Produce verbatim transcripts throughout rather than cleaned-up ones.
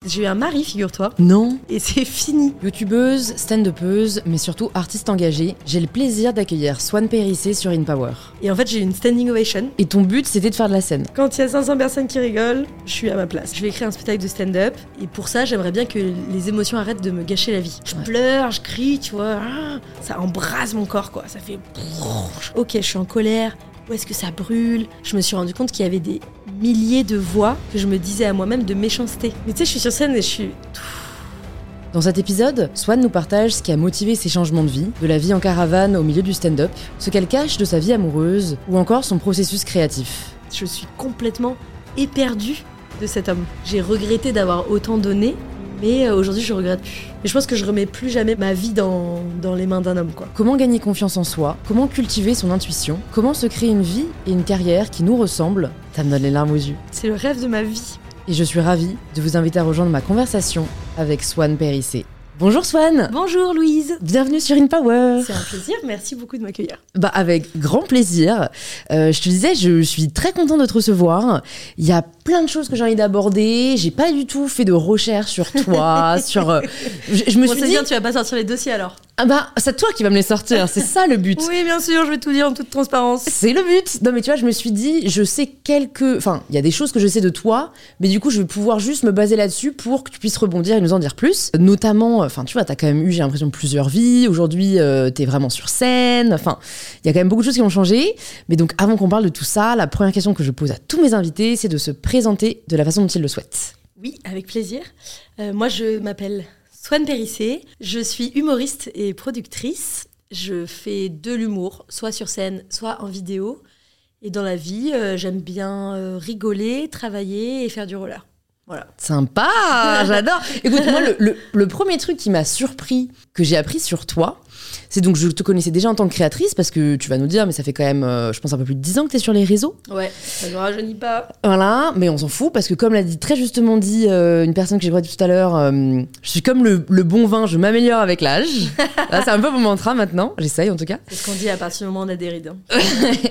J'ai eu un mari, figure-toi. Non. Et c'est fini. Youtubeuse, stand-upeuse, mais surtout artiste engagée, j'ai le plaisir d'accueillir Swan Périssé sur InPower. Et en fait, j'ai eu une standing ovation. Et ton but, c'était de faire de la scène. Quand il y a cinq cents personnes qui rigolent, je suis à ma place. Je vais écrire un spectacle de stand-up. Et pour ça, j'aimerais bien que les émotions arrêtent de me gâcher la vie. Je pleure, je crie, tu vois. Ça embrase mon corps, quoi. Ça fait... Ok, je suis en colère. Où est-ce que ça brûle ? Je me suis rendu compte qu'il y avait des milliers de voix que je me disais à moi-même de méchanceté. Mais tu sais, je suis sur scène et je suis... Dans cet épisode, Swan nous partage ce qui a motivé ses changements de vie, de la vie en caravane au milieu du stand-up, ce qu'elle cache de sa vie amoureuse, ou encore son processus créatif. Je suis complètement éperdue de cet homme. J'ai regretté d'avoir autant donné, mais aujourd'hui je regrette plus. Et je pense que je remets plus jamais ma vie dans, dans les mains d'un homme, quoi. Comment gagner confiance en soi ? Comment cultiver son intuition ? Comment se créer une vie et une carrière qui nous ressemblent ? Ça me donne les larmes aux yeux. C'est le rêve de ma vie. Et je suis ravie de vous inviter à rejoindre ma conversation avec Swan Périssé. Bonjour Swan. Bonjour Louise. Bienvenue sur InPower. C'est un plaisir, merci beaucoup de m'accueillir. Bah avec grand plaisir. Euh, je te disais, je suis très contente de te recevoir. Il y a plein de choses que j'ai envie d'aborder. J'ai pas du tout fait de recherche sur toi, sur. Euh, je, je me bon, suis c'est dit. Bien, tu vas pas sortir les dossiers alors. Ah bah c'est toi qui vas me les sortir. C'est ça le but. Oui, bien sûr, je vais tout dire en toute transparence. C'est le but. Non mais tu vois, je me suis dit, je sais quelques. Enfin, il y a des choses que je sais de toi, mais du coup, je vais pouvoir juste me baser là-dessus pour que tu puisses rebondir et nous en dire plus. Notamment, enfin, tu vois, t'as quand même eu, j'ai l'impression, plusieurs vies. Aujourd'hui, euh, t'es vraiment sur scène. Enfin, il y a quand même beaucoup de choses qui ont changé. Mais donc, avant qu'on parle de tout ça, la première question que je pose à tous mes invités, c'est de se présenter de la façon dont ils le souhaitent. Oui, avec plaisir. Euh, moi, je m'appelle Swan Périssé. Je suis humoriste et productrice. Je fais de l'humour, soit sur scène, soit en vidéo. Et dans la vie, euh, j'aime bien euh, rigoler, travailler et faire du roller. Voilà. Sympa, j'adore. Écoute, moi, le, le, le premier truc qui m'a surpris, que j'ai appris sur toi, c'est donc, je te connaissais déjà en tant que créatrice, parce que tu vas nous dire, mais ça fait quand même, euh, je pense, un peu plus de dix ans que t'es sur les réseaux. Ouais, ça ne rajeunit pas. Voilà, mais on s'en fout, parce que comme l'a dit très justement dit euh, une personne que j'ai croisée tout à l'heure, euh, je suis comme le, le bon vin, je m'améliore avec l'âge. Là, c'est un peu mon mantra maintenant, j'essaye en tout cas. C'est ce qu'on dit à partir du moment où on a des rides. Hein.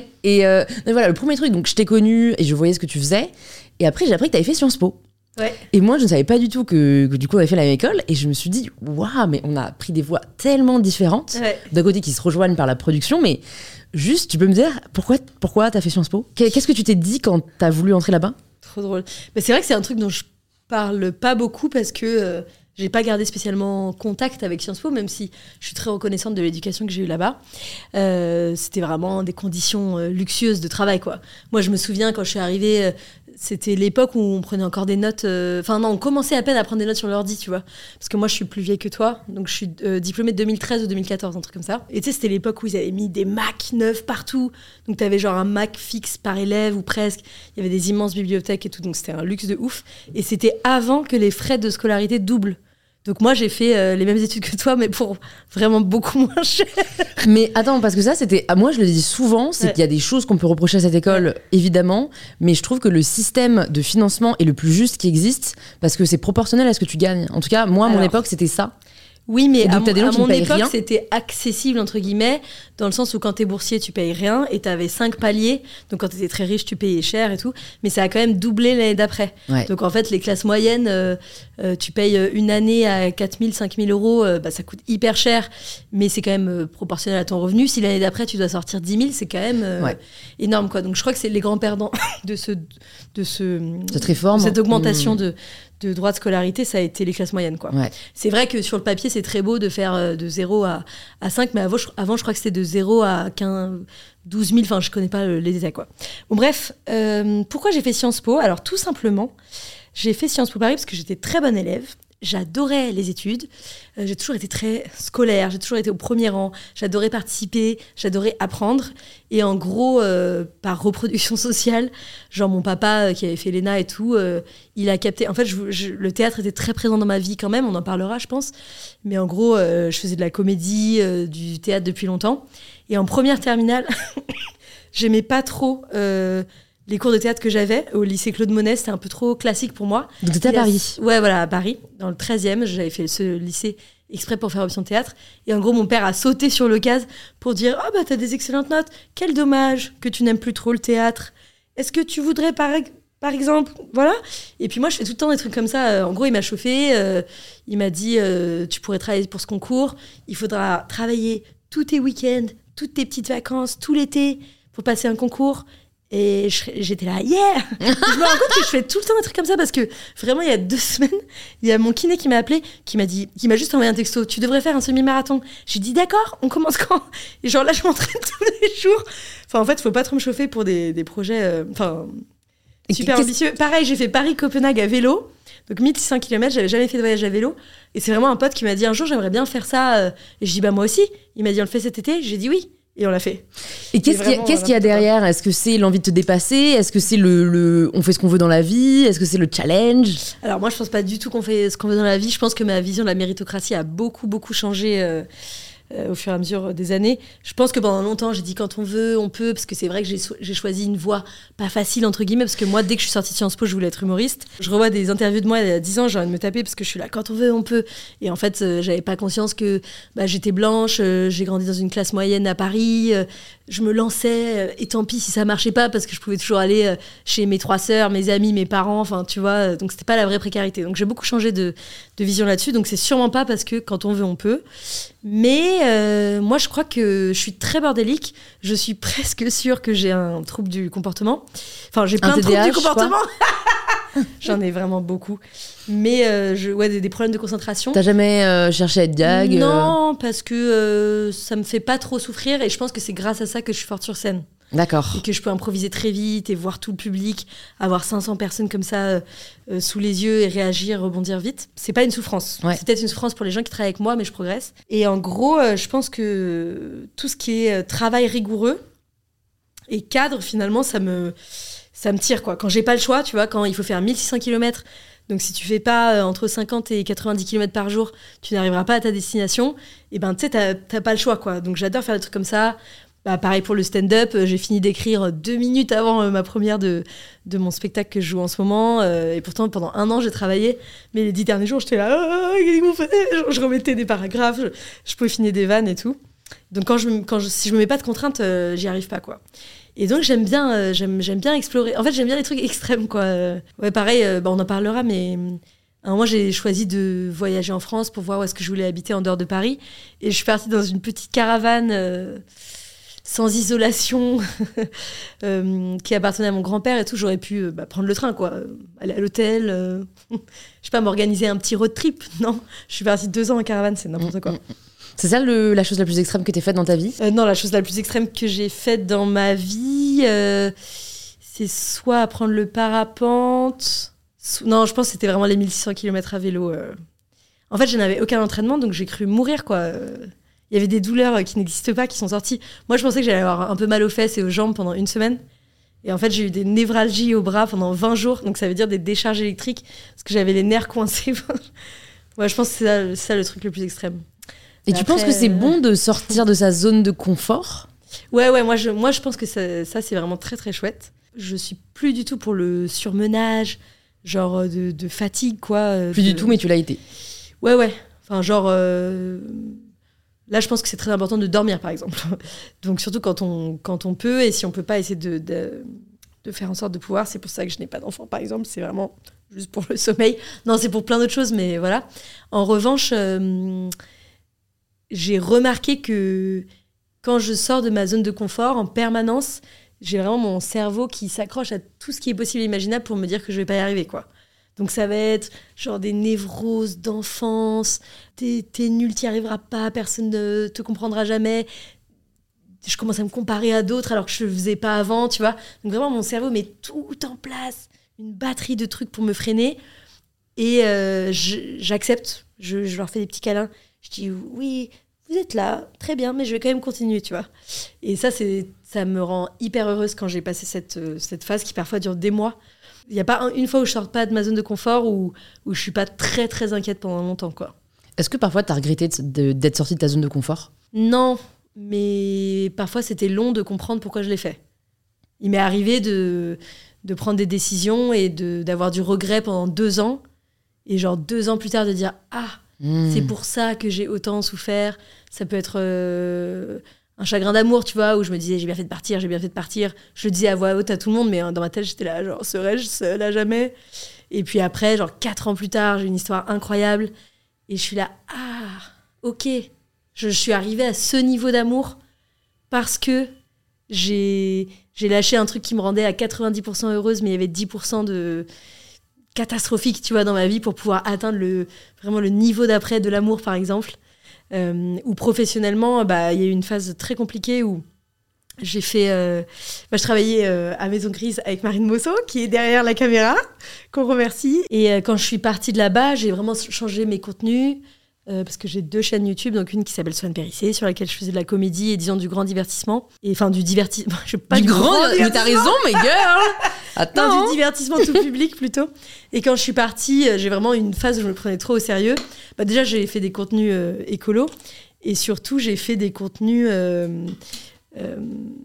Et euh, donc voilà, le premier truc, donc je t'ai connue et je voyais ce que tu faisais, et après j'ai appris que t'avais fait Sciences Po. Ouais. Et moi, je ne savais pas du tout que, que du coup, on avait fait la même école. Et je me suis dit, waouh, mais on a pris des voies tellement différentes. Ouais. D'un côté, qui se rejoignent par la production. Mais juste, tu peux me dire, pourquoi, pourquoi t'as fait Sciences Po ? Qu'est-ce que tu t'es dit quand t'as voulu entrer là-bas ? Trop drôle. Mais c'est vrai que c'est un truc dont je parle pas beaucoup parce que euh, j'ai pas gardé spécialement contact avec Sciences Po, même si je suis très reconnaissante de l'éducation que j'ai eue là-bas. Euh, c'était vraiment des conditions euh, luxueuses de travail, quoi. Moi, je me souviens quand je suis arrivée... Euh, c'était l'époque où on prenait encore des notes... Enfin euh, non, on commençait à peine à prendre des notes sur l'ordi, tu vois. Parce que moi, je suis plus vieille que toi. Donc, je suis euh, diplômée de deux mille treize ou deux mille quatorze, un truc comme ça. Et tu sais, c'était l'époque où ils avaient mis des Mac neufs partout. Donc, t'avais genre un Mac fixe par élève ou presque. Il y avait des immenses bibliothèques et tout. Donc, c'était un luxe de ouf. Et c'était avant que les frais de scolarité doublent. Donc moi, j'ai fait euh, les mêmes études que toi, mais pour vraiment beaucoup moins cher. Mais attends, parce que ça, c'était... Ah, moi, je le dis souvent, c'est ouais. qu'il y a des choses qu'on peut reprocher à cette école, ouais. évidemment, mais je trouve que le système de financement est le plus juste qui existe, parce que c'est proportionnel à ce que tu gagnes. En tout cas, moi, à Alors, mon époque, c'était ça. Oui, mais à, mon, à mon époque, rien. C'était accessible, entre guillemets, dans le sens où quand t'es boursier, tu payes rien, et t'avais cinq paliers, donc quand t'étais très riche, tu payais cher et tout, mais ça a quand même doublé l'année d'après. Ouais. Donc en fait, les classes moyennes, euh, euh, tu payes une année à quatre mille, cinq mille euros, euh, bah, ça coûte hyper cher, mais c'est quand même euh, proportionnel à ton revenu. Si l'année d'après, tu dois sortir dix mille, c'est quand même euh, ouais. énorme, quoi. Donc je crois que c'est les grands perdants de, ce, de, ce, cette réforme, de cette augmentation mmh. de... de droits de scolarité, ça a été les classes moyennes, quoi. Ouais. C'est vrai que sur le papier, c'est très beau de faire euh, de zéro à, à cinq, mais avant je, avant, je crois que c'était de zéro à quinze, douze mille, enfin, je connais pas le, les détails, quoi. Bon, bref, euh, pourquoi j'ai fait Sciences Po ? Alors, tout simplement, j'ai fait Sciences Po Paris parce que j'étais très bonne élève. J'adorais les études, euh, j'ai toujours été très scolaire, j'ai toujours été au premier rang, j'adorais participer, j'adorais apprendre. Et en gros, euh, par reproduction sociale, genre mon papa euh, qui avait fait l'E N A et tout, euh, il a capté... En fait, je, je, le théâtre était très présent dans ma vie quand même, on en parlera, je pense. Mais en gros, euh, je faisais de la comédie, euh, du théâtre depuis longtemps. Et en première terminale, j'aimais pas trop... Euh, les cours de théâtre que j'avais au lycée Claude Monet, c'était un peu trop classique pour moi. Donc t'étais à Paris ? Ouais, voilà, à Paris, dans le treizième. J'avais fait ce lycée exprès pour faire option théâtre. Et en gros, mon père a sauté sur l'occasion pour dire « Ah oh, bah t'as des excellentes notes, quel dommage que tu n'aimes plus trop le théâtre. Est-ce que tu voudrais par, par exemple, voilà. Et puis moi, je fais tout le temps des trucs comme ça. Euh, en gros, il m'a chauffé. Euh, il m'a dit, euh, tu pourrais travailler pour ce concours. Il faudra travailler tous tes week-ends, toutes tes petites vacances, tout l'été pour passer un concours. Et je, j'étais là, yeah. Je me rends compte que je fais tout le temps des trucs comme ça parce que vraiment, il y a deux semaines, il y a mon kiné qui m'a appelé, qui m'a dit, qui m'a juste envoyé un texto. Tu devrais faire un semi-marathon. J'ai dit d'accord. On commence quand? Et genre là, je m'entraîne tous les jours. Enfin, en fait, faut pas trop me chauffer pour des, des projets. Euh, enfin, super Qu'est-ce... ambitieux. Pareil, j'ai fait Paris-Copenhague à vélo. Donc mille six cents kilomètres, j'avais jamais fait de voyage à vélo. Et c'est vraiment un pote qui m'a dit un jour, j'aimerais bien faire ça. Et je dis, bah moi aussi. Il m'a dit, on le fait cet été. J'ai dit oui. Et on l'a fait. Et qu'est-ce qu'il y a, qu'est-ce qu'il y a derrière? Est-ce que c'est l'envie de te dépasser? Est-ce que c'est le, le on fait ce qu'on veut dans la vie? Est-ce que c'est le challenge? Alors moi, je pense pas du tout qu'on fait ce qu'on veut dans la vie. Je pense que ma vision de la méritocratie a beaucoup, beaucoup changé euh, euh, au fur et à mesure des années. Je pense que pendant longtemps, j'ai dit quand on veut, on peut, parce que c'est vrai que j'ai, so- j'ai choisi une voie pas facile, entre guillemets, parce que moi, dès que je suis sortie de Sciences Po, je voulais être humoriste. Je revois des interviews de moi il y a dix ans, j'ai envie de me taper parce que je suis là, quand on veut, on peut. Et en fait, euh, j'avais pas conscience que bah, j'étais blanche, euh, j'ai grandi dans une classe moyenne à Paris, euh, je me lançais, euh, et tant pis si ça marchait pas, parce que je pouvais toujours aller euh, chez mes trois sœurs, mes amis, mes parents, enfin, tu vois, euh, donc c'était pas la vraie précarité. Donc j'ai beaucoup changé de, de vision là-dessus, donc c'est sûrement pas parce que quand on veut, on peut. Mais euh, moi, je crois que je suis très bordélique. Je suis presque sûre que j'ai un trouble du comportement. Enfin, j'ai plein un de T D A H, troubles du comportement. J'en ai vraiment beaucoup. Mais euh, je, ouais, des, des problèmes de concentration. T'as jamais euh, cherché à être diag? Non, parce que euh, ça me fait pas trop souffrir. Et je pense que c'est grâce à ça que je suis forte sur scène. D'accord. Et que je peux improviser très vite et voir tout le public, avoir cinq cents personnes comme ça euh, euh, sous les yeux et réagir, rebondir vite. C'est pas une souffrance. Ouais. C'est peut-être une souffrance pour les gens qui travaillent avec moi, mais je progresse. Et en gros, euh, je pense que tout ce qui est euh, travail rigoureux et cadre, finalement, ça me, ça me tire, quoi. Quand j'ai pas le choix, tu vois, quand il faut faire mille six cents kilomètres, donc si tu fais pas euh, entre cinquante et quatre-vingt-dix kilomètres par jour, tu n'arriveras pas à ta destination, et ben tu sais, t'as, t'as pas le choix, quoi. Donc j'adore faire des trucs comme ça. Bah, pareil pour le stand-up, euh, j'ai fini d'écrire deux minutes avant euh, ma première de, de mon spectacle que je joue en ce moment. Euh, et pourtant, pendant un an, j'ai travaillé. Mais les dix derniers jours, j'étais là, oh, qu'est-ce qu'on fait? Genre, je remettais des paragraphes, je, je peaufinais des vannes et tout. Donc, quand je, quand je, si je me mets pas de contraintes, euh, j'y arrive pas, quoi. Et donc, j'aime bien, euh, j'aime, j'aime bien explorer. En fait, j'aime bien les trucs extrêmes, quoi. Euh, ouais, pareil, euh, bah, on en parlera, mais... Alors moi, j'ai choisi de voyager en France pour voir où est-ce que je voulais habiter en dehors de Paris. Et je suis partie dans une petite caravane... Euh, sans isolation, euh, qui appartenait à mon grand-père et tout, j'aurais pu euh, bah, prendre le train, quoi, aller à l'hôtel, euh, je sais pas, m'organiser un petit road trip. Non, je suis partie deux ans en caravane, c'est n'importe quoi. C'est ça le, la chose la plus extrême que t'aies faite dans ta vie? euh, Non, la chose la plus extrême que j'ai faite dans ma vie, euh, c'est soit prendre le parapente... So- non, je pense que c'était vraiment les mille six cents kilomètres à vélo. Euh. En fait, je n'avais aucun entraînement, donc j'ai cru mourir, quoi. Euh. Il y avait des douleurs qui n'existent pas, qui sont sorties. Moi, je pensais que j'allais avoir un peu mal aux fesses et aux jambes pendant une semaine. Et en fait, j'ai eu des névralgies au bras pendant vingt jours. Donc, ça veut dire des décharges électriques parce que j'avais les nerfs coincés. Ouais, je pense que c'est ça, c'est ça le truc le plus extrême. Et tu après, penses que c'est bon de sortir de sa zone de confort? Ouais, ouais, moi je, moi, je pense que ça, ça, c'est vraiment très, très chouette. Je suis plus du tout pour le surmenage, genre de, de fatigue, quoi. Plus de... du tout, mais tu l'as été. Ouais, ouais. Enfin, genre... Euh... Là, je pense que c'est très important de dormir, par exemple. Donc, surtout quand on, quand on peut, et si on peut pas, essayer de, de, de faire en sorte de pouvoir. C'est pour ça que je n'ai pas d'enfant, par exemple. C'est vraiment juste pour le sommeil. Non, c'est pour plein d'autres choses, mais voilà. En revanche, euh, j'ai remarqué que quand je sors de ma zone de confort en permanence, j'ai vraiment mon cerveau qui s'accroche à tout ce qui est possible et imaginable pour me dire que je vais pas y arriver, quoi. Donc ça va être genre des névroses d'enfance, t'es, t'es nul, t'y arriveras pas, personne ne te comprendra jamais. Je commence à me comparer à d'autres alors que je le faisais pas avant, tu vois. Donc vraiment, mon cerveau met tout en place, une batterie de trucs pour me freiner. Et euh, je, j'accepte, je, je leur fais des petits câlins. Je dis oui, vous êtes là, très bien, mais je vais quand même continuer, tu vois. Et ça, c'est, ça me rend hyper heureuse quand j'ai passé cette, cette phase qui parfois dure des mois. Il n'y a pas un, une fois où je sors pas de ma zone de confort où, où je suis pas très très inquiète pendant longtemps, quoi. Est-ce que parfois tu as regretté de, de, d'être sortie de ta zone de confort? Non, mais parfois c'était long de comprendre pourquoi je l'ai fait. Il m'est arrivé de, de prendre des décisions et de, d'avoir du regret pendant deux ans. Et genre deux ans plus tard de dire « Ah, mmh. c'est pour ça que j'ai autant souffert. » Ça peut être euh, un chagrin d'amour, tu vois, où je me disais, j'ai bien fait de partir, j'ai bien fait de partir. Je le disais à voix haute à tout le monde, mais dans ma tête, j'étais là, genre, serais-je seule à jamais? Et puis après, genre, quatre ans plus tard, j'ai une histoire incroyable. Et je suis là, ah, ok. Je, je suis arrivée à ce niveau d'amour parce que j'ai, j'ai lâché un truc qui me rendait à quatre-vingt-dix pour cent heureuse, mais il y avait dix pour cent de catastrophique, tu vois, dans ma vie pour pouvoir atteindre le, vraiment le niveau d'après de l'amour, par exemple. Euh, ou professionnellement, bah, il y a eu une phase très compliquée où j'ai fait... Euh, bah, je travaillais euh, à Maison Grise avec Marine Mosso, qui est derrière la caméra, qu'on remercie. Et euh, quand je suis partie de là-bas, j'ai vraiment changé mes contenus, euh, parce que j'ai deux chaînes YouTube, donc une qui s'appelle Swan Périssé, sur laquelle je faisais de la comédie et disons du grand divertissement. Et enfin, du divertissement... Je sais pas du, du grand... grand Mais t'as raison, mais girl. Attends. Non, du divertissement tout public, plutôt. Et quand je suis partie, j'ai vraiment eu une phase où je me prenais trop au sérieux. Bah, déjà, j'ai fait des contenus euh, écolos. Et surtout, j'ai fait des contenus... Euh, euh,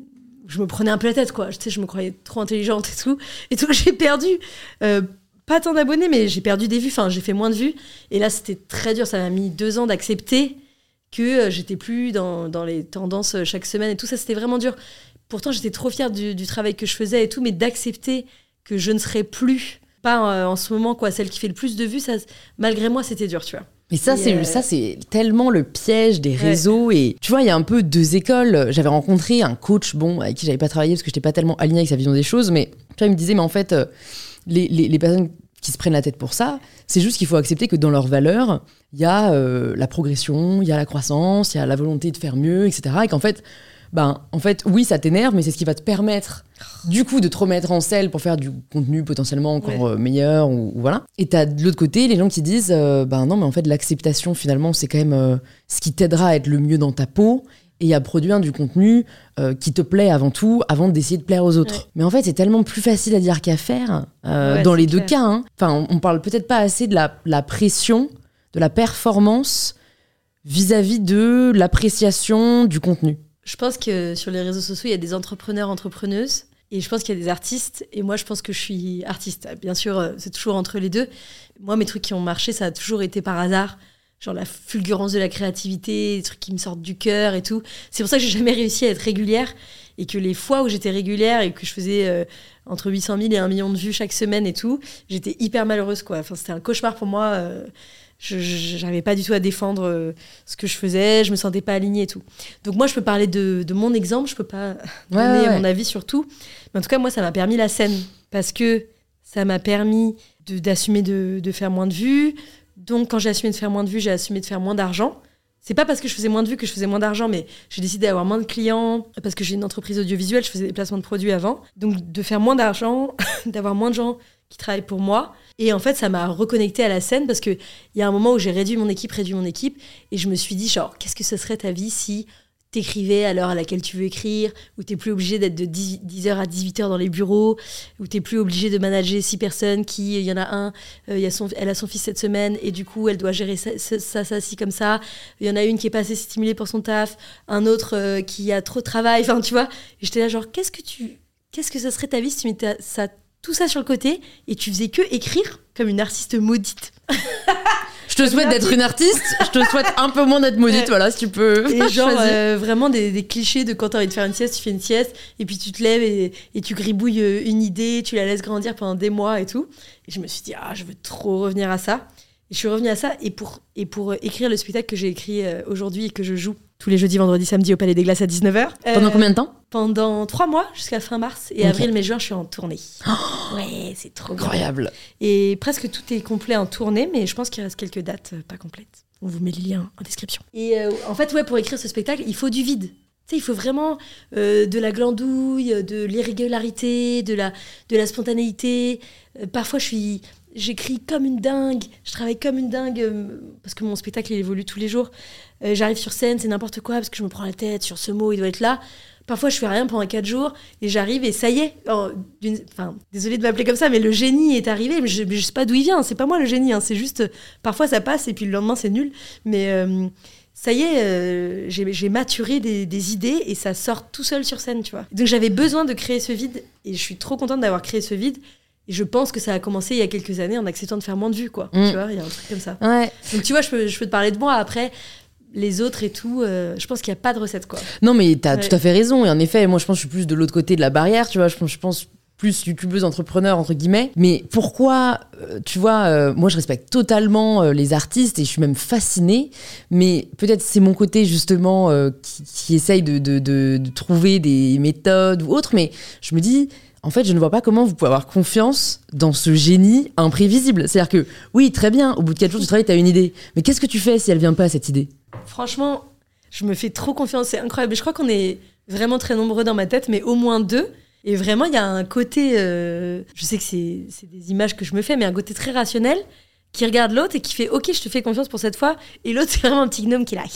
je me prenais un peu la tête, quoi. Tu sais, je me croyais trop intelligente et tout. Et tout, j'ai perdu... Euh, pas tant d'abonnés, mais j'ai perdu des vues. Enfin, j'ai fait moins de vues. Et là, c'était très dur. Ça m'a mis deux ans d'accepter que euh, j'étais plus dans, dans les tendances euh, chaque semaine et tout ça. C'était vraiment dur. Pourtant, j'étais trop fière du, du travail que je faisais et tout, mais d'accepter que je ne serais plus, pas euh, en ce moment, quoi, celle qui fait le plus de vues, ça, malgré moi, c'était dur, tu vois. Mais ça, et c'est, euh... ça, c'est tellement le piège des réseaux. Ouais. Et tu vois, il y a un peu deux écoles. J'avais rencontré un coach, bon, avec qui j'avais pas travaillé parce que j'étais pas tellement alignée avec sa vision des choses, mais tu vois, il me disait, mais en fait, euh, les, les, les personnes qui se prennent la tête pour ça, c'est juste qu'il faut accepter que dans leurs valeurs, il y a euh, la progression, il y a la croissance, il y a la volonté de faire mieux, et cetera. Et qu'en fait, ben, en fait, oui, ça t'énerve, mais c'est ce qui va te permettre, du coup, de te remettre en selle pour faire du contenu potentiellement encore ouais. euh, meilleur, ou, ou voilà. Et t'as de l'autre côté les gens qui disent, euh, ben non, mais en fait, l'acceptation, finalement, c'est quand même euh, ce qui t'aidera à être le mieux dans ta peau et à produire du contenu euh, qui te plaît avant tout, avant d'essayer de plaire aux autres. Ouais. Mais en fait, c'est tellement plus facile à dire qu'à faire, euh, ouais, dans les clair. deux cas. Hein. Enfin, on, on parle peut-être pas assez de la, la pression, de la performance vis-à-vis de l'appréciation du contenu. Je pense que sur les réseaux sociaux, il y a des entrepreneurs, entrepreneuses, et je pense qu'il y a des artistes, et moi, je pense que je suis artiste. Bien sûr, c'est toujours entre les deux. Moi, mes trucs qui ont marché, ça a toujours été par hasard. Genre la fulgurance de la créativité, des trucs qui me sortent du cœur et tout. C'est pour ça que j'ai jamais réussi à être régulière, et que les fois où j'étais régulière et que je faisais euh, entre huit cent mille et un million de vues chaque semaine et tout, j'étais hyper malheureuse, quoi. Enfin, c'était un cauchemar pour moi. Euh, je n'arrivais pas du tout à défendre euh, ce que je faisais, je me sentais pas alignée et tout. Donc moi, je peux parler de, de mon exemple, je peux pas donner ouais, ouais. mon avis sur tout. Mais en tout cas, moi, ça m'a permis la scène, parce que ça m'a permis de, d'assumer de, de faire moins de vues. Donc, quand j'ai assumé de faire moins de vues, j'ai assumé de faire moins d'argent. C'est pas parce que je faisais moins de vues que je faisais moins d'argent, mais j'ai décidé d'avoir moins de clients, parce que j'ai une entreprise audiovisuelle, je faisais des placements de produits avant. Donc, de faire moins d'argent, d'avoir moins de gens qui travaillent pour moi. Et en fait, ça m'a reconnectée à la scène, parce qu'il y a un moment où j'ai réduit mon équipe, réduit mon équipe, et je me suis dit, genre, qu'est-ce que ce serait ta vie si t'écrivais à l'heure à laquelle tu veux écrire, où t'es plus obligé d'être de dix heures à dix-huit heures dans les bureaux, où t'es plus obligé de manager six personnes, qui, il y en a un, euh, y a son, elle a son fils cette semaine, et du coup, elle doit gérer ça, ça, ça, ça ci, comme ça. Il y en a une qui est pas assez stimulée pour son taf, un autre euh, qui a trop de travail, enfin, tu vois. Et j'étais là, genre, qu'est-ce que tu, qu'est-ce que ça serait ta vie si tu mettais ça, tout ça sur le côté, et tu faisais que écrire comme une artiste maudite. Je te souhaite d'être une artiste, je te souhaite un peu moins d'être maudite, voilà, si tu peux. Et genre, euh, vraiment des, des clichés de quand t'as envie de faire une sieste, tu fais une sieste, et puis tu te lèves et, et tu gribouilles une idée, tu la laisses grandir pendant des mois et tout. Et je me suis dit, ah, je veux trop revenir à ça. Et je suis revenue à ça, et pour, et pour écrire le spectacle que j'ai écrit euh, aujourd'hui et que je joue tous les jeudis, vendredis, samedis au Palais des Glaces à dix-neuf heures. Pendant euh, combien de temps ? Pendant trois mois, jusqu'à fin mars. Et okay. avril, mai, juin, je suis en tournée. Oh, ouais, c'est trop incroyable. Bien. Et presque tout est complet en tournée, mais je pense qu'il reste quelques dates euh, pas complètes. On vous met les liens en description. Et euh, en fait, ouais, pour écrire ce spectacle, il faut du vide. Tu sais, il faut vraiment euh, de la glandouille, de l'irrégularité, de la, de la spontanéité. Euh, parfois, je suis... J'écris comme une dingue, je travaille comme une dingue, euh, parce que mon spectacle, il évolue tous les jours. Euh, j'arrive sur scène, c'est n'importe quoi, parce que je me prends la tête sur ce mot, il doit être là. Parfois, je fais rien pendant quatre jours, et j'arrive, et ça y est. Oh, enfin, désolée de m'appeler comme ça, mais le génie est arrivé. Mais je, je sais pas d'où il vient, c'est pas moi le génie, hein, c'est juste, parfois ça passe, et puis le lendemain, c'est nul. Mais euh, ça y est, euh, j'ai, j'ai maturé des, des idées, et ça sort tout seul sur scène, tu vois. Donc j'avais besoin de créer ce vide, et je suis trop contente d'avoir créé ce vide. Et je pense que ça a commencé il y a quelques années en acceptant de faire moins de vues, quoi. Mmh. Tu vois, il y a un truc comme ça. Ouais. Donc tu vois, je peux, je peux te parler de moi. Après, les autres et tout, euh, je pense qu'il n'y a pas de recette, quoi. Non, mais t'as Ouais. tout à fait raison. Et en effet, moi, je pense que je suis plus de l'autre côté de la barrière, tu vois. Je pense, je pense plus youtubeuse entrepreneur, entre guillemets. Mais pourquoi, euh, tu vois, euh, moi, je respecte totalement euh, les artistes et je suis même fascinée. Mais peut-être c'est mon côté, justement, euh, qui, qui essaye de, de, de, de trouver des méthodes ou autres. Mais je me dis... En fait, je ne vois pas comment vous pouvez avoir confiance dans ce génie imprévisible. C'est-à-dire que, oui, très bien, au bout de quatre jours du travail, tu as une idée. Mais qu'est-ce que tu fais si elle vient pas, cette idée ? Franchement, je me fais trop confiance, c'est incroyable. Je crois qu'on est vraiment très nombreux dans ma tête, mais au moins deux. Et vraiment, il y a un côté, euh, je sais que c'est, c'est des images que je me fais, mais un côté très rationnel qui regarde l'autre et qui fait « Ok, je te fais confiance pour cette fois ». Et l'autre, c'est vraiment un petit gnome qui est là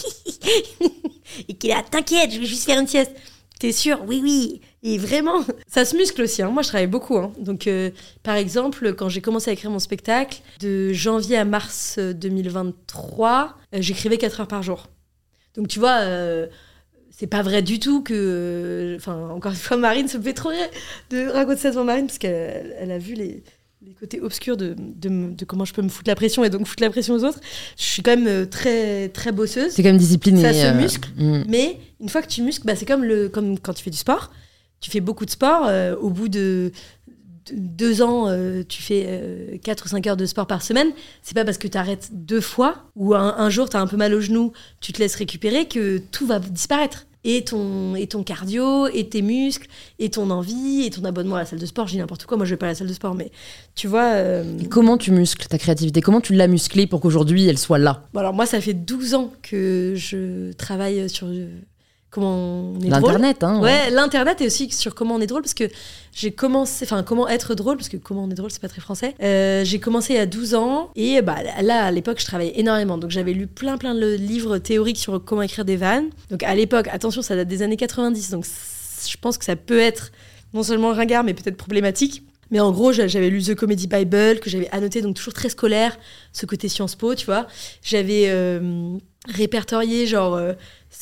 et qui est là « T'inquiète, je vais juste faire une sieste ». T'es sûr ? Oui, oui. Et vraiment, ça se muscle aussi. Hein. Moi, je travaille beaucoup. Hein. Donc, euh, par exemple, quand j'ai commencé à écrire mon spectacle, de janvier à mars deux mille vingt-trois, euh, j'écrivais quatre heures par jour. Donc, tu vois, euh, c'est pas vrai du tout que... Enfin, euh, encore une fois, Marine, ça me fait trop rire de raconter ça devant Marine, parce qu'elle elle a vu les, les côtés obscurs de, de, de comment je peux me foutre la pression et donc foutre la pression aux autres. Je suis quand même euh, très, très bosseuse. C'est quand même discipliné. Ça se euh, muscle, mm. mais une fois que tu muscles, bah, c'est comme, le, comme quand tu fais du sport. Tu fais beaucoup de sport. Euh, au bout de, de deux ans, euh, tu fais euh, quatre ou cinq heures de sport par semaine. C'est pas parce que tu arrêtes deux fois ou un, un jour, tu as un peu mal au genou, tu te laisses récupérer que tout va disparaître. Et ton, et ton cardio, et tes muscles, et ton envie, et ton abonnement à la salle de sport. Je dis n'importe quoi, moi je vais pas à la salle de sport, mais tu vois... Euh... Et comment tu muscles ta créativité ? Comment tu l'as musclée pour qu'aujourd'hui elle soit là ? Bon, alors moi, ça fait douze ans que je travaille sur... Euh, comment on est L'internet, drôle. hein. Ouais, l'internet et aussi sur comment on est drôle, parce que j'ai commencé, enfin comment être drôle, parce que comment on est drôle, c'est pas très français. Euh, j'ai commencé il y a douze ans et bah là à l'époque je travaillais énormément, donc j'avais lu plein plein de livres théoriques sur comment écrire des vannes. Donc à l'époque, attention, ça date des années quatre-vingt-dix, donc je pense que ça peut être non seulement ringard mais peut-être problématique. Mais en gros, j'avais lu The Comedy Bible, que j'avais annoté, donc toujours très scolaire, ce côté Sciences Po, tu vois. J'avais euh, répertorié genre euh,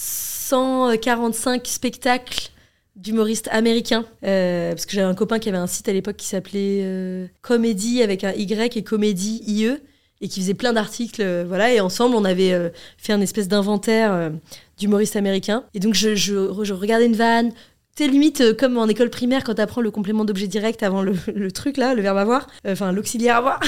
cent quarante-cinq spectacles d'humoristes américains. Euh, parce que j'avais un copain qui avait un site à l'époque qui s'appelait euh, Comédie avec un Y et Comédie I E, et qui faisait plein d'articles. Euh, voilà, et ensemble, on avait euh, fait un espèce d'inventaire euh, d'humoristes américains. Et donc, je, je, je regardais une vanne. C'est limite euh, comme en école primaire quand t'apprends le complément d'objet direct avant le, le truc là, le verbe avoir, enfin euh, l'auxiliaire avoir.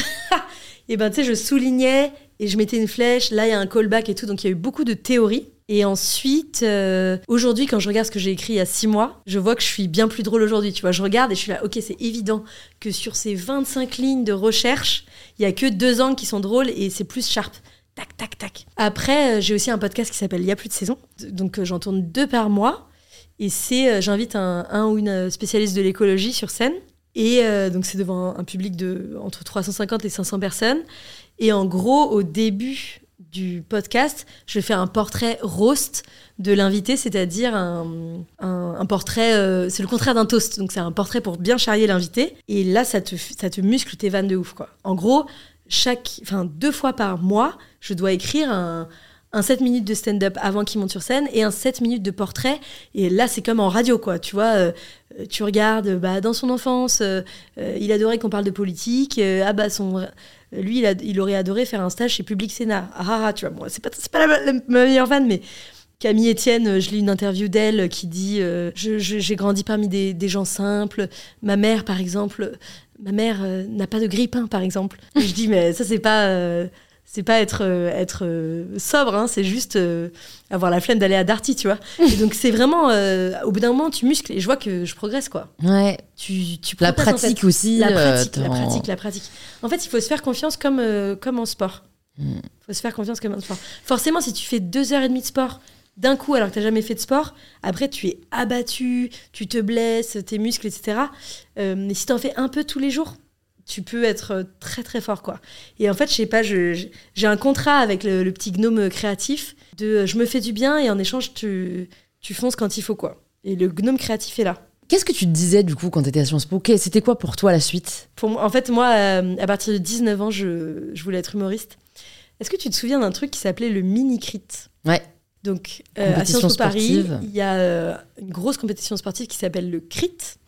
Et ben tu sais, je soulignais et je mettais une flèche. Là, il y a un callback et tout, donc il y a eu beaucoup de théorie. Et ensuite, euh, aujourd'hui, quand je regarde ce que j'ai écrit il y a six mois, je vois que je suis bien plus drôle aujourd'hui. Tu vois, je regarde et je suis là, ok, c'est évident que sur ces vingt-cinq lignes de recherche, il y a que deux angles qui sont drôles et c'est plus sharp. Tac, tac, tac. Après, euh, j'ai aussi un podcast qui s'appelle Il y a plus de saison, donc euh, j'en tourne deux par mois. Et c'est, euh, j'invite un, un ou une spécialiste de l'écologie sur scène. Et euh, donc, c'est devant un, un public de entre trois cent cinquante et cinq cents personnes. Et en gros, au début du podcast, je vais faire un portrait roast de l'invité, c'est-à-dire un, un, un portrait... Euh, c'est le contraire d'un toast. Donc, c'est un portrait pour bien charrier l'invité. Et là, ça te, ça te muscle tes vannes de ouf, quoi. En gros, chaque, enfin, deux fois par mois, je dois écrire un... un sept minutes de stand-up avant qu'il monte sur scène et un sept minutes de portrait. Et là, c'est comme en radio, quoi. Tu vois, euh, tu regardes, bah, dans son enfance, euh, euh, il adorait qu'on parle de politique. Euh, ah bah, son, lui, il, a, il aurait adoré faire un stage chez Public Sénat. Ah ah, ah tu vois, bon, c'est pas, c'est pas la, la, la meilleure vanne, mais Camille Etienne, je lis une interview d'elle qui dit euh, je, je, j'ai grandi parmi des, des gens simples. Ma mère, par exemple, ma mère euh, n'a pas de grille-pain, par exemple. Et je dis, mais ça, c'est pas... Euh, c'est pas être, euh, être euh, sobre, hein, c'est juste euh, avoir la flemme d'aller à Darty, tu vois. Et donc, c'est vraiment... Euh, au bout d'un moment, tu muscles et je vois que je progresse, quoi. Ouais. Tu, tu la progresses, pratique en fait. aussi. La pratique, euh, la pratique, la pratique. En fait, il faut se faire confiance comme, euh, comme en sport. Il mm. faut se faire confiance comme en sport. Forcément, si tu fais deux heures et demie de sport d'un coup, alors que tu n'as jamais fait de sport, après, tu es abattu, tu te blesses, tes muscles, et cetera. Euh, mais si tu en fais un peu tous les jours, tu peux être très très fort, quoi. Et en fait, je sais pas, je, je, j'ai un contrat avec le, le petit gnome créatif de je me fais du bien et en échange tu, tu fonces quand il faut, quoi. Et le gnome créatif est là. Qu'est-ce que tu te disais du coup quand t'étais à Sciences Po ? C'était quoi pour toi la suite ? Pour moi, en fait, moi, euh, à partir de dix-neuf ans, je, je voulais être humoriste. Est-ce que tu te souviens d'un truc qui s'appelait le mini-crit ? Ouais. Donc, euh, à Sciences Po Paris, il y a euh, une grosse compétition sportive qui s'appelle le crit.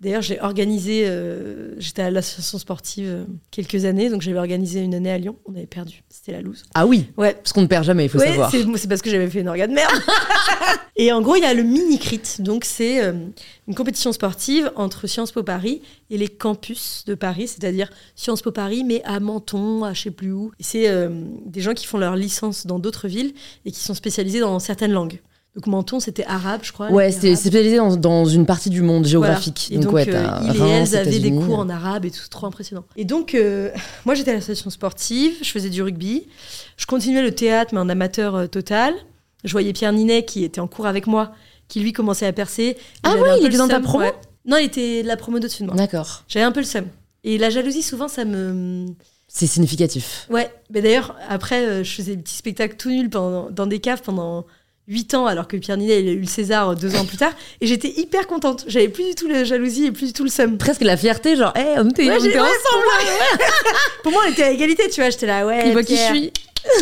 D'ailleurs, j'ai organisé, euh, j'étais à l'association sportive euh, quelques années, donc j'avais organisé une année à Lyon. On avait perdu, c'était la loose. Ah oui. Ouais. Parce qu'on ne perd jamais, il faut ouais, savoir. C'est, c'est parce que j'avais fait une orga de merde. Et en gros, il y a le mini-crit, donc c'est euh, une compétition sportive entre Sciences Po Paris et les campus de Paris, c'est-à-dire Sciences Po Paris, mais à Menton, à je sais plus où. Et c'est euh, des gens qui font leur licence dans d'autres villes et qui sont spécialisés dans certaines langues. Donc Menton, c'était arabe, je crois. Ouais, c'est spécialisé dans, dans une partie du monde géographique. Voilà. Et donc, donc, ouais, euh, il et elles avaient des cours en arabe et tout, trop impressionnant. Et donc, euh, moi, j'étais à l'association sportive, je faisais du rugby, je continuais le théâtre, mais en amateur euh, total. Je voyais Pierre Ninet, qui était en cours avec moi, qui lui commençait à percer. Ah ouais, il était dans ta promo ? Ouais. Non, il était la promo au-dessus de moi. D'accord. J'avais un peu le seum. Et la jalousie, souvent, ça me... C'est significatif. Ouais. Mais d'ailleurs, après, euh, je faisais des petits spectacles tout nuls pendant, dans des caves pendant... huit ans, alors que Pierre Ninet, il a eu le César deux ans plus tard, et j'étais hyper contente. J'avais plus du tout la jalousie et plus du tout le seum. Presque la fierté, genre, hé, hey, on était, ouais, on était ouais, ensemble. Pour moi, pour moi, on était à égalité, tu vois. J'étais là, ouais. Il voit qui je suis.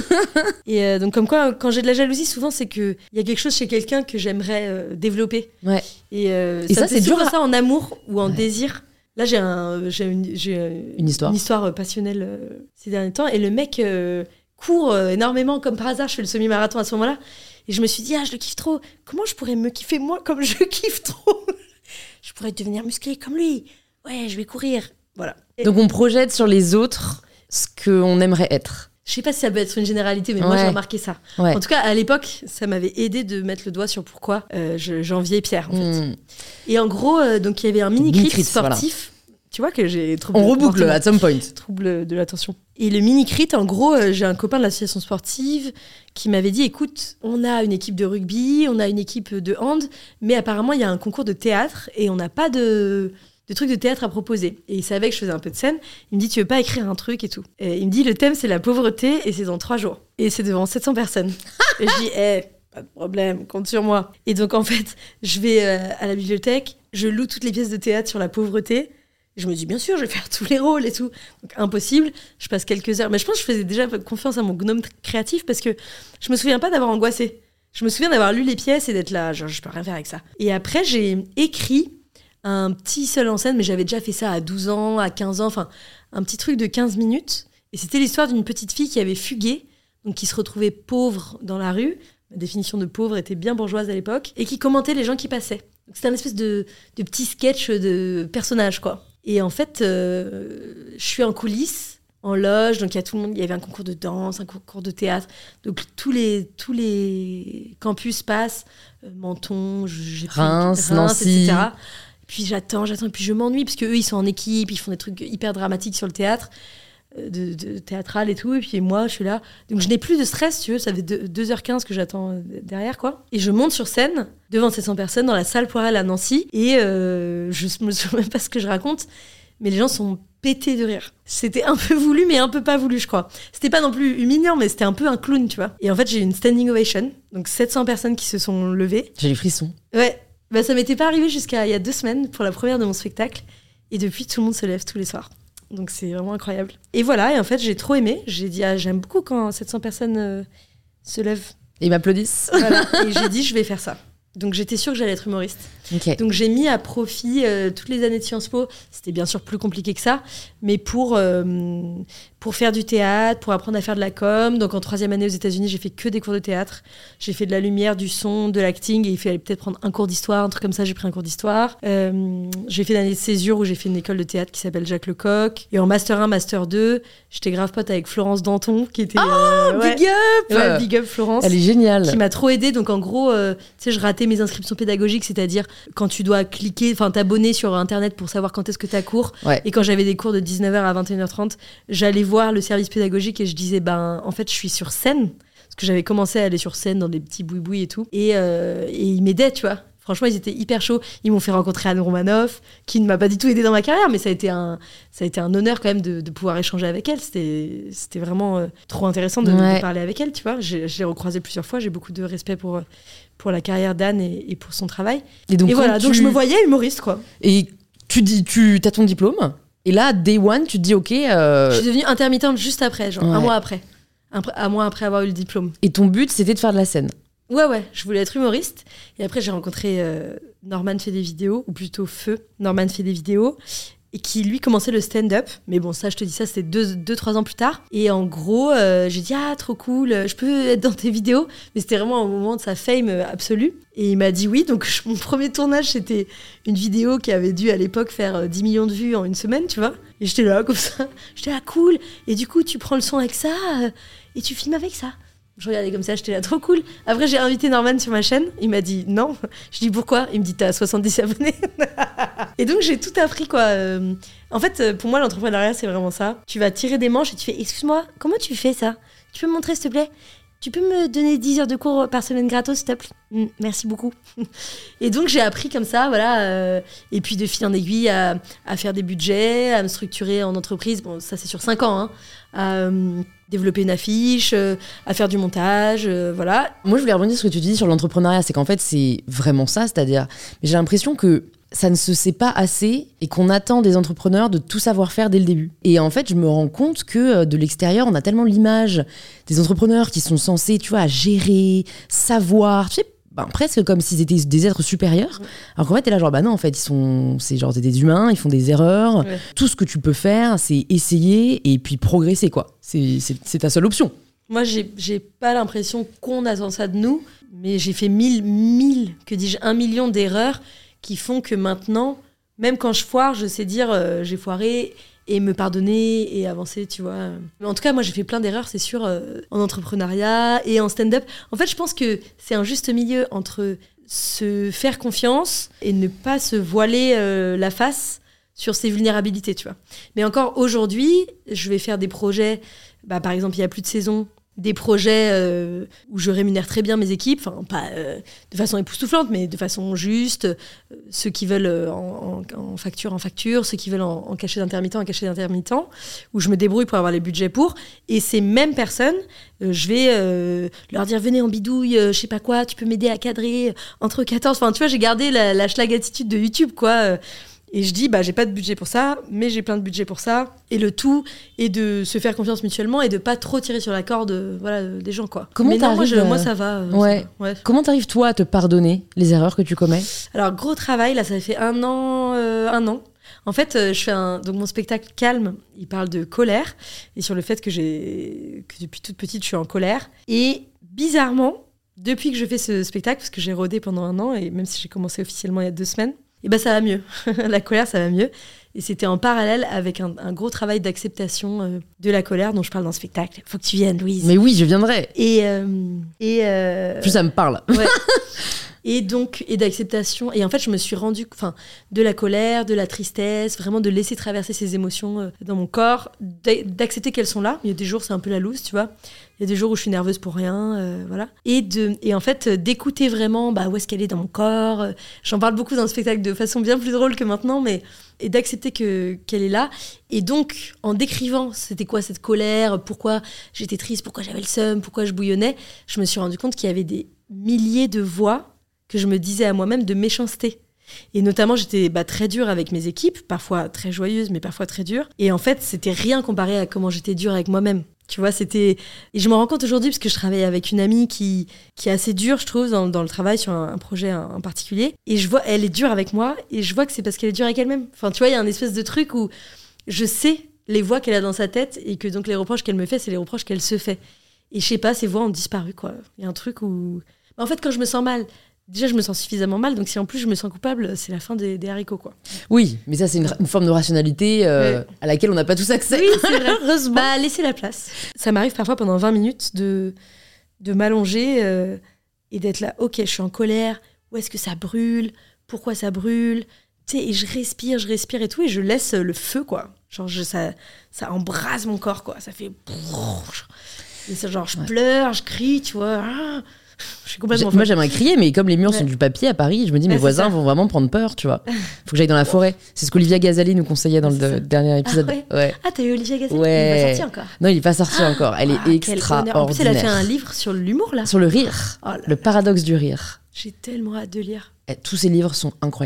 Et euh, donc, comme quoi, quand j'ai de la jalousie, souvent, c'est qu'il y a quelque chose chez quelqu'un que j'aimerais euh, développer. Ouais. Et, euh, et ça, ça c'est dur. À... ça en amour ou en ouais. désir. Là, j'ai, un, j'ai, une, j'ai une histoire, une histoire passionnelle euh, ces derniers temps. Et le mec euh, court euh, énormément, comme par hasard. Je fais le semi-marathon à ce moment-là. Et je me suis dit, ah, je le kiffe trop. Comment je pourrais me kiffer moi comme je kiffe trop ? Je pourrais devenir musclée comme lui. Ouais, je vais courir. Voilà. Et donc, on projette sur les autres ce qu'on aimerait être. Je sais pas si ça peut être une généralité, mais ouais. moi, j'ai remarqué ça. Ouais. En tout cas, à l'époque, ça m'avait aidé de mettre le doigt sur pourquoi euh, je, j'enviais Pierre, en fait. Mmh. Et en gros, euh, donc il y avait un mini-crit sportif. Voilà. Tu vois que j'ai trouble. On reboucle at some point. Trouble de l'attention. Et le mini-crit, en gros, euh, j'ai un copain de l'association sportive qui m'avait dit, écoute, on a une équipe de rugby, on a une équipe de hand, mais apparemment, il y a un concours de théâtre et on n'a pas de, de trucs de théâtre à proposer. Et il savait que je faisais un peu de scène. Il me dit, tu veux pas écrire un truc et tout. Et il me dit, le thème, c'est la pauvreté et c'est dans trois jours. Et c'est devant sept cents personnes. Et je dis, eh, hey, pas de problème, compte sur moi. Et donc, en fait, je vais euh, à la bibliothèque, je loue toutes les pièces de théâtre sur la pauvreté. Je me dis, bien sûr, je vais faire tous les rôles et tout. Donc, impossible. Je passe quelques heures. Mais je pense que je faisais déjà confiance à mon gnome créatif parce que je me souviens pas d'avoir angoissé. Je me souviens d'avoir lu les pièces et d'être là, genre, je peux rien faire avec ça. Et après, j'ai écrit un petit seul en scène, mais j'avais déjà fait ça à douze ans, à quinze ans, enfin, un petit truc de quinze minutes. Et c'était l'histoire d'une petite fille qui avait fugué, donc qui se retrouvait pauvre dans la rue. Ma définition de pauvre était bien bourgeoise à l'époque. Et qui commentait les gens qui passaient. Donc, c'était un espèce de, de petit sketch de personnage, quoi. Et en fait, euh, je suis en coulisses, en loge, donc il y a tout le monde, il y avait un concours de danse, un concours de théâtre, donc tous les, tous les campus passent, euh, Menton, j'ai Reims, Reims, Nancy. et cetera. Puis j'attends, j'attends, et puis je m'ennuie, parce qu'eux, ils sont en équipe, ils font des trucs hyper dramatiques sur le théâtre, euh, de, de théâtral et tout, et puis moi, je suis là. Donc je n'ai plus de stress, tu veux, ça fait deux heures quinze que j'attends derrière, quoi. Et je monte sur scène, devant sept cents personnes, dans la salle Poirel à Nancy, et euh, je me souviens même pas ce que je raconte, mais les gens sont pétés de rire. C'était un peu voulu, mais un peu pas voulu, je crois. C'était pas non plus humiliant, mais c'était un peu un clown, tu vois. Et en fait, j'ai eu une standing ovation, donc sept cents personnes qui se sont levées. J'ai les frissons. Ouais, bah, ça m'était pas arrivé jusqu'à il y a deux semaines, pour la première de mon spectacle, et depuis, tout le monde se lève tous les soirs. Donc c'est vraiment incroyable. Et voilà, et en fait, j'ai trop aimé. J'ai dit, ah, j'aime beaucoup quand sept cents personnes euh, se lèvent. Et m'applaudissent. Voilà, et j'ai dit, je vais faire ça. Donc j'étais sûre que j'allais être humoriste. Okay. Donc j'ai mis à profit euh, toutes les années de Sciences Po. C'était bien sûr plus compliqué que ça, mais pour, euh, pour faire du théâtre, pour apprendre à faire de la com. Donc en troisième année aux États-Unis, j'ai fait que des cours de théâtre. J'ai fait de la lumière, du son, de l'acting, et il fallait peut-être prendre un cours d'histoire, un truc comme ça. J'ai pris un cours d'histoire. Euh, j'ai fait l'année de césure où j'ai fait une école de théâtre qui s'appelle Jacques Lecoq. Et en master un, master deux, j'étais grave pote avec Florence Danton, qui était... Oh, euh, ouais, big up ouais, big up Florence. Elle est géniale. Qui m'a trop aidée. Donc en gros, euh, tu sais, je ratais mes inscriptions pédagogiques, c'est-à-dire quand tu dois cliquer, enfin t'abonner sur internet pour savoir quand est-ce que t'as cours. Ouais. Et quand j'avais des cours de dix-neuf heures à vingt et une heures trente, j'allais voir le service pédagogique et je disais, ben en fait je suis sur scène, parce que j'avais commencé à aller sur scène dans des petits boui-boui et tout, et, euh, et ils m'aidaient, tu vois. Franchement, ils étaient hyper chauds. Ils m'ont fait rencontrer Anne Romanoff, qui ne m'a pas du tout aidée dans ma carrière, mais ça a été un, ça a été un honneur quand même de, de pouvoir échanger avec elle. C'était, c'était vraiment euh, trop intéressant de, ouais. de parler avec elle, tu vois. J'ai, je l'ai recroisée plusieurs fois. J'ai beaucoup de respect pour, pour la carrière d'Anne et, et pour son travail. Et, donc, et voilà, tu... donc je me voyais humoriste, quoi. Et tu dis, tu as ton diplôme, et là, day one, tu te dis, ok... Euh... Je suis devenue intermittente juste après, genre ouais. un mois après. Un, un mois après avoir eu le diplôme. Et ton but, c'était de faire de la scène. Ouais, ouais, je voulais être humoriste. Et après, j'ai rencontré euh, Norman fait des vidéos, ou plutôt Feu. Norman fait des vidéos. Et qui, lui, commençait le stand-up. Mais bon, ça, je te dis ça, c'était deux, deux trois ans plus tard. Et en gros, euh, j'ai dit, ah, trop cool, je peux être dans tes vidéos. Mais c'était vraiment au moment de sa fame absolue. Et il m'a dit oui. Donc, je, mon premier tournage, c'était une vidéo qui avait dû, à l'époque, faire dix millions de vues en une semaine, tu vois. Et j'étais là, comme ça. J'étais là, cool. Et du coup, tu prends le son avec ça euh, et tu filmes avec ça. Je regardais comme ça, j'étais là, trop cool. Après, j'ai invité Norman sur ma chaîne. Il m'a dit non. Je dis pourquoi ? Il me dit, t'as soixante-dix abonnés. Et donc, j'ai tout appris, quoi. Euh, en fait, pour moi, l'entrepreneuriat, c'est vraiment ça. Tu vas tirer des manches et tu fais, excuse-moi, comment tu fais ça ? Tu peux me montrer, s'il te plaît ? Tu peux me donner dix heures de cours par semaine gratos, s'il te plaît ? mmh, Merci beaucoup. Et donc, j'ai appris comme ça, voilà. Euh, et puis, de fil en aiguille, à, à faire des budgets, à me structurer en entreprise. Bon, ça, c'est sur cinq ans, hein. À euh, développer une affiche, euh, à faire du montage, euh, voilà. Moi, je voulais rebondir sur ce que tu dis sur l'entrepreneuriat. C'est qu'en fait, c'est vraiment ça. C'est-à-dire, mais j'ai l'impression que ça ne se sait pas assez et qu'on attend des entrepreneurs de tout savoir faire dès le début. Et en fait, je me rends compte que de l'extérieur, on a tellement l'image des entrepreneurs qui sont censés, tu vois, gérer, savoir, tu sais, ben, presque comme s'ils étaient des êtres supérieurs. Ouais. Alors qu'en fait, t'es là genre, bah non, en fait, ils sont, c'est genre des humains, ils font des erreurs. Ouais. Tout ce que tu peux faire, c'est essayer et puis progresser, quoi. C'est, c'est, c'est ta seule option. Moi, j'ai, j'ai pas l'impression qu'on attend ça de nous, mais j'ai fait mille, mille, que dis-je, un million d'erreurs qui font que maintenant, même quand je foire, je sais dire euh, j'ai foiré et me pardonner et avancer, tu vois. Mais en tout cas, moi, j'ai fait plein d'erreurs, c'est sûr, euh, en entrepreneuriat et en stand-up. En fait, je pense que c'est un juste milieu entre se faire confiance et ne pas se voiler euh, la face sur ses vulnérabilités, tu vois. Mais encore aujourd'hui, je vais faire des projets, bah, par exemple, il y a plus de saison, des projets euh, où je rémunère très bien mes équipes, enfin pas euh, de façon époustouflante, mais de façon juste. Euh, ceux qui veulent euh, en, en, en facture, en facture, ceux qui veulent en, en cachet d'intermittent, en cachet d'intermittent, où je me débrouille pour avoir les budgets pour. Et ces mêmes personnes, euh, je vais euh, leur dire venez en bidouille, euh, je sais pas quoi, tu peux m'aider à cadrer entre quatorze. Enfin, tu vois, j'ai gardé la, la schlag attitude de YouTube, quoi. Euh, Et je dis, bah, j'ai pas de budget pour ça, mais j'ai plein de budget pour ça. Et le tout est de se faire confiance mutuellement et de pas trop tirer sur la corde, voilà, des gens, quoi. Comment mais non, moi, je, à... moi, ça va. Euh, ouais. Ça va. Ouais. Comment t'arrives, toi, à te pardonner les erreurs que tu commets ? Alors, gros travail, là, ça fait un an. Euh, un an. En fait, euh, je fais un... Donc, mon spectacle Calme, il parle de colère et sur le fait que, j'ai... que depuis toute petite, je suis en colère. Et bizarrement, depuis que je fais ce spectacle, parce que j'ai rodé pendant un an, et même si j'ai commencé officiellement il y a deux semaines, et ben ça va mieux. La colère, ça va mieux. Et c'était en parallèle avec un, un gros travail d'acceptation euh, de la colère dont je parle dans le spectacle. Faut que tu viennes, Louise. Mais oui, je viendrai. Et euh, et euh, plus ça me parle. Ouais. Et donc et d'acceptation. Et en fait, je me suis rendue, enfin, de la colère, de la tristesse, vraiment de laisser traverser ces émotions euh, dans mon corps, d'accepter qu'elles sont là. Il y a des jours, c'est un peu la loose, tu vois. Il y a des jours où je suis nerveuse pour rien, euh, voilà. Et, de, et en fait, d'écouter vraiment bah, où est-ce qu'elle est dans mon corps. Euh, j'en parle beaucoup dans le spectacle de façon bien plus drôle que maintenant, mais et d'accepter que, qu'elle est là. Et donc, en décrivant c'était quoi cette colère, pourquoi j'étais triste, pourquoi j'avais le seum, pourquoi je bouillonnais, je me suis rendu compte qu'il y avait des milliers de voix que je me disais à moi-même de méchanceté. Et notamment, j'étais bah, très dure avec mes équipes, parfois très joyeuse, mais parfois très dure. Et en fait, c'était rien comparé à comment j'étais dure avec moi-même. Tu vois, c'était... Et je me rends compte aujourd'hui, parce que je travaille avec une amie qui, qui est assez dure, je trouve, dans, dans le travail, sur un, un projet en particulier. Et je vois, elle est dure avec moi, et je vois que c'est parce qu'elle est dure avec elle-même. Enfin, tu vois, il y a un espèce de truc où je sais les voix qu'elle a dans sa tête, et que donc les reproches qu'elle me fait, c'est les reproches qu'elle se fait. Et je sais pas, ces voix ont disparu, quoi. Il y a un truc où... En fait, quand je me sens mal... Déjà, je me sens suffisamment mal, donc si en plus je me sens coupable, c'est la fin des, des haricots, quoi. Oui, mais ça, c'est une, une forme de rationalité euh, ouais. à laquelle on n'a pas tous accès. Oui, c'est vrai. Heureusement. Bah, laissez la place. Ça m'arrive parfois pendant vingt minutes de, de m'allonger euh, et d'être là, ok, je suis en colère, où est-ce que ça brûle, pourquoi ça brûle, tu sais, et je respire, je respire et tout, et je laisse le feu, quoi. Genre, je, ça, ça embrase mon corps, quoi. Ça fait... Et ça, genre, je ouais. pleure, je crie, tu vois... Ah, je suis complètement moi j'aimerais crier, mais comme les murs ouais. sont du papier à Paris, je me dis mes ouais, voisins vont vraiment prendre peur, tu vois. Faut que j'aille dans la forêt. C'est ce qu'Olivia Gazali nous conseillait dans le de, dernier épisode. Ah, ouais. Ouais. Ah, t'as eu Olivia Gazali ouais. Il est pas sorti encore. Non, il est pas sorti ah. encore. Elle est ah, extraordinaire. En plus, elle a fait un livre sur l'humour là. Sur le rire, oh là là. Le paradoxe du rire. J'ai tellement hâte de lire. Et tous ces livres sont incroyables.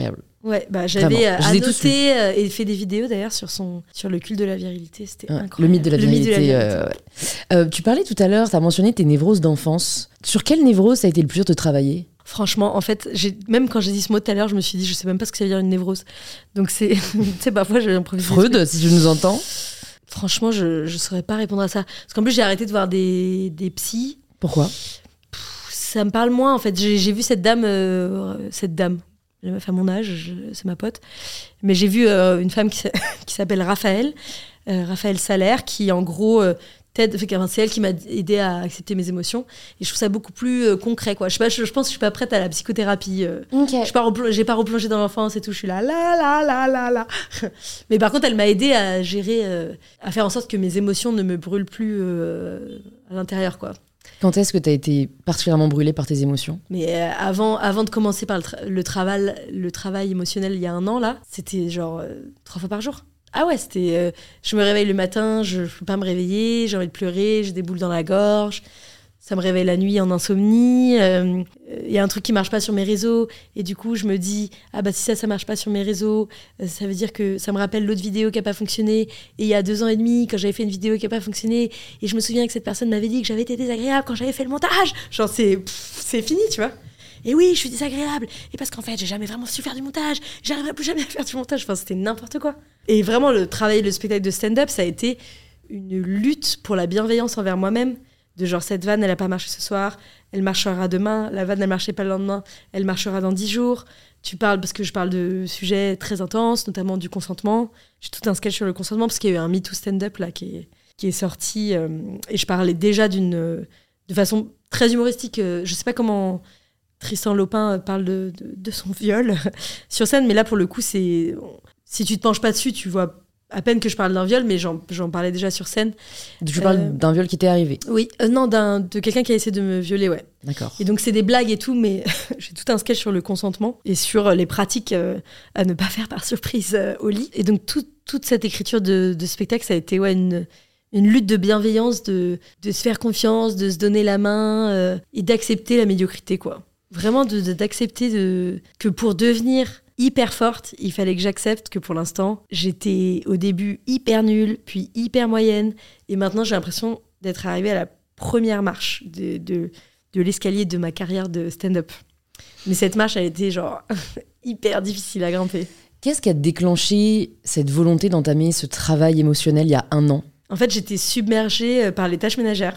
Ouais, bah j'avais Vraiment, je les ai tous annoté euh, et fait des vidéos d'ailleurs sur son sur le culte de la virilité, c'était Ouais, incroyable. le mythe de la Le mythe virilité. de la virilité. euh, ouais. Euh, tu parlais tout à l'heure, tu as mentionné tes névroses d'enfance. Sur quelle névrose ça a été le plus dur de travailler? Franchement, en fait, j'ai même quand j'ai dit ce mot tout à l'heure, je me suis dit, je sais même pas ce que ça veut dire une névrose. Donc c'est, tu sais, parfois j'ai l'impression. Freud, si tu nous entends. Franchement, je je saurais pas répondre à ça. Parce qu'en plus, j'ai arrêté de voir des des psys. Pourquoi? Ça me parle moins en fait. J'ai j'ai vu cette dame, euh, cette dame. La meuf à mon âge, je- c'est ma pote. Mais j'ai vu euh, une femme qui, s'a- qui s'appelle Raphaël, euh, Raphaël Salaire, qui en gros euh, t'aide. Enfin, c'est elle qui m'a aidé à accepter mes émotions. Et je trouve ça beaucoup plus euh, concret, quoi. Je sais pas, je, je pense que je suis pas prête à la psychothérapie. euh. Je suis pas repl- j'ai pas replongé dans l'enfance et tout. Je suis là, là, là, là, là, là. Mais par contre, elle m'a aidé à gérer, euh, à faire en sorte que mes émotions ne me brûlent plus euh, à l'intérieur, quoi. Quand est-ce que tu as été particulièrement brûlée par tes émotions? Mais euh, avant, avant de commencer par le, tra- le, travail, le travail émotionnel il y a un an, là, c'était genre euh, trois fois par jour. Ah ouais, c'était. euh, je me réveille le matin, je ne peux pas me réveiller, j'ai envie de pleurer, j'ai des boules dans la gorge. Ça me réveille la nuit en insomnie. Il euh, y a un truc qui marche pas sur mes réseaux. Et du coup, je me dis, ah bah si ça, ça marche pas sur mes réseaux, euh, ça veut dire que ça me rappelle l'autre vidéo qui a pas fonctionné. Et il y a deux ans et demi, quand j'avais fait une vidéo qui a pas fonctionné, et je me souviens que cette personne m'avait dit que j'avais été désagréable quand j'avais fait le montage. Genre, c'est, pff, c'est fini, tu vois. Et oui, je suis désagréable. Et parce qu'en fait, j'ai jamais vraiment su faire du montage. J'arriverai plus jamais à faire du montage. Enfin, c'était n'importe quoi. Et vraiment, le travail, le spectacle de stand-up, ça a été une lutte pour la bienveillance envers moi-même. De genre, cette vanne, elle a pas marché ce soir, elle marchera demain. La vanne, elle marchait pas le lendemain, elle marchera dans dix jours. Tu parles, parce que je parle de sujets très intenses, notamment du consentement. J'ai tout un sketch sur le consentement, parce qu'il y a eu un Me Too stand-up là, qui, est, qui est sorti. Euh, et je parlais déjà d'une, de façon très humoristique. Euh, je sais pas comment Tristan Lopin parle de, de, de son viol sur scène, mais là, pour le coup, c'est, si tu te penches pas dessus, tu vois à peine que je parle d'un viol, mais j'en, j'en parlais déjà sur scène. Tu parles Euh, d'un viol qui t'est arrivé? Oui, euh, non, d'un, de quelqu'un qui a essayé de me violer, ouais. D'accord. Et donc, c'est des blagues et tout, mais j'ai tout un sketch sur le consentement et sur les pratiques euh, à ne pas faire par surprise euh, au lit. Et donc, tout, toute cette écriture de, de spectacle, ça a été ouais, une, une lutte de bienveillance, de, de se faire confiance, de se donner la main euh, et d'accepter la médiocrité, quoi. Vraiment, de, de, d'accepter de, que pour devenir hyper forte, il fallait que j'accepte que pour l'instant, j'étais au début hyper nulle, puis hyper moyenne, et maintenant j'ai l'impression d'être arrivée à la première marche de, de, de l'escalier de ma carrière de stand-up. Mais cette marche a été genre hyper difficile à grimper. Qu'est-ce qui a déclenché cette volonté d'entamer ce travail émotionnel il y a un an? En fait, j'étais submergée par les tâches ménagères.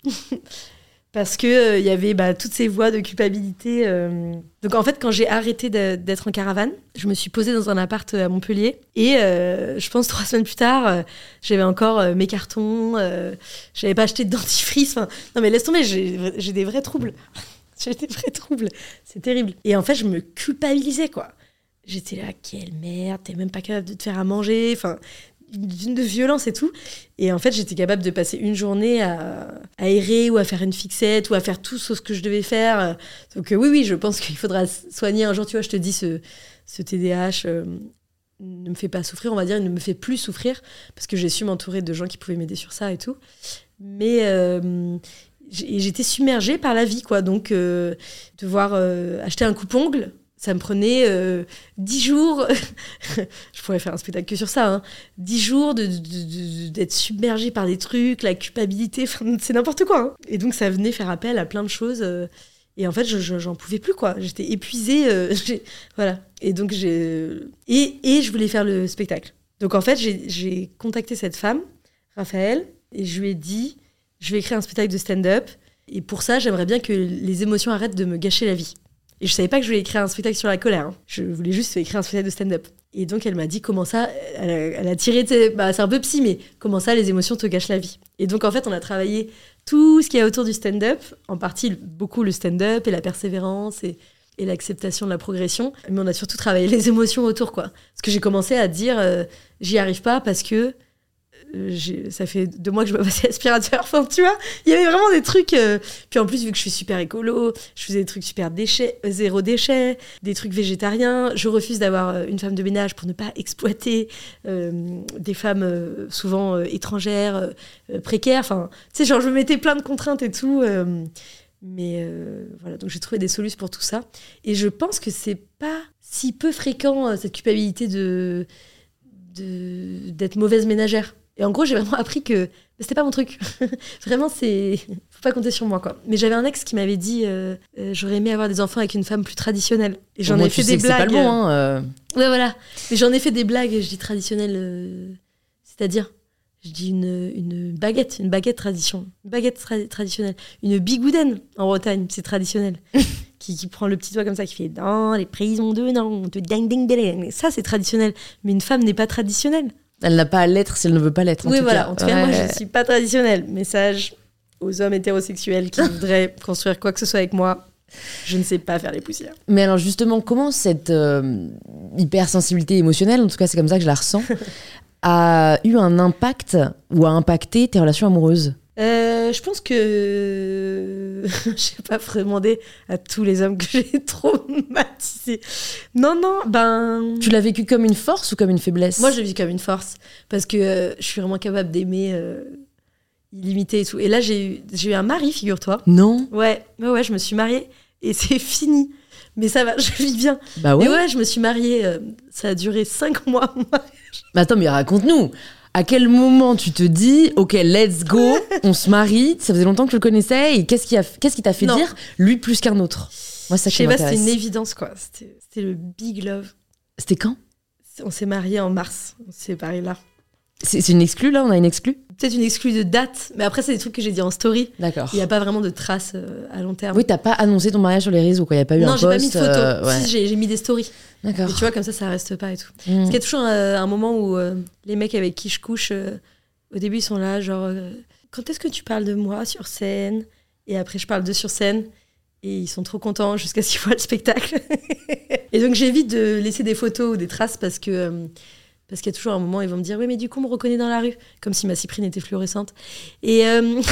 Parce qu'il euh, y avait bah, toutes ces voix de culpabilité. Euh... Donc en fait, quand j'ai arrêté de, d'être en caravane, je me suis posée dans un appart à Montpellier. Et euh, je pense trois semaines plus tard, euh, j'avais encore euh, mes cartons, euh, j'avais pas acheté de dentifrice. Enfin, non mais laisse tomber, j'ai, j'ai des vrais troubles. j'ai des vrais troubles. C'est terrible. Et en fait, je me culpabilisais, quoi. J'étais là, quelle merde, t'es même pas capable de te faire à manger. Enfin, d'une de violence et tout. Et en fait, j'étais capable de passer une journée à, à errer ou à faire une fixette ou à faire tout sauf ce que je devais faire. Donc euh, oui, oui, je pense qu'il faudra soigner un jour. Tu vois, je te dis, ce, ce T D A H euh, ne me fait pas souffrir, on va dire, il ne me fait plus souffrir parce que j'ai su m'entourer de gens qui pouvaient m'aider sur ça et tout. Mais euh, j'étais submergée par la vie, quoi. Donc, euh, devoir euh, acheter un coupe-ongle, ça me prenait euh, dix jours, je pourrais faire un spectacle que sur ça, hein. dix jours de, de, de, d'être submergée par des trucs, la culpabilité, c'est n'importe quoi. Hein. Et donc ça venait faire appel à plein de choses. Euh, et en fait, je, je, j'en pouvais plus, quoi. J'étais épuisée. Euh, j'ai, voilà. Et donc, j'ai... Et, et je voulais faire le spectacle. Donc en fait, j'ai, j'ai contacté cette femme, Raphaël, et je lui ai dit, je vais écrire un spectacle de stand-up. Et pour ça, j'aimerais bien que les émotions arrêtent de me gâcher la vie. Et je savais pas que je voulais écrire un spectacle sur la colère. Hein. Je voulais juste écrire un spectacle de stand-up. Et donc, elle m'a dit, comment ça, elle a, elle a tiré, bah, c'est un peu psy, mais comment ça, les émotions te gâchent la vie. Et donc, en fait, on a travaillé tout ce qu'il y a autour du stand-up, en partie beaucoup le stand-up et la persévérance et, et l'acceptation de la progression. Mais on a surtout travaillé les émotions autour, quoi. Parce que j'ai commencé à dire, euh, j'y arrive pas parce que J'ai, ça fait deux mois que je me passe aspirateur. Enfin, tu vois, il y avait vraiment des trucs. Euh, puis en plus, vu que je suis super écolo, je faisais des trucs super déchets, euh, zéro déchet, des trucs végétariens. Je refuse d'avoir euh, une femme de ménage pour ne pas exploiter euh, des femmes euh, souvent euh, étrangères, euh, précaires. Enfin, tu sais, genre, je me mettais plein de contraintes et tout. Euh, Mais euh, voilà, donc j'ai trouvé des solutions pour tout ça. Et je pense que c'est pas si peu fréquent, euh, cette culpabilité de, de, d'être mauvaise ménagère. Et en gros, j'ai vraiment appris que c'était pas mon truc. Vraiment, c'est... Faut pas compter sur moi, quoi. Mais j'avais un ex qui m'avait dit euh, euh, j'aurais aimé avoir des enfants avec une femme plus traditionnelle. Et j'en Bon, ai moi, fait tu des sais que blagues. C'est pas le bon, hein. Euh... Ouais, voilà. Mais j'en ai fait des blagues, je dis traditionnelle, euh, c'est-à-dire, je dis une, une baguette, une baguette tradition, une baguette tra- traditionnelle, une bigouden en Bretagne, c'est traditionnel. qui, qui prend le petit doigt comme ça, qui fait dans les prisons de non, te ding ding ding. Ça, c'est traditionnel. Mais une femme n'est pas traditionnelle. Elle n'a pas à l'être si elle ne veut pas l'être. En oui, tout voilà. Cas. En tout cas, ouais. moi, je suis pas traditionnelle. Message aux hommes hétérosexuels qui voudraient construire quoi que ce soit avec moi. Je ne sais pas faire les poussières. Mais alors justement, comment cette euh, hypersensibilité émotionnelle, en tout cas c'est comme ça que je la ressens, a eu un impact ou a impacté tes relations amoureuses ? euh, Je pense que je n'ai pas demandé à tous les hommes que j'ai traumatisés. Non, non, ben... Tu l'as vécu comme une force ou comme une faiblesse ? Moi, je l'ai vécu comme une force parce que euh, je suis vraiment capable d'aimer euh, illimité et tout. Et là, j'ai eu, j'ai eu un mari, figure-toi. Non ? Ouais, ouais, ouais, je me suis mariée et c'est fini. Mais ça va, je vis bien. Bah ouais. Mais ouais, je me suis mariée, euh, ça a duré cinq mois. Mais attends, mais raconte-nous. À quel moment tu te dis, ok, let's go, on se marie, ça faisait longtemps que je le connaissais, et qu'est-ce qui, a, qu'est-ce qui t'a fait non. dire lui plus qu'un autre ? Moi, ça je qui sais pas, m'intéresse. c'était une évidence, quoi. C'était, c'était le big love. C'était quand ? On s'est mariés en mars, on s'est séparés là. C'est, c'est une exclue, là ? On a une exclue ? Peut-être une exclue de date, mais après, c'est des trucs que j'ai dit en story. D'accord. Il n'y a pas vraiment de traces euh, à long terme. Oui, t'as pas annoncé ton mariage sur les réseaux, quoi. Il n'y a pas eu non, un j'ai post. pas mis de photos. euh, ouais. Si, j'ai, j'ai mis des stories. D'accord. Mais tu vois, comme ça, ça reste pas et tout. Mmh. Parce qu'il y a toujours euh, un moment où euh, les mecs avec qui je couche, euh, au début, ils sont là, genre, euh, quand est-ce que tu parles de moi sur scène ? Et après, je parle d'eux sur scène. Et ils sont trop contents jusqu'à ce qu'ils voient le spectacle. Et donc, j'évite de laisser des photos ou des traces parce que... Euh, Parce qu'il y a toujours un moment où ils vont me dire « Oui, mais du coup, on me reconnaît dans la rue. » Comme si ma cyprine était fluorescente. Et... Euh...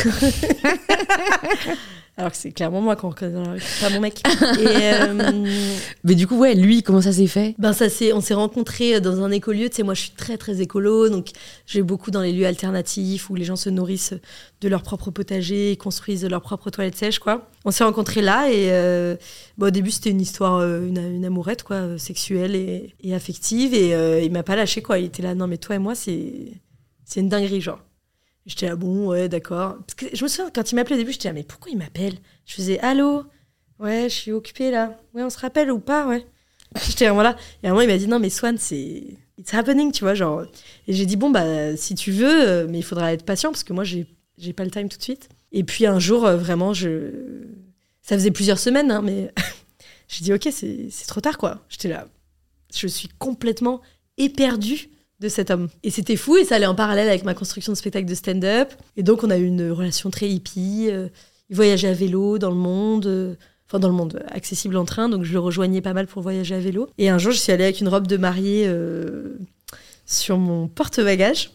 Alors que c'est clairement moi qu'on reconnaît dans la rue, pas mon mec. Et euh... Mais du coup, ouais, lui, comment ça s'est fait ? Ben ça c'est, on s'est rencontrés dans un écolieu. Tu sais, moi, je suis très, très écolo. Donc, j'ai beaucoup dans les lieux alternatifs où les gens se nourrissent de leur propre potager et construisent leur propre toilette sèche, quoi. On s'est rencontrés là et euh... bon, au début, c'était une histoire, une, une amourette, quoi, sexuelle et, et affective. Et euh, il m'a pas lâché, quoi. Il était là, non, mais toi et moi, c'est, c'est une dinguerie, genre. J'étais là, bon, ouais, d'accord. Parce que je me souviens, quand il m'appelait au début, j'étais là, mais pourquoi il m'appelle ? Je faisais, allô ? Ouais, je suis occupée là. Ouais, on se rappelle ou pas ? Ouais. J'étais là, voilà. Et à un moment, il m'a dit, non, mais Swan, c'est. It's happening, tu vois, genre. Et j'ai dit, bon, bah, si tu veux, mais il faudra être patient parce que moi, j'ai, j'ai pas le time tout de suite. Et puis un jour, vraiment, je. Ça faisait plusieurs semaines, hein, mais j'ai dit, ok, c'est, c'est trop tard, quoi. J'étais là. Je suis complètement éperdue de cet homme. Et c'était fou, et ça allait en parallèle avec ma construction de spectacle de stand-up. Et donc, on a eu une relation très hippie. Euh, il voyageait à vélo dans le monde, euh, enfin dans le monde accessible en train, donc je le rejoignais pas mal pour voyager à vélo. Et un jour, je suis allée avec une robe de mariée euh, sur mon porte-bagages.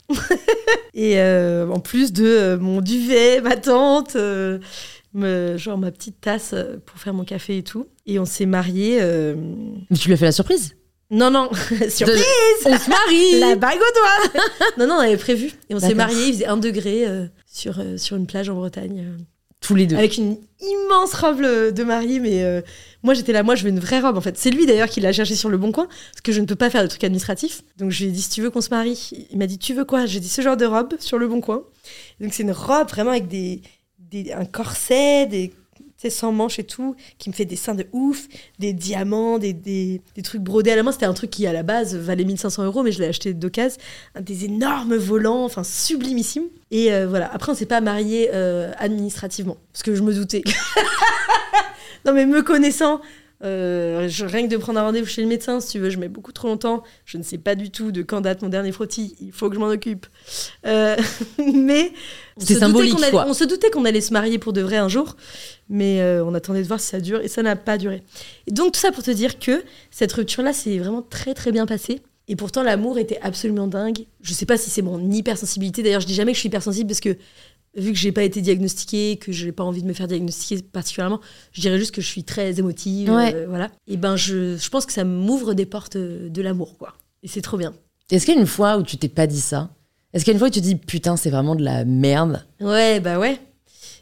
Et euh, en plus de euh, mon duvet, ma tente, euh, me, genre ma petite tasse pour faire mon café et tout. Et on s'est mariés... Euh... Mais tu lui as fait la surprise ? Non, non, surprise de... On se marie. La bague au doigt. Non, non, on avait prévu. Et on D'accord. s'est mariés, il faisait un degré euh, sur, euh, sur une plage en Bretagne. Euh, Tous les deux. Avec une immense robe de mariée, mais euh, moi j'étais là, moi je veux une vraie robe en fait. C'est lui d'ailleurs qui l'a cherché sur Le Bon Coin, parce que je ne peux pas faire de trucs administratifs. Donc je lui ai dit, si tu veux qu'on se marie. Il m'a dit, tu veux quoi ? J'ai dit, ce genre de robe sur Le Bon Coin. Donc c'est une robe vraiment avec des, des, un corset, des... sans manches et tout, qui me fait des seins de ouf, des diamants, des, des, des trucs brodés à la main. C'était un truc qui, à la base, valait mille cinq cents euros, mais je l'ai acheté d'occasion. Des énormes volants, enfin, sublimissime. Et euh, voilà. Après, on s'est pas mariés euh, administrativement, parce que je me doutais. Non, mais me connaissant, euh, je, rien que de prendre un rendez-vous chez le médecin, si tu veux, je mets beaucoup trop longtemps. Je ne sais pas du tout de quand date mon dernier frottis. Il faut que je m'en occupe. Euh, mais... C'est symbolique, allait, quoi. On se doutait qu'on allait se marier pour de vrai un jour, mais euh, on attendait de voir si ça dure, et ça n'a pas duré. Et donc, tout ça pour te dire que cette rupture-là s'est vraiment très, très bien passée. Et pourtant, l'amour était absolument dingue. Je sais pas si c'est mon hypersensibilité. D'ailleurs, je dis jamais que je suis hypersensible parce que, vu que j'ai pas été diagnostiquée, que j'ai pas envie de me faire diagnostiquer particulièrement, je dirais juste que je suis très émotive. Ouais. Euh, voilà. Et ben, je, je pense que ça m'ouvre des portes de l'amour, quoi. Et c'est trop bien. Est-ce qu'il y a une fois où tu t'es pas dit ça ? Est-ce qu'il y a une fois où tu te dis, putain, c'est vraiment de la merde ? Ouais, bah ouais.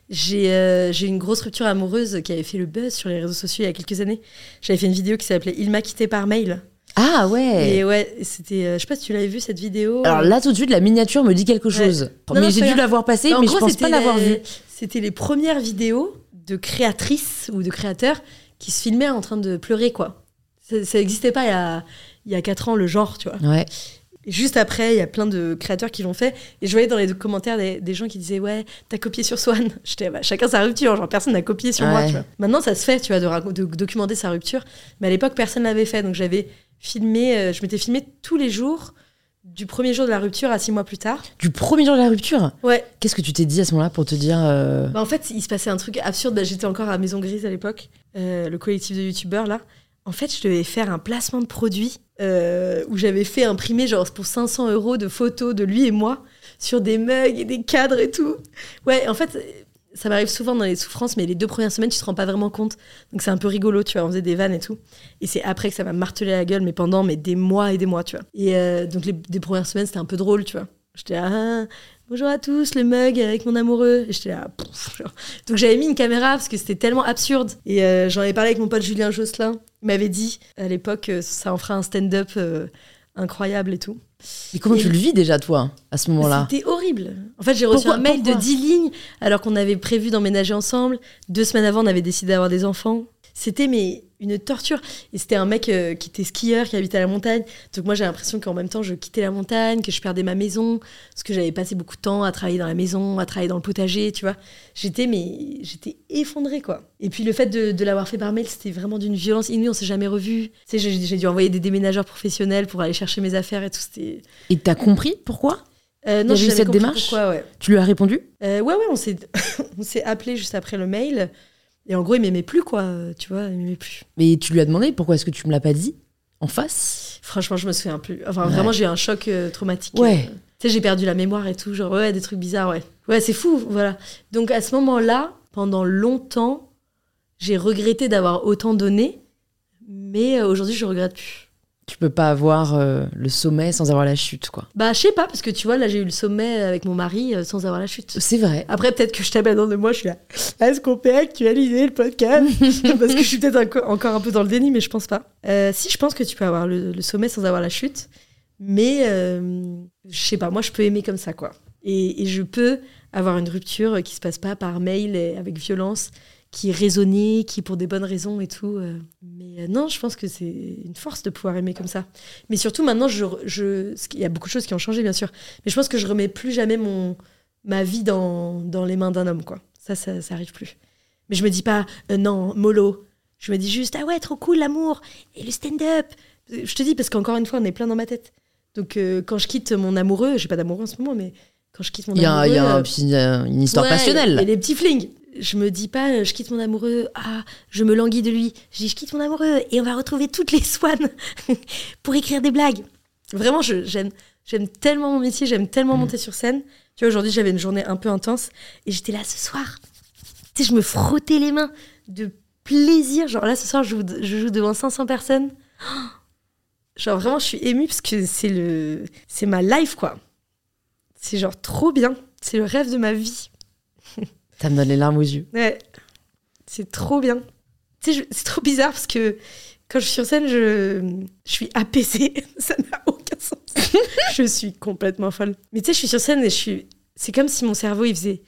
J'ai, euh, j'ai une grosse rupture amoureuse qui avait fait le buzz sur les réseaux sociaux il y a quelques années. J'avais fait une vidéo qui s'appelait « Il m'a quitté par mail ». Ah ouais. Et ouais, c'était. Euh, je sais pas si tu l'avais vu cette vidéo. Alors là, tout de suite, la miniature me dit quelque chose. Ouais. Non, mais non, j'ai dû l'avoir passée, mais gros, je pense pas l'avoir les... vue. C'était les premières vidéos de créatrices ou de créateurs qui se filmaient en train de pleurer, quoi. Ça n'existait pas il y a, il y a quatre ans, le genre, tu vois. Ouais. Et juste après, il y a plein de créateurs qui l'ont fait. Et je voyais dans les commentaires des, des gens qui disaient « Ouais, t'as copié sur Swan ». J'étais bah, chacun sa rupture, genre personne n'a copié sur ouais. moi, tu vois. Maintenant, ça se fait, tu vois, de, de documenter sa rupture. Mais à l'époque, personne ne l'avait fait. Donc j'avais filmé, euh, je m'étais filmé tous les jours, du premier jour de la rupture à six mois plus tard. Du premier jour de la rupture ? Ouais. Qu'est-ce que tu t'es dit à ce moment-là pour te dire... Euh... Bah, en fait, il se passait un truc absurde. Bah, j'étais encore à Maison Grise à l'époque, euh, le collectif de youtubeurs, là. En fait, je devais faire un placement de produit euh, où j'avais fait imprimer genre pour cinq cents euros de photos de lui et moi sur des mugs et des cadres et tout. Ouais, en fait, ça m'arrive souvent dans les souffrances, mais les deux premières semaines, tu te rends pas vraiment compte. Donc c'est un peu rigolo, tu vois, on faisait des vannes et tout. Et c'est après que ça m'a martelé la gueule, mais pendant mais des mois et des mois, tu vois. Et euh, donc les, les premières semaines, c'était un peu drôle, tu vois. J'étais là, ah, bonjour à tous, le mug avec mon amoureux. Et j'étais là, pff, genre. Donc j'avais mis une caméra parce que c'était tellement absurde. Et euh, j'en avais parlé avec mon pote Julien Josselin. Il m'avait dit à l'époque, euh, ça en fera un stand-up euh, incroyable et tout. Et comment et tu le vis déjà, toi, à ce moment-là ? C'était horrible. En fait, j'ai reçu pourquoi, un mail pourquoi de dix lignes alors qu'on avait prévu d'emménager ensemble. Deux semaines avant, on avait décidé d'avoir des enfants. C'était mais une torture. Et c'était un mec euh, qui était skieur, qui habitait à la montagne. Donc moi, j'ai l'impression qu'en même temps, je quittais la montagne, que je perdais ma maison, parce que j'avais passé beaucoup de temps à travailler dans la maison, à travailler dans le potager, tu vois. J'étais, mais j'étais effondrée, quoi. Et puis le fait de, de l'avoir fait par mail, c'était vraiment d'une violence inouïe. On s'est jamais revus. Tu sais, j'ai, j'ai dû envoyer des déménageurs professionnels pour aller chercher mes affaires et tout. C'était... Et t'as compris pourquoi ? Euh, non, j'ai eu cette démarche. Pourquoi, ouais. Tu lui as répondu ? euh, Ouais, ouais, on s'est, on s'est appelé juste après le mail. Et en gros, il m'aimait plus, quoi. Tu vois, il m'aimait plus. Mais tu lui as demandé pourquoi est-ce que tu me l'as pas dit en face ? Franchement, je me souviens plus. Enfin, ouais. Vraiment, j'ai eu un choc euh, traumatique. Ouais. Euh, tu sais, j'ai perdu la mémoire et tout. Genre, ouais, des trucs bizarres, ouais. Ouais, c'est fou, voilà. Donc, à ce moment-là, pendant longtemps, j'ai regretté d'avoir autant donné. Mais euh, aujourd'hui, je regrette plus. Tu peux pas avoir euh, le sommet sans avoir la chute, quoi. Bah, je sais pas, parce que tu vois, là, j'ai eu le sommet avec mon mari euh, sans avoir la chute. C'est vrai. Après, peut-être que je t'appelle dans deux mois, je suis là. Est-ce qu'on peut actualiser le podcast ? Parce que je suis peut-être un, encore un peu dans le déni, mais je pense pas. Euh, si, je pense que tu peux avoir le, le sommet sans avoir la chute. Mais, euh, je sais pas, moi, je peux aimer comme ça, quoi. Et, et je peux avoir une rupture qui se passe pas par mail et avec violence, qui est raisonnée, qui est pour des bonnes raisons et tout. Mais euh, non, je pense que c'est une force de pouvoir aimer comme ça. Mais surtout, maintenant, je, je, il y a beaucoup de choses qui ont changé, bien sûr. Mais je pense que je remets plus jamais mon, ma vie dans, dans les mains d'un homme, quoi. Ça, ça, ça arrive plus. Mais je me dis pas, euh, non, mollo. Je me dis juste, ah ouais, trop cool, l'amour et le stand-up. Je te dis, parce qu'encore une fois, on est plein dans ma tête. Donc, euh, quand je quitte mon amoureux, j'ai pas d'amoureux en ce moment, mais quand je quitte mon y a, amoureux... Il y a, euh, y a une histoire ouais, passionnelle. Et les petits flings. Je me dis pas, je quitte mon amoureux, ah, je me languis de lui. Je dis, je quitte mon amoureux et on va retrouver toutes les Swan pour écrire des blagues. Vraiment, je, j'aime, j'aime tellement mon métier, j'aime tellement mmh. monter sur scène. Tu vois, aujourd'hui, j'avais une journée un peu intense et j'étais là ce soir. Tu sais, je me frottais les mains de plaisir. Genre là, ce soir, je joue, je joue devant cinq cents personnes. Genre vraiment, je suis émue parce que c'est, le, c'est ma life, quoi. C'est genre trop bien. C'est le rêve de ma vie. Ça me donne les larmes aux yeux. Ouais, c'est trop bien. Tu sais, je, c'est trop bizarre parce que quand je suis sur scène, je, je suis apaisée. Ça n'a aucun sens. Je suis complètement folle. Mais tu sais, je suis sur scène et je suis... c'est comme si mon cerveau, il faisait...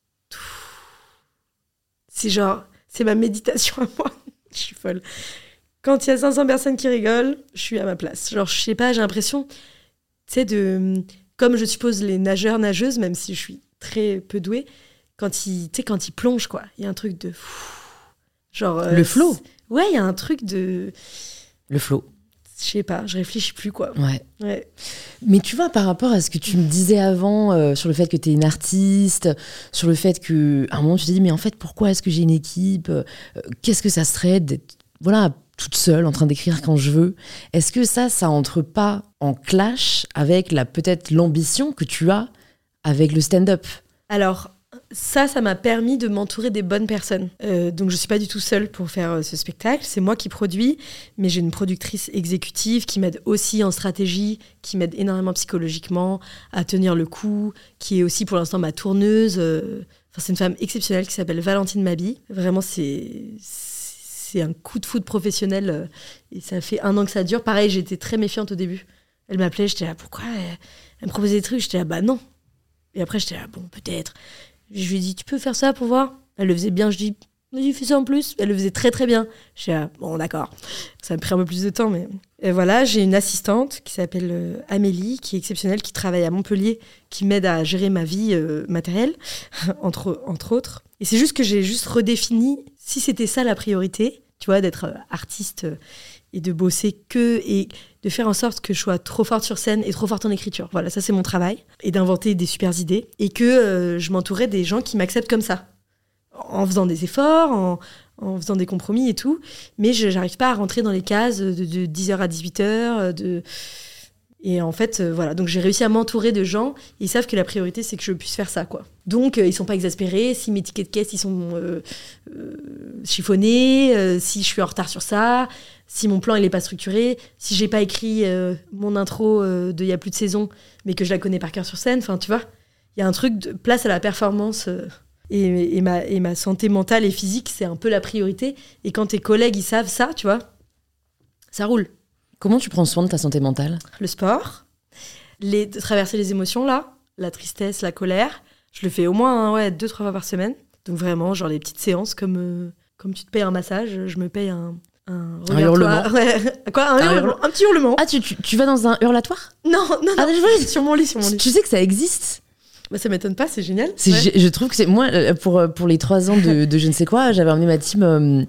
C'est genre... C'est ma méditation à moi. Je suis folle. Quand il y a cinq cents personnes qui rigolent, je suis à ma place. Genre, je sais pas, j'ai l'impression... Tu sais, de... Comme je suppose les nageurs, nageuses, même si je suis très peu douée... Quand il, tu sais, quand il plonge, quoi. Il y a un truc de... Genre... Euh, le flow. Ouais, il y a un truc de... Le flow. Je sais pas, je réfléchis plus, quoi. Ouais. ouais. Mais tu vois, par rapport à ce que tu me disais avant, euh, sur le fait que t'es une artiste, sur le fait que... À un moment, tu t'es dit, mais en fait, pourquoi est-ce que j'ai une équipe euh, Qu'est-ce que ça serait d'être, voilà, toute seule, en train d'écrire quand je veux. Est-ce que ça, ça entre pas en clash avec la, peut-être l'ambition que tu as avec le stand-up ? Alors... Ça, ça m'a permis de m'entourer des bonnes personnes. Euh, donc, je suis pas du tout seule pour faire euh, ce spectacle. C'est moi qui produis, mais j'ai une productrice exécutive qui m'aide aussi en stratégie, qui m'aide énormément psychologiquement à tenir le coup, qui est aussi pour l'instant ma tourneuse. Euh, Enfin, c'est une femme exceptionnelle qui s'appelle Valentine Mabi. Vraiment, c'est, c'est un coup de foudre professionnel. euh, Et ça fait un an que ça dure. Pareil, j'étais très méfiante au début. Elle m'appelait, j'étais là, pourquoi elle, elle me proposait des trucs? J'étais là, bah non. Et après, j'étais là, bon, peut-être. Je lui ai dit, tu peux faire ça pour voir? Elle le faisait bien, je dis, vas-y, fais ça en plus. Elle le faisait très très bien. J'étais là, bon, d'accord. Ça me pris un peu plus de temps, mais... Et voilà, j'ai une assistante qui s'appelle euh, Amélie, qui est exceptionnelle, qui travaille à Montpellier, qui m'aide à gérer ma vie euh, matérielle, entre, entre autres. Et c'est juste que j'ai juste redéfini, si c'était ça la priorité, tu vois, d'être euh, artiste euh, et de bosser que, et de faire en sorte que je sois trop forte sur scène et trop forte en écriture. Voilà, ça c'est mon travail. Et d'inventer des super idées. Et que euh, je m'entourais des gens qui m'acceptent comme ça. En faisant des efforts, en, en faisant des compromis et tout. Mais je n'arrive pas à rentrer dans les cases de, de dix heures à dix-huit heures. De... Et en fait, euh, voilà. Donc j'ai réussi à m'entourer de gens. Ils savent que la priorité, c'est que je puisse faire ça, quoi. Donc euh, ils ne sont pas exaspérés. Si mes tickets de caisse, ils sont euh, euh, chiffonnés, euh, si je suis en retard sur ça, si mon plan il n'est pas structuré, si j'ai pas écrit euh, mon intro euh, de Il y a plus de saison, mais que je la connais par cœur sur scène. Enfin, tu vois, il y a un truc de place à la performance... Euh, Et, et, ma, et ma santé mentale et physique, c'est un peu la priorité. Et quand tes collègues, ils savent ça, tu vois, ça roule. Comment tu prends soin de ta santé mentale? Le sport, les, traverser les émotions, là, la tristesse, la colère, je le fais au moins hein, ouais, deux, trois fois par semaine. Donc vraiment, genre les petites séances, comme, euh, comme tu te payes un massage, je me paye un... Un, un hurlement. Ouais. Quoi, un, un, hurlement. Un petit hurlement. Ah, tu, tu, tu vas dans un hurlatoire? Non, non, non. Ah, je... sur mon lit, sur mon lit. Tu sais que ça existe? Bah, ça m'étonne pas, c'est génial. C'est, ouais. je, je trouve que c'est... Moi, pour, pour les trois ans de, de je ne sais quoi, j'avais emmené ma team euh,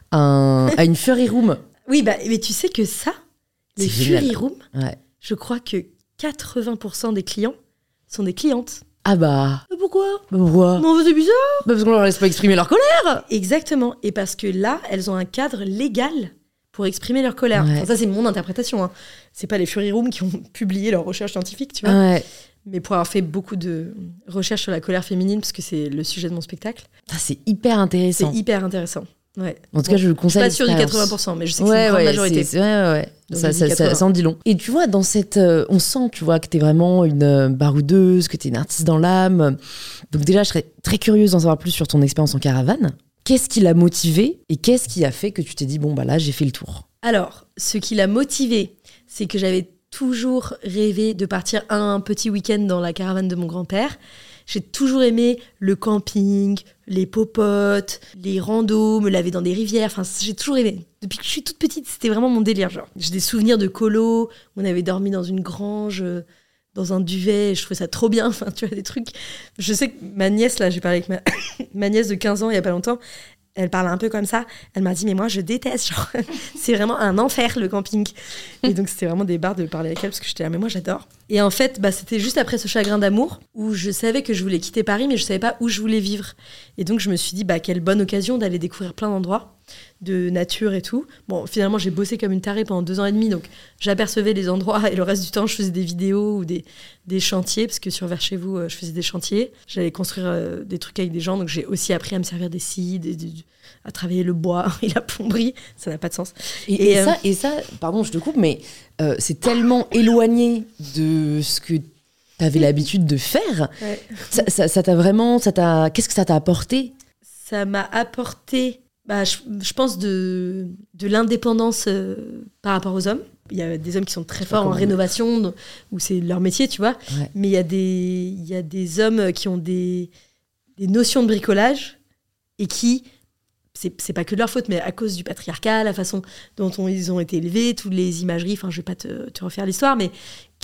un, à une Fury Room. Oui, bah, mais tu sais que ça, les C'est Fury génial. Room, Ouais. je crois que quatre-vingts pour cent des clients sont des clientes. Ah bah... Mais pourquoi? Bah pourquoi? Non, c'est bizarre. Bah parce qu'on leur laisse pas exprimer leur colère. Exactement. Et parce que là, elles ont un cadre légal pour exprimer leur colère. Ouais. Enfin, ça, c'est mon interprétation. Hein. C'est pas les Fury Room qui ont publié leurs recherches scientifiques, tu vois. Ouais. Mais pour avoir fait beaucoup de recherches sur la colère féminine, parce que c'est le sujet de mon spectacle, Ah, c'est hyper intéressant. c'est hyper intéressant. Ouais. En tout Bon, cas, je le je suis conseille. pas sûre du l'expérience. quatre-vingts pour cent, mais je sais que Ouais, c'est une grande ouais, majorité. c'est- ouais, ouais, ouais. Donc, Ça, je dis ça, ça, quatre-vingts. ça en dit long. Et tu vois, dans cette, euh, on sent, tu vois, que t'es vraiment une euh, baroudeuse, que t'es une artiste dans l'âme. Donc déjà, je serais très curieuse d'en savoir plus sur ton expérience en caravane. Qu'est-ce qui l'a motivé et qu'est-ce qui a fait que tu t'es dit bon bah là, j'ai fait le tour? Alors, ce qui l'a motivée, c'est que j'avais toujours rêvé de partir un petit week-end dans la caravane de mon grand-père. J'ai toujours aimé le camping, les popotes, les randos, me laver dans des rivières. Enfin, j'ai toujours aimé. Depuis que je suis toute petite, c'était vraiment mon délire. Genre. J'ai des souvenirs de colo, où on avait dormi dans une grange, euh, dans un duvet. Je trouvais ça trop bien. Enfin, tu vois, des trucs. Je sais que ma nièce, là, j'ai parlé avec ma, ma nièce de quinze ans il y a pas longtemps. Elle parle un peu comme ça. Elle m'a dit, mais moi, je déteste. Genre, c'est vraiment un enfer, le camping. Et donc, c'était vraiment des barres de parler avec elle parce que j'étais là, mais moi, j'adore. Et en fait, bah, c'était juste après ce chagrin d'amour où je savais que je voulais quitter Paris, mais je savais pas où je voulais vivre. Et donc, je me suis dit, bah, quelle bonne occasion d'aller découvrir plein d'endroits, de nature et tout. Bon, finalement, j'ai bossé comme une tarée pendant deux ans et demi, donc j'apercevais les endroits et le reste du temps, je faisais des vidéos ou des, des chantiers, parce que sur Vers chez vous, euh, je faisais des chantiers. J'allais construire euh, des trucs avec des gens, donc j'ai aussi appris à me servir des scies, des, des, à travailler le bois et la plomberie. Ça n'a pas de sens. Et, Et, et euh, ça, et ça, pardon, je te coupe, mais euh, c'est tellement éloigné de ce que tu avais l'habitude de faire. Ouais. Ça, ça, ça t'a vraiment, ça t'a, qu'est-ce que ça t'a apporté? Ça m'a apporté, bah, je, je pense, de, de l'indépendance euh, par rapport aux hommes. Il y a des hommes qui sont très forts en comment rénovation, où c'est leur métier, tu vois. Ouais. Mais il y a des, il y a des hommes qui ont des, des notions de bricolage et qui, c'est, c'est pas que de leur faute, mais à cause du patriarcat, la façon dont on- ils ont été élevés, toutes les imageries, enfin je vais pas te, te refaire l'histoire, mais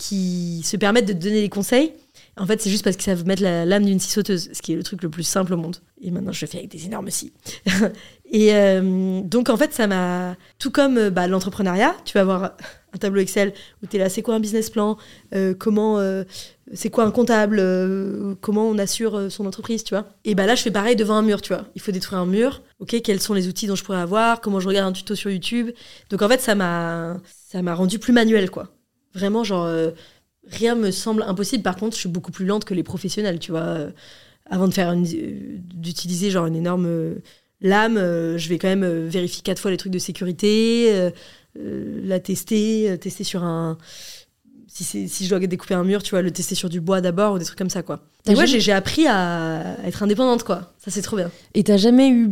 qui se permettent de te donner des conseils. En fait, c'est juste parce qu'ils savent mettre la lame d'une scie sauteuse, ce qui est le truc le plus simple au monde. Et maintenant, je le fais avec des énormes scies. Et euh, donc, en fait, ça m'a... Tout comme euh, bah, l'entrepreneuriat, tu vas avoir un tableau Excel où tu es là, c'est quoi un business plan, euh, comment, euh, c'est quoi un comptable, euh, comment on assure euh, son entreprise, tu vois. Et bah là, je fais pareil devant un mur, tu vois. Il faut détruire un mur. Ok, quels sont les outils dont je pourrais avoir, comment je regarde un tuto sur YouTube. Donc, en fait, ça m'a, ça m'a rendu plus manuel, quoi. Vraiment, genre... euh, rien me semble impossible. Par contre, je suis beaucoup plus lente que les professionnels, tu vois. Euh, avant de faire une, euh, d'utiliser genre une énorme euh, lame, euh, je vais quand même euh, vérifier quatre fois les trucs de sécurité, euh, euh, la tester, euh, tester sur un... si, c'est, si je dois découper un mur, tu vois, le tester sur du bois d'abord ou des trucs comme ça, quoi. T'as Et moi, jamais- j'ai, j'ai appris à être indépendante, quoi. Ça, c'est trop bien. Et t'as jamais eu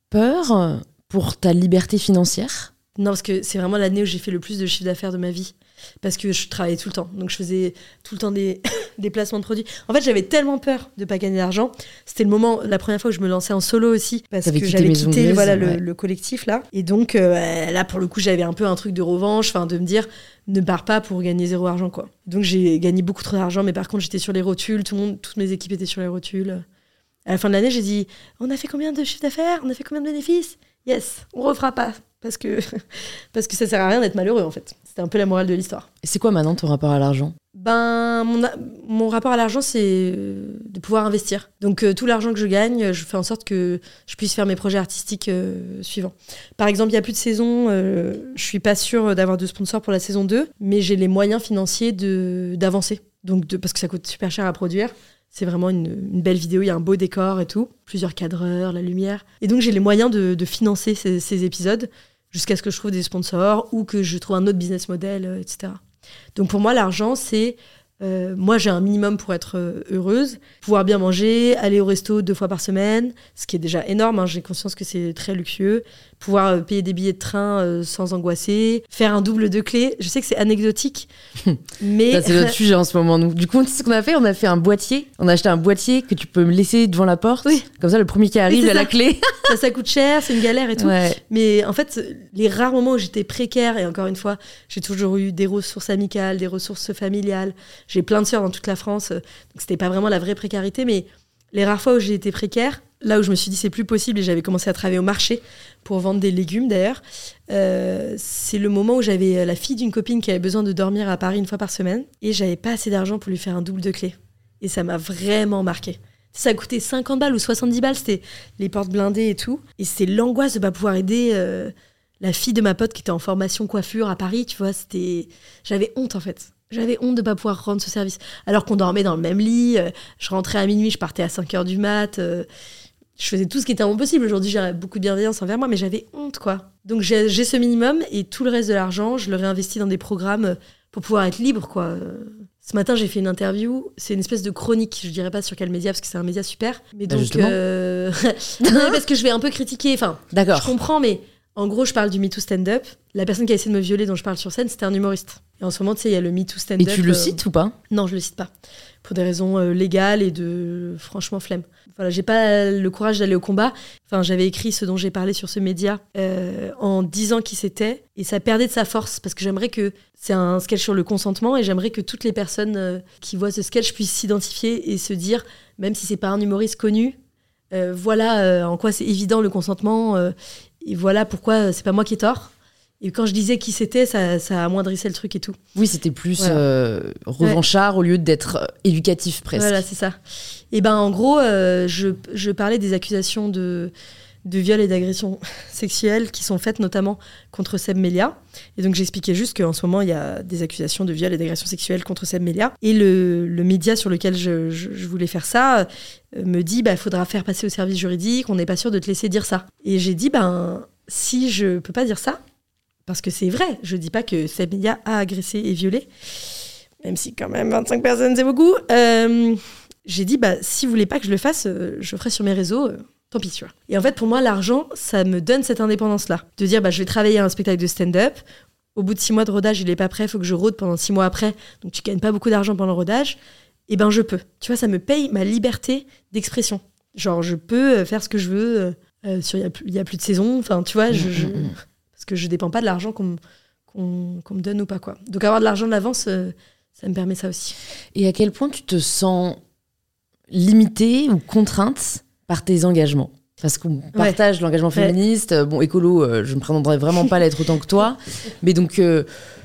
peur pour ta liberté financière ? Non, parce que c'est vraiment l'année où j'ai fait le plus de chiffre d'affaires de ma vie. Parce que je travaillais tout le temps. Donc, je faisais tout le temps des, des placements de produits. En fait, j'avais tellement peur de pas gagner d'argent. C'était le moment, la première fois que je me lançais en solo aussi. Parce T'avais que quitté j'avais Maison quitté Grise, voilà, ouais. le, le collectif, là. Et donc, euh, là, pour le coup, j'avais un peu un truc de revanche. Enfin, de me dire, ne pars pas pour gagner zéro argent, quoi. Donc, j'ai gagné beaucoup trop d'argent. Mais par contre, j'étais sur les rotules. Tout le monde, toutes mes équipes étaient sur les rotules. À la fin de l'année, j'ai dit, on a fait combien de chiffre d'affaires ? On a fait combien de bénéfices ? Yes, on refera pas. Parce que, parce que ça sert à rien d'être malheureux, en fait. C'était un peu la morale de l'histoire. Et c'est quoi maintenant ton rapport à l'argent ? Ben, mon, a- mon rapport à l'argent, c'est euh, de pouvoir investir. Donc, euh, tout l'argent que je gagne, je fais en sorte que je puisse faire mes projets artistiques euh, suivants. Par exemple, il n'y a plus de saison. Euh, je suis pas sûre d'avoir de sponsor pour la saison deux, mais j'ai les moyens financiers de, d'avancer. Donc, de, parce que ça coûte super cher à produire. C'est vraiment une, une belle vidéo, il y a un beau décor et tout. Plusieurs cadreurs, la lumière. Et donc, j'ai les moyens de, de financer ces, ces épisodes jusqu'à ce que je trouve des sponsors ou que je trouve un autre business model, euh, et cetera. Donc pour moi, l'argent, c'est... Euh, moi, j'ai un minimum pour être euh, heureuse. Pouvoir bien manger, aller au resto deux fois par semaine, ce qui est déjà énorme, hein, j'ai conscience que c'est très luxueux. Pouvoir euh, payer des billets de train euh, sans angoisser. Faire un double de clés. Je sais que c'est anecdotique, mais... Ça, c'est notre sujet en ce moment. Nous. Du coup, tu sais ce qu'on a fait ? On a fait un boîtier. On a acheté un boîtier que tu peux me laisser devant la porte. Oui. Comme ça, le premier qui arrive, Oui, c'est il a la ça. clé. ça, ça coûte cher, c'est une galère et tout. Ouais. Mais en fait, les rares moments où j'étais précaire, et encore une fois, j'ai toujours eu des ressources amicales, des ressources familiales. J'ai plein de sœurs dans toute la France, euh, donc c'était pas vraiment la vraie précarité, mais les rares fois où j'ai été précaire, là où je me suis dit c'est plus possible, et j'avais commencé à travailler au marché pour vendre des légumes d'ailleurs, euh, c'est le moment où j'avais la fille d'une copine qui avait besoin de dormir à Paris une fois par semaine, et j'avais pas assez d'argent pour lui faire un double de clés. Et ça m'a vraiment marqué. Ça coûtait cinquante balles ou soixante-dix balles, c'était les portes blindées et tout. Et c'est l'angoisse de pas pouvoir aider euh, la fille de ma pote qui était en formation coiffure à Paris, tu vois, c'était... J'avais honte en fait. J'avais honte de pas pouvoir rendre ce service. Alors qu'on dormait dans le même lit, euh, je rentrais à minuit, je partais à cinq heures du mat, euh, je faisais tout ce qui était mon possible. Aujourd'hui, j'ai beaucoup de bienveillance envers moi, mais j'avais honte, quoi. Donc j'ai, j'ai ce minimum, et tout le reste de l'argent, je le réinvestis dans des programmes pour pouvoir être libre, quoi. Euh, Ce matin, j'ai fait une interview. C'est une espèce de chronique. Je dirais pas sur quel média, parce que c'est un média super. Mais Bah, donc, justement. euh... non, parce que je vais un peu critiquer. Enfin, D'accord. je comprends, mais en gros, je parle du MeToo stand-up. La personne qui a essayé de me violer, dont je parle sur scène, c'était un humoriste. Et en ce moment, tu sais, il y a le MeToo Et stand-up. tu le euh, cites ou pas ? Non, je le cite pas. Pour des raisons euh, légales et de, franchement, flemme. Voilà, j'ai pas le courage d'aller au combat. Enfin, j'avais écrit ce dont j'ai parlé sur ce média euh, en disant qui c'était, et ça perdait de sa force, parce que j'aimerais que... C'est un sketch sur le consentement, et j'aimerais que toutes les personnes euh, qui voient ce sketch puissent s'identifier et se dire, même si c'est pas un humoriste connu, euh, voilà euh, en quoi c'est évident le consentement, euh, et voilà pourquoi c'est pas moi qui ai tort. Et quand je disais qui c'était, ça, ça amoindrissait le truc et tout. Oui, c'était plus Voilà. euh, revanchard au lieu d'être euh, éducatif presque. Voilà, c'est ça. Et ben en gros, euh, je, je parlais des accusations de, de viol et d'agression sexuelle qui sont faites notamment contre Seb Melia. Et donc j'expliquais juste qu'en ce moment, il y a des accusations de viol et d'agression sexuelle contre Seb Melia. Et le, le média sur lequel je, je, je voulais faire ça euh, me dit, bah, faudra faire passer au service juridique, on n'est pas sûr de te laisser dire ça. Et j'ai dit, ben, si je peux pas dire ça, parce que c'est vrai, je dis pas que Seb Melia a agressé et violé, même si quand même vingt-cinq personnes c'est beaucoup. Euh, j'ai dit, bah, si vous voulez pas que je le fasse, euh, je le ferai sur mes réseaux, euh, tant pis, tu vois. Et en fait, pour moi, l'argent, ça me donne cette indépendance-là. De dire, bah, je vais travailler à un spectacle de stand-up, au bout de six mois de rodage, il est pas prêt, il faut que je rôde pendant six mois après, donc tu gagnes pas beaucoup d'argent pendant le rodage, et ben je peux. Tu vois, ça me paye ma liberté d'expression. Genre, je peux faire ce que je veux, euh, sur il y a plus, il y a plus de saison, enfin, tu vois, je... je... parce que je dépends pas de l'argent qu'on, qu'on, qu'on me donne ou pas, quoi. Donc avoir de l'argent de l'avance, euh, ça me permet ça aussi. Et à quel point tu te sens limitée ou contrainte par tes engagements ? Parce qu'on partage l'engagement Ouais. féministe. Bon, écolo, euh, je ne prétendrai vraiment pas l'être autant que toi. Mais donc, euh,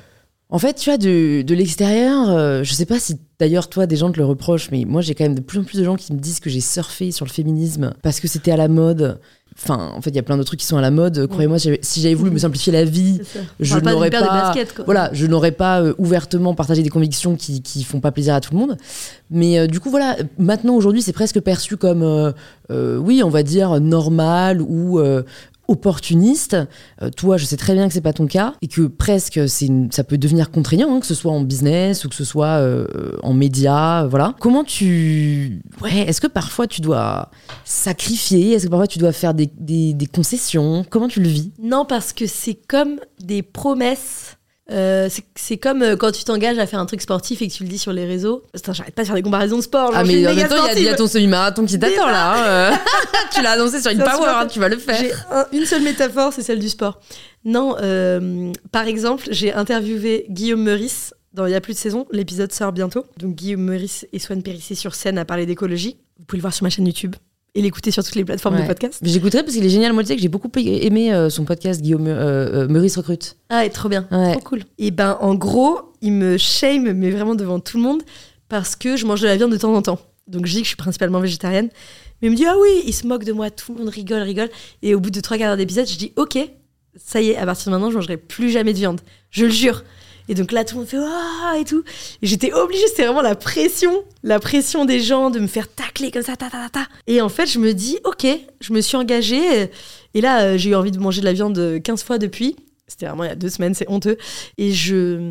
en fait, tu vois, de, de l'extérieur, euh, je sais pas si d'ailleurs, toi, des gens te le reprochent, mais moi, j'ai quand même de plus en plus de gens qui me disent que j'ai surfé sur le féminisme parce que c'était à la mode. Enfin, en fait, il y a plein de trucs qui sont à la mode. Ouais. Croyez-moi, si j'avais, si j'avais voulu me simplifier la vie, je pas n'aurais d'une paire pas. de baskets, quoi. Voilà, je n'aurais pas euh, ouvertement partagé des convictions qui qui font pas plaisir à tout le monde. Mais euh, du coup, voilà, maintenant aujourd'hui, c'est presque perçu comme, euh, euh, oui, on va dire normal ou euh, opportuniste. Euh, toi, je sais très bien que c'est pas ton cas et que presque c'est une, ça peut devenir contraignant, hein, que ce soit en business ou que ce soit euh, en médias, euh, voilà. Comment tu, ouais, est-ce que parfois tu dois sacrifier, est-ce que parfois tu dois faire des, des, des concessions? Comment tu le vis? Non, parce que c'est comme des promesses. Euh, c'est, c'est comme euh, quand tu t'engages à faire un truc sportif et que tu le dis sur les réseaux. Putain, j'arrête pas de faire des comparaisons de sport. Genre, ah, mais en même temps, il y, y a ton semi-marathon qui t'attend là. Hein. Tu l'as annoncé sur une ça, power, hein, tu vas le faire. J'ai un, une seule métaphore, c'est celle du sport. Non, euh, par exemple, j'ai interviewé Guillaume Meurice dans Il y a plus de saison. L'épisode sort bientôt. Donc Guillaume Meurice et Swan Périssé sur scène à parler d'écologie. Vous pouvez le voir sur ma chaîne YouTube. Et l'écouter sur toutes les plateformes ouais. de podcast. Mais j'écouterai parce qu'il est génial. Moi, tu sais que j'ai beaucoup aimé euh, son podcast, Guillaume euh, euh, Meurice Recrute. Ah, et trop bien. Ouais. Trop cool. Et ben, en gros, il me shame, mais vraiment devant tout le monde, parce que je mange de la viande de temps en temps. Donc, je dis que je suis principalement végétarienne. Mais il me dit, ah oui, il se moque de moi, tout le monde rigole, rigole. Et au bout de trois quarts d'heure d'épisode, je dis, ok, ça y est, à partir de maintenant, je mangerai plus jamais de viande. Je le jure. Et donc là, tout le monde fait ah et tout. Et j'étais obligée, c'était vraiment la pression, la pression des gens de me faire tacler comme ça, ta ta ta ta. Et en fait, je me dis ok, je me suis engagée. Et là, j'ai eu envie de manger de la viande quinze fois depuis. C'était vraiment il y a deux semaines, c'est honteux. Et je,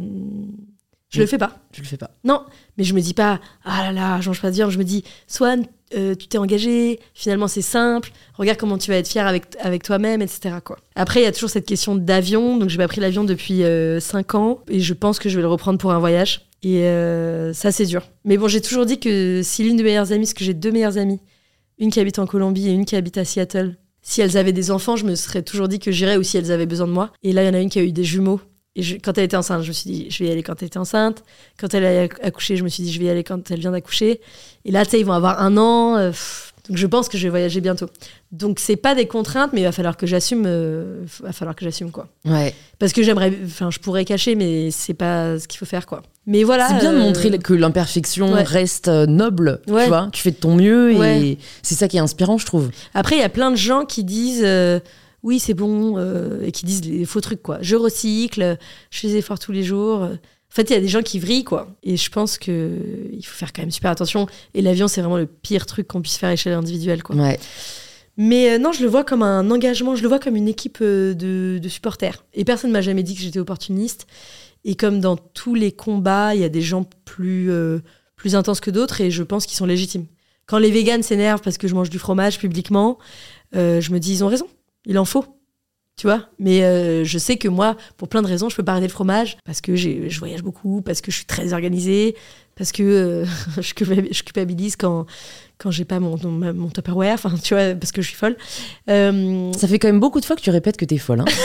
je le fais pas. Tu le fais pas. Non, mais je me dis pas ah là là, je mange pas de viande. Je me dis Swan, euh, tu t'es engagée. Finalement, c'est simple. Regarde comment tu vas être fière avec avec toi-même, et cetera quoi. Après, il y a toujours cette question d'avion. Donc, j'ai pas pris l'avion depuis euh, cinq ans et je pense que je vais le reprendre pour un voyage. Et euh, ça, c'est dur. Mais bon, j'ai toujours dit que si l'une de mes meilleures amies, parce que j'ai deux meilleures amies, une qui habite en Colombie et une qui habite à Seattle, si elles avaient des enfants, je me serais toujours dit que j'irais ou si elles avaient besoin de moi. Et là, il y en a une qui a eu des jumeaux. Et je, quand elle était enceinte, je me suis dit, je vais y aller quand elle était enceinte. Quand elle a accouché, je me suis dit, je vais y aller quand elle vient d'accoucher. Et là, tu sais, ils vont avoir un an. Euh, donc, je pense que je vais voyager bientôt. Donc, c'est pas des contraintes, mais il va falloir que j'assume. Euh, va falloir que j'assume, quoi. Ouais. Parce que j'aimerais. Enfin, je pourrais cacher, mais c'est pas ce qu'il faut faire, quoi. Mais voilà. C'est bien euh, de montrer que l'imperfection ouais. reste noble, ouais. tu vois. Tu fais de ton mieux et ouais. c'est ça qui est inspirant, je trouve. Après, il y a plein de gens qui disent. Euh, oui, c'est bon, euh, et qui disent les faux trucs, quoi. Je recycle, je fais des efforts tous les jours. En fait, il y a des gens qui vrillent, quoi. Et je pense qu'il faut faire quand même super attention. Et l'avion, c'est vraiment le pire truc qu'on puisse faire à échelle individuelle, quoi. Ouais. Mais euh, non, je le vois comme un engagement, je le vois comme une équipe euh, de, de supporters. Et personne ne m'a jamais dit que j'étais opportuniste. Et comme dans tous les combats, il y a des gens plus, euh, plus intenses que d'autres, et je pense qu'ils sont légitimes. Quand les véganes s'énervent parce que je mange du fromage publiquement, euh, je me dis, ils ont raison. Il en faut, tu vois. Mais euh, je sais que moi, pour plein de raisons, je peux pas arrêter le fromage parce que j'ai, je voyage beaucoup, parce que je suis très organisée, parce que euh, je culpabilise quand quand j'ai pas mon, mon, mon Tupperware, enfin, tu vois, parce que je suis folle. Euh... Ça fait quand même beaucoup de fois que tu répètes que t'es folle. Hein.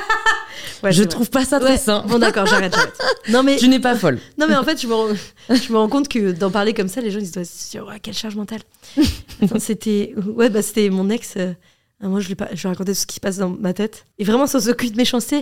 Ouais, je trouve pas ça très ouais. sain. Bon d'accord, j'arrête, j'arrête. Non mais tu n'es pas folle. Non mais en fait, je me rends, je me rends compte que d'en parler comme ça, les gens ils se disent oh, quelle charge mentale. Enfin, c'était ouais bah c'était mon ex. Euh... Moi, je lui, pas, je lui racontais tout ce qui se passe dans ma tête. Et vraiment, sans aucune méchanceté,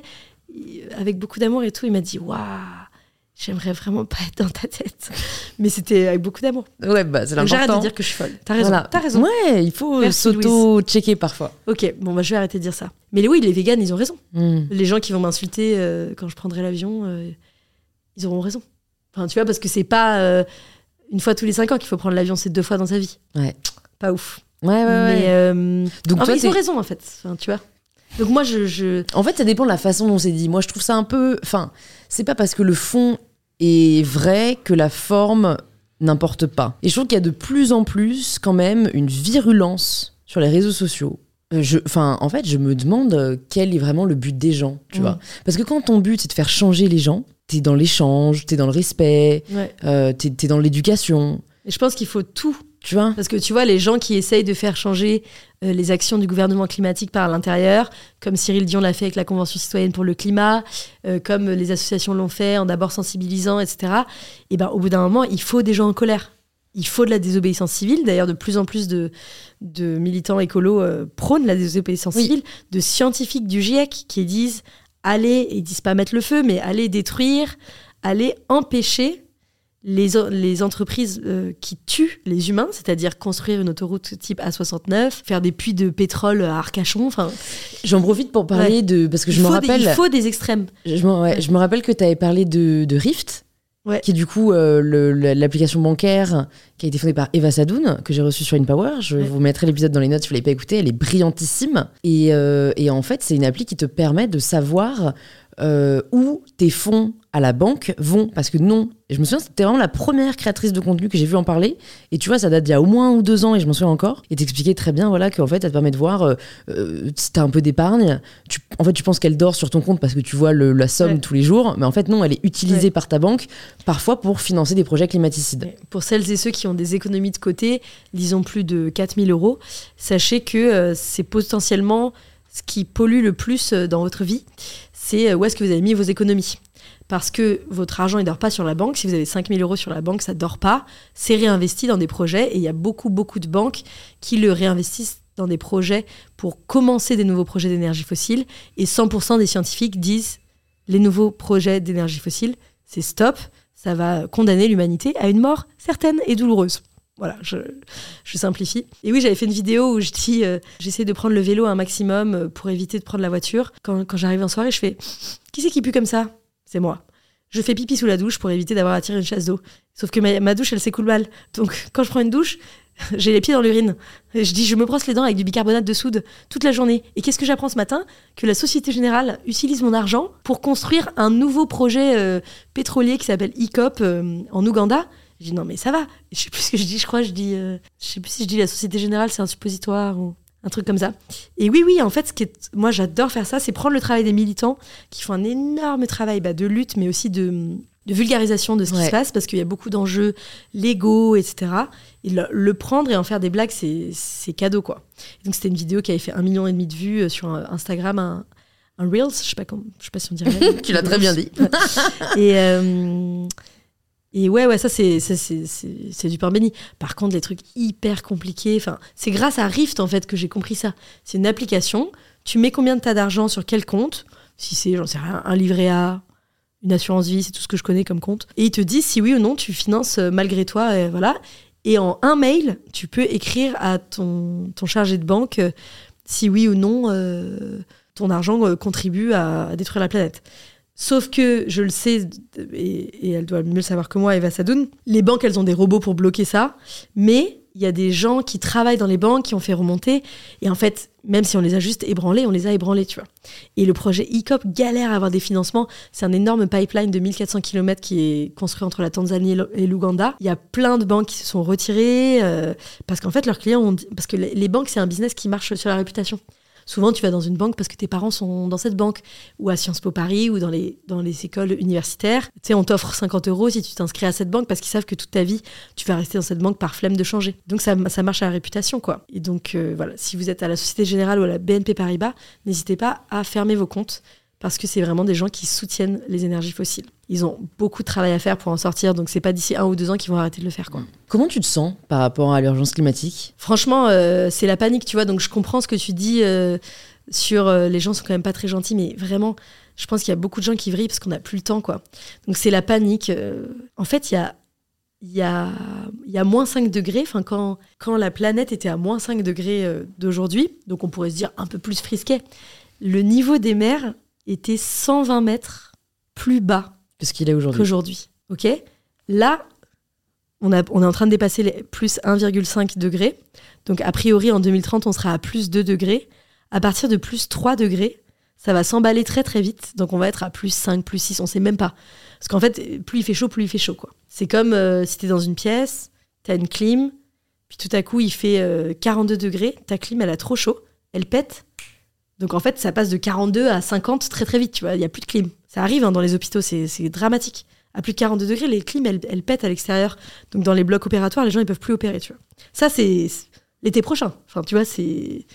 avec beaucoup d'amour et tout, il m'a dit « Waouh, j'aimerais vraiment pas être dans ta tête. » Mais c'était avec beaucoup d'amour. Ouais, bah c'est l'important. J'arrête de dire que je suis folle. T'as raison. Voilà. T'as raison. Ouais, il faut Merci, s'auto-checker parfois. Ok, bon, bah je vais arrêter de dire ça. Mais oui, les véganes, ils ont raison. Mm. Les gens qui vont m'insulter euh, quand je prendrai l'avion, euh, ils auront raison. Enfin, tu vois, parce que c'est pas euh, une fois tous les cinq ans qu'il faut prendre l'avion, c'est deux fois dans sa vie. Ouais. Pas ouf. Ouais, ouais, ouais. Mais euh, donc en toi, fait, ils ont raison, en fait. Enfin, tu vois. Donc moi, je, je... En fait, ça dépend de la façon dont c'est dit. Moi, je trouve ça un peu... Enfin, c'est pas parce que le fond est vrai que la forme n'importe pas. Et je trouve qu'il y a de plus en plus, quand même, une virulence sur les réseaux sociaux. Je, enfin, en fait, je me demande quel est vraiment le but des gens, tu mmh. vois. Parce que quand ton but, c'est de faire changer les gens, t'es dans l'échange, t'es dans le respect, ouais. euh, t'es, t'es dans l'éducation. Et je pense qu'il faut tout. Tu vois ? Parce que tu vois, les gens qui essayent de faire changer euh, les actions du gouvernement climatique par l'intérieur, comme Cyril Dion l'a fait avec la Convention citoyenne pour le climat, euh, comme les associations l'ont fait en d'abord sensibilisant, et cetera. Et ben, au bout d'un moment, il faut des gens en colère. Il faut de la désobéissance civile. D'ailleurs, de plus en plus de, de militants écolos euh, prônent la désobéissance oui. civile, de scientifiques du GIEC qui disent allez, et ils disent pas mettre le feu, mais allez détruire, allez empêcher Les, les entreprises euh, qui tuent les humains, c'est-à-dire construire une autoroute type A soixante-neuf, faire des puits de pétrole à Arcachon. Enfin, j'en profite pour parler ouais. de parce que je il me faut rappelle. Des, il faut des extrêmes. Je, je, me, ouais, je me rappelle que tu avais parlé de, de Rift Ouais. qui est du coup euh, le, le- l'application bancaire qui a été fondée par Eva Sadoun, que j'ai reçue sur InPower. Je Ouais. vous mettrai l'épisode dans les notes si vous ne l'avez pas écouté. Elle est brillantissime. Et, euh, et en fait, c'est une appli qui te permet de savoir euh, où tes fonds à la banque vont. Parce que non, et je me souviens, c'était vraiment la première créatrice de contenu que j'ai vu en parler. Et tu vois, ça date d'il y a au moins un ou deux ans, et je m'en souviens encore. Et t'expliquais très bien voilà, qu'en fait, ça te permet de voir euh, euh, si t'as un peu d'épargne. Tu, en fait, tu penses qu'elle dort sur ton compte parce que tu vois le, la somme Ouais. tous les jours. Mais en fait, non, elle est utilisée Ouais. par ta banque, parfois pour financer des projets climaticides. Pour celles et ceux qui ont des économies de côté, disons plus de quatre mille euros, sachez que euh, c'est potentiellement ce qui pollue le plus euh, dans votre vie, c'est euh, où est-ce que vous avez mis vos économies. Parce que votre argent, il ne dort pas sur la banque. Si vous avez cinq mille euros sur la banque, ça ne dort pas. C'est réinvesti dans des projets. Et il y a beaucoup, beaucoup de banques qui le réinvestissent dans des projets pour commencer des nouveaux projets d'énergie fossile. Et cent pour cent des scientifiques disent les nouveaux projets d'énergie fossile, c'est stop. Ça va condamner l'humanité à une mort certaine et douloureuse. Voilà, je, je simplifie. Et oui, j'avais fait une vidéo où je dis euh, j'essaie de prendre le vélo un maximum euh, pour éviter de prendre la voiture. Quand, quand j'arrive en soirée, je fais qui c'est qui pue comme ça ? C'est moi. Je fais pipi sous la douche pour éviter d'avoir à tirer une chasse d'eau. Sauf que ma, ma douche, elle s'écoule mal. Donc, quand je prends une douche, j'ai les pieds dans l'urine. Et je dis, je me brosse les dents avec du bicarbonate de soude toute la journée. Et qu'est-ce que j'apprends ce matin ? Que la Société Générale utilise mon argent pour construire un nouveau projet euh, pétrolier qui s'appelle I C O P euh, en Ouganda. Je dis, non, mais ça va. Je sais plus ce que je dis, je crois. Je dis, euh, je sais plus si je dis la Société Générale, c'est un suppositoire ou un truc comme ça. Et oui, oui, en fait, ce qui est... moi, j'adore faire ça, c'est prendre le travail des militants qui font un énorme travail bah, de lutte, mais aussi de, de vulgarisation de ce qui Ouais. se passe, parce qu'il y a beaucoup d'enjeux légaux, et cetera. Et le, le prendre et en faire des blagues, c'est, c'est cadeau, quoi. Et donc, c'était une vidéo qui avait fait un million et demi de vues sur un- Instagram, un, un Reels, je sais pas comment, je sais pas si on dirait. Tu l'as très bien dit. Et, euh, et ouais, ouais, ça, c'est, ça, c'est, c'est, c'est du pain béni. Par contre, les trucs hyper compliqués, enfin, c'est grâce à Rift, en fait, que j'ai compris ça. C'est une application, tu mets combien de tas d'argent sur quel compte, si c'est, j'en sais rien, un livret A, une assurance vie, c'est tout ce que je connais comme compte, et ils te disent si oui ou non tu finances euh, malgré toi, et voilà. Et en un mail, tu peux écrire à ton, ton chargé de banque euh, si oui ou non euh, ton argent euh, contribue à, à détruire la planète. Sauf que, je le sais, et, et elle doit mieux le savoir que moi, Eva Sadoun, les banques, elles ont des robots pour bloquer ça, mais il y a des gens qui travaillent dans les banques, qui ont fait remonter, et en fait, même si on les a juste ébranlés, on les a ébranlés, tu vois. Et le projet I C O P galère à avoir des financements. C'est un énorme pipeline de mille quatre cents kilomètres qui est construit entre la Tanzanie et l'O- et l'Ouganda. Il y a plein de banques qui se sont retirées, euh, parce qu'en fait, leurs clients ont dit... Parce que les les banques, c'est un business qui marche sur la réputation. Souvent, tu vas dans une banque parce que tes parents sont dans cette banque, ou à Sciences Po Paris, ou dans les, dans les écoles universitaires. Tu sais, on t'offre cinquante euros si tu t'inscris à cette banque parce qu'ils savent que toute ta vie, tu vas rester dans cette banque par flemme de changer. Donc, ça, ça marche à la réputation, quoi. Et donc, euh, voilà, si vous êtes à la Société Générale ou à la B N P Paribas, n'hésitez pas à fermer vos comptes parce que c'est vraiment des gens qui soutiennent les énergies fossiles. Ils ont beaucoup de travail à faire pour en sortir, donc c'est pas d'ici un ou deux ans qu'ils vont arrêter de le faire, quoi. Comment tu te sens par rapport à l'urgence climatique ? Franchement, euh, c'est la panique, tu vois. Donc, je comprends ce que tu dis euh, sur euh, les gens sont quand même pas très gentils, mais vraiment, je pense qu'il y a beaucoup de gens qui vrillent parce qu'on n'a plus le temps, quoi. Donc, c'est la panique. euh. En fait, il y a, il y a, il y a moins cinq degrés. Enfin, quand, quand la planète était à moins cinq degrés euh, d'aujourd'hui, donc on pourrait se dire un peu plus frisquet, le niveau des mers était cent vingt mètres plus bas Qu'est-ce qu'il est aujourd'hui ? qu'aujourd'hui. Ok ? Là, on, a, on est en train de dépasser les plus un virgule cinq degrés. Donc, a priori, en deux mille trente, on sera à plus deux degrés. À partir de plus trois degrés, ça va s'emballer très, très vite. Donc, on va être à plus cinq, plus six, on ne sait même pas. Parce qu'en fait, plus il fait chaud, plus il fait chaud, quoi. C'est comme euh, si tu es dans une pièce, tu as une clim, puis tout à coup, il fait euh, quarante-deux degrés. Ta clim, elle a trop chaud, elle pète. Donc, en fait, ça passe de quarante-deux à cinquante très, très vite, tu vois. Il n'y a plus de clim. Ça arrive hein, dans les hôpitaux, c'est, c'est dramatique. À plus de quarante-deux degrés, les clims, elles, elles pètent à l'extérieur. Donc, dans les blocs opératoires, les gens, ils peuvent plus opérer, tu vois. Ça, c'est, c'est l'été prochain. Enfin, tu vois, c'est...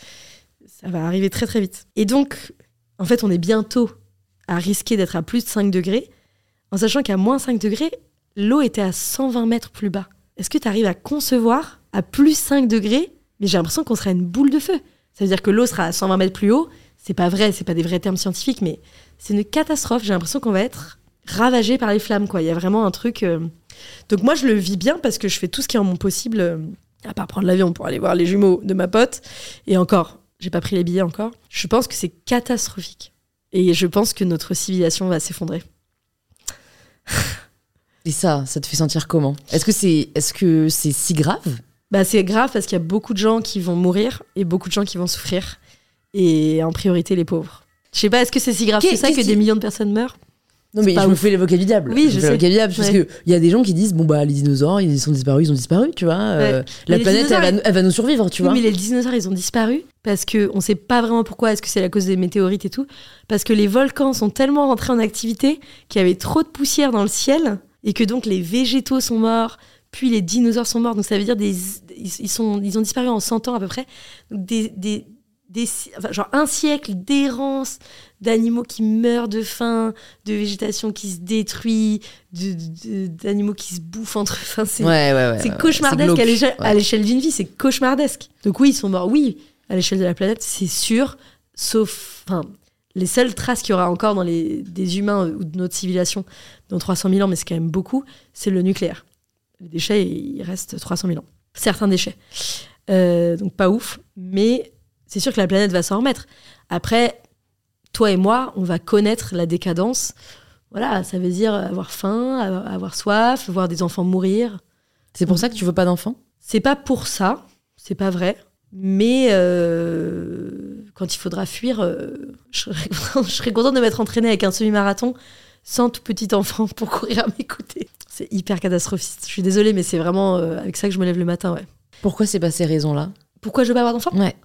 ça va arriver très, très vite. Et donc, en fait, on est bientôt à risquer d'être à plus de cinq degrés, en sachant qu'à moins cinq degrés, l'eau était à cent vingt mètres plus bas. Est-ce que tu arrives à concevoir à plus cinq degrés, mais j'ai l'impression qu'on serait une boule de feu. Ça veut dire que l'eau sera à cent vingt mètres plus haut. C'est pas vrai, c'est pas des vrais termes scientifiques, mais c'est une catastrophe. J'ai l'impression qu'on va être ravagé par les flammes, quoi. Il y a vraiment un truc... euh... Donc moi, je le vis bien parce que je fais tout ce qui est en mon possible, euh, à part prendre l'avion pour aller voir les jumeaux de ma pote. Et encore, j'ai pas pris les billets encore. Je pense que c'est catastrophique. Et je pense que notre civilisation va s'effondrer. Et ça, ça te fait sentir comment ? Est-ce que c'est, est-ce que c'est si grave ? Bah, c'est grave parce qu'il y a beaucoup de gens qui vont mourir et beaucoup de gens qui vont souffrir. Et en priorité, les pauvres. Je sais pas, est-ce que c'est si grave Qu'est- que ça que qu'est-ce des qui- millions de personnes meurent ? Non, mais C'est pas je me ouf. fais l'avocat du diable. Oui, je me fais sais. l'avocat du diable parce Ouais. qu'il y a des gens qui disent bon, bah, les dinosaures, ils sont disparus, ils ont disparu, tu vois. euh, Ouais. La Mais les planète, elle va, dinosaures, elle va nous survivre, tu Oui, vois. mais les dinosaures, ils ont disparu parce qu'on sait pas vraiment pourquoi. Est-ce que c'est à cause des météorites et tout ? Parce que les volcans sont tellement rentrés en activité qu'il y avait trop de poussière dans le ciel et que donc les végétaux sont morts, puis les dinosaures sont morts. Donc ça veut dire des, ils, ils sont, ils ont disparu en cent ans à peu près. Donc des, des, des, enfin, genre un siècle d'errance, d'animaux qui meurent de faim, de végétation qui se détruit, de, de- d'animaux qui se bouffent entre. Enfin, c'est, Ouais, ouais, ouais. c'est ouais, cauchemardesque glauque. à l'échelle, Ouais. à l'échelle d'une vie, c'est cauchemardesque. Donc oui, ils sont morts, oui, à l'échelle de la planète, c'est sûr, sauf, enfin, les seules traces qu'il y aura encore dans les, des humains ou de notre civilisation dans trois cent mille ans, mais c'est quand même beaucoup, c'est le nucléaire. Les déchets, il reste trois cent mille ans. Certains déchets. Euh, donc pas ouf, mais c'est sûr que la planète va s'en remettre. Après, toi et moi, on va connaître la décadence. Voilà, ça veut dire avoir faim, avoir avoir soif, voir des enfants mourir. C'est pour ça que tu veux pas d'enfants ? C'est pas pour ça, c'est pas vrai. Mais euh, quand il faudra fuir, euh, je, serais, je serais contente de m'être entraînée avec un semi-marathon sans tout petit enfant pour courir à mes côtés. C'est hyper catastrophiste. Je suis désolée, mais c'est vraiment euh, avec ça que je me lève le matin, ouais. Pourquoi c'est pas ces raisons-là ? Pourquoi je veux pas avoir d'enfant ? Ouais.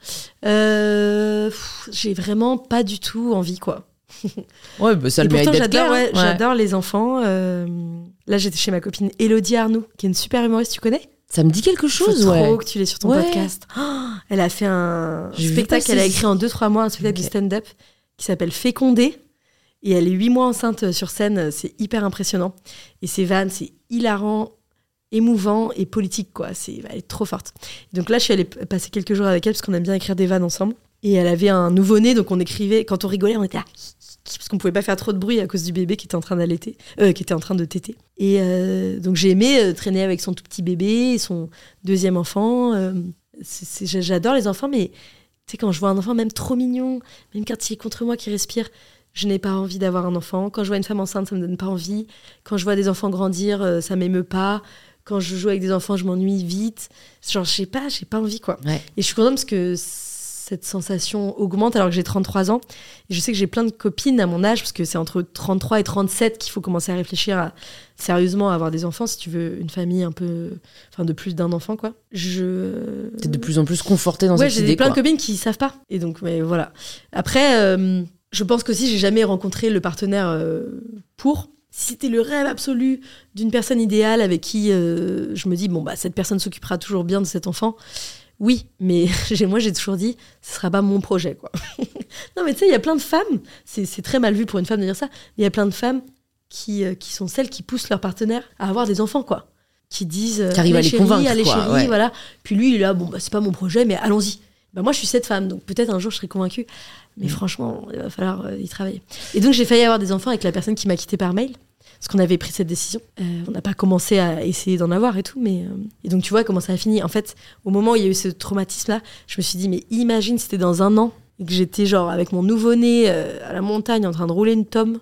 euh, pff, J'ai vraiment pas du tout envie, quoi. Ouais, bah ça Et le mérite pourtant, d'être j'adore, clair. ouais, hein. Ouais. j'adore les enfants. euh, Là, j'étais chez ma copine Élodie Arnoux, qui est une super humoriste, tu connais ? Ça me dit quelque Faut chose, trop ouais. que tu l'aies sur ton Ouais. podcast. Oh, elle a fait un J'ai vu spectacle passer. qu'elle a écrit en deux trois mois, un spectacle Ok. de stand-up qui s'appelle Fécondé. Et elle est huit mois enceinte sur scène. C'est hyper impressionnant. Et ses vannes, c'est hilarant, émouvant et politique, quoi. C'est, elle est trop forte. Et donc là, je suis allée p- passer quelques jours avec elle parce qu'on aime bien écrire des vannes ensemble. Et elle avait un nouveau-né, donc on écrivait, quand on rigolait, on était là, parce qu'on pouvait pas faire trop de bruit à cause du bébé qui était en train d'allaiter, euh, qui était en train de téter. Et euh, donc j'ai aimé euh, traîner avec son tout petit bébé, son deuxième enfant. euh, c'est, c'est- j'adore les enfants, mais tu sais, quand je vois un enfant même trop mignon, même quand il est contre moi qui respire, je n'ai pas envie d'avoir un enfant. Quand je vois une femme enceinte, ça me donne pas envie. Quand je vois des enfants grandir, euh, ça m'émeut pas. Quand je joue avec des enfants, je m'ennuie vite. Genre, je sais pas, j'ai pas envie, quoi. Ouais. Et je suis contente parce que cette sensation augmente alors que j'ai trente-trois ans. Et je sais que j'ai plein de copines à mon âge, parce que c'est entre trente-trois et trente-sept qu'il faut commencer à réfléchir à, sérieusement à avoir des enfants, si tu veux une famille un peu... Enfin, de plus d'un enfant, quoi. Je... T'es de plus en plus conforté dans Ouais, cette j'ai idée, plein quoi. de copines qui savent pas. Et donc, mais voilà. Après, euh, je pense qu'aussi, j'ai jamais rencontré le partenaire euh, pour... Si c'était le rêve absolu d'une personne idéale avec qui euh, je me dis, bon, bah, cette personne s'occupera toujours bien de cet enfant, oui, mais j'ai- moi, j'ai toujours dit, ce sera pas mon projet, quoi. Non, mais tu sais, il y a plein de femmes, c'est c'est très mal vu pour une femme de dire ça, mais il y a plein de femmes qui, euh, qui sont celles qui poussent leur partenaire à avoir des enfants, quoi. Qui disent, euh, Qui arrivent à allez, les chérie, convaincre, allez, quoi, chérie, ouais. voilà. Puis lui, il est là, bon, bah, c'est pas mon projet, mais allons-y. Bah, moi, je suis cette femme, donc peut-être un jour, je serai convaincue. Mais Mm. franchement, il va falloir euh, y travailler. Et donc, j'ai failli avoir des enfants avec la personne qui m'a quittée par mail. Parce qu'on avait pris cette décision. Euh, on n'a pas commencé à essayer d'en avoir et tout. Mais euh, Et donc, tu vois comment ça a fini. En fait, au moment où il y a eu ce traumatisme-là, je me suis dit, mais imagine si c'était dans un an et que j'étais genre avec mon nouveau-né euh, à la montagne en train de rouler une tome.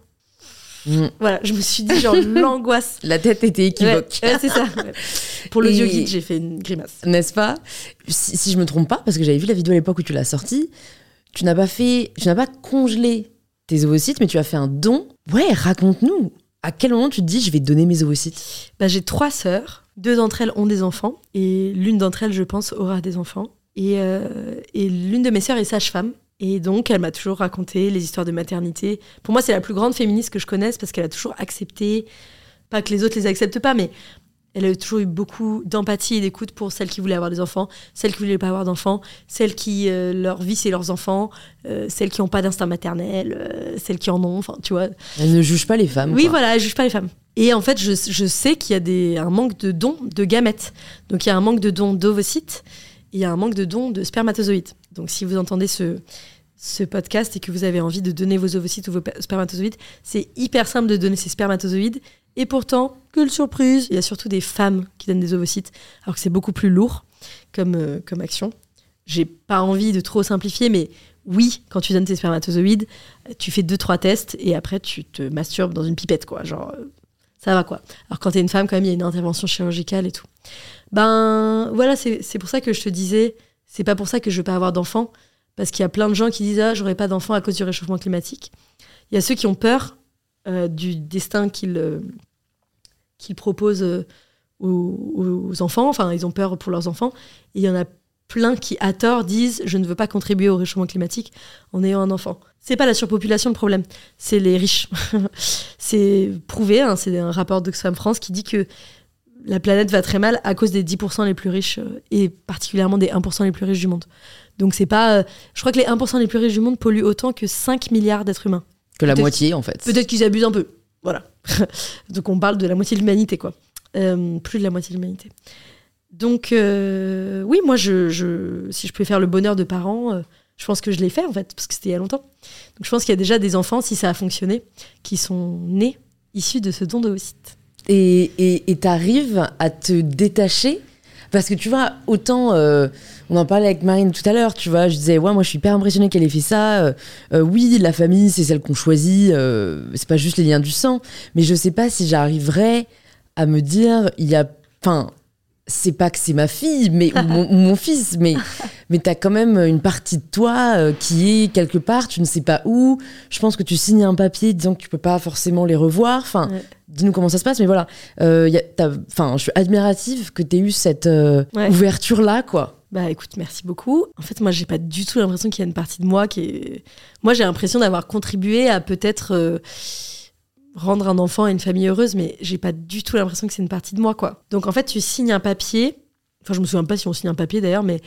Mm. Voilà, je me suis dit, genre, l'angoisse. La tête était équivoque. Ouais, ouais, c'est ça. Ouais. Pour l'audio Et- guide, j'ai fait une grimace. N'est-ce pas ? si, si je me trompe pas, parce que j'avais vu la vidéo à l'époque où tu l'as sortie, tu n'as pas fait, tu n'as pas congelé tes ovocytes, mais tu as fait un don. Ouais, raconte-nous. À quel moment tu te dis je vais donner mes ovocytes ? Bah, j'ai trois sœurs. Deux d'entre elles ont des enfants. Et l'une d'entre elles, je pense, aura des enfants. Et, euh, et l'une de mes sœurs est sage-femme. Et donc, elle m'a toujours raconté les histoires de maternité. Pour moi, c'est la plus grande féministe que je connaisse parce qu'elle a toujours accepté, pas que les autres les acceptent pas, mais elle a toujours eu beaucoup d'empathie et d'écoute pour celles qui voulaient avoir des enfants, celles qui voulaient pas avoir d'enfants, celles qui, euh, leur vie, c'est leurs enfants, euh, celles qui n'ont pas d'instinct maternel, euh, celles qui en ont, enfin, tu vois. Elle ne juge pas les femmes. Oui, quoi. voilà, elle juge pas les femmes. Et en fait, je, je sais qu'il y a des, un manque de dons de gamètes. Donc, il y a un manque de dons d'ovocytes, et il y a un manque de dons de spermatozoïdes. Donc, si vous entendez ce, ce podcast et que vous avez envie de donner vos ovocytes ou vos pe- spermatozoïdes, c'est hyper simple de donner ces spermatozoïdes. Et pourtant, quelle surprise, il y a surtout des femmes qui donnent des ovocytes, alors que c'est beaucoup plus lourd comme, euh, comme action. J'ai pas envie de trop simplifier, mais oui, quand tu donnes tes spermatozoïdes, tu fais deux, trois tests et après tu te masturbes dans une pipette, quoi. Genre, euh, ça va quoi. Alors quand t'es une femme, quand même, il y a une intervention chirurgicale et tout. Ben voilà, c'est, c'est pour ça que je te disais, c'est pas pour ça que je veux pas avoir d'enfants, parce qu'il y a plein de gens qui disent ah j'aurai pas d'enfants à cause du réchauffement climatique. Il y a ceux qui ont peur euh, du destin qu'ils euh, qu'ils proposent euh, aux, aux enfants, enfin ils ont peur pour leurs enfants. Et il y en a plein qui à tort disent je ne veux pas contribuer au réchauffement climatique en ayant un enfant. C'est pas la surpopulation le problème, c'est les riches. C'est prouvé, hein, c'est un rapport d'Oxfam France qui dit que la planète va très mal à cause des dix pour cent les plus riches euh, et particulièrement des un pour cent les plus riches du monde. Donc c'est pas... Euh, je crois que les un pour cent les plus riches du monde polluent autant que cinq milliards d'êtres humains. Que la peut-être, moitié, en fait. Peut-être qu'ils abusent un peu. Voilà. Donc on parle de la moitié de l'humanité, quoi. Euh, plus de la moitié de l'humanité. Donc euh, oui, moi, je, je, si je pouvais faire le bonheur de parents, euh, je pense que je l'ai fait, en fait, parce que c'était il y a longtemps. Donc je pense qu'il y a déjà des enfants, si ça a fonctionné, qui sont nés issus de ce don d'ovocytes. Et, et, et t'arrives à te détacher parce que tu vois, autant euh, on en parlait avec Marine tout à l'heure, tu vois, je disais ouais moi je suis hyper impressionnée qu'elle ait fait ça, euh, euh, oui la famille c'est celle qu'on choisit, euh, c'est pas juste les liens du sang, mais je sais pas si j'arriverais à me dire il y a, enfin c'est pas que c'est ma fille mais ou mon, ou mon fils, mais mais t'as quand même une partie de toi euh, qui est quelque part, tu ne sais pas où. Je pense que tu signes un papier disant que tu peux pas forcément les revoir. Enfin, ouais. Dis-nous comment ça se passe, mais voilà. Euh, y a, enfin, je suis admirative que t'aies eu cette euh, ouais. ouverture là, quoi. Bah écoute, merci beaucoup. En fait, moi, j'ai pas du tout l'impression qu'il y a une partie de moi qui est. Moi, j'ai l'impression d'avoir contribué à peut-être euh, rendre un enfant et une famille heureuse, mais j'ai pas du tout l'impression que c'est une partie de moi, quoi. Donc en fait, tu signes un papier. Enfin, je me souviens pas si on signe un papier d'ailleurs, mais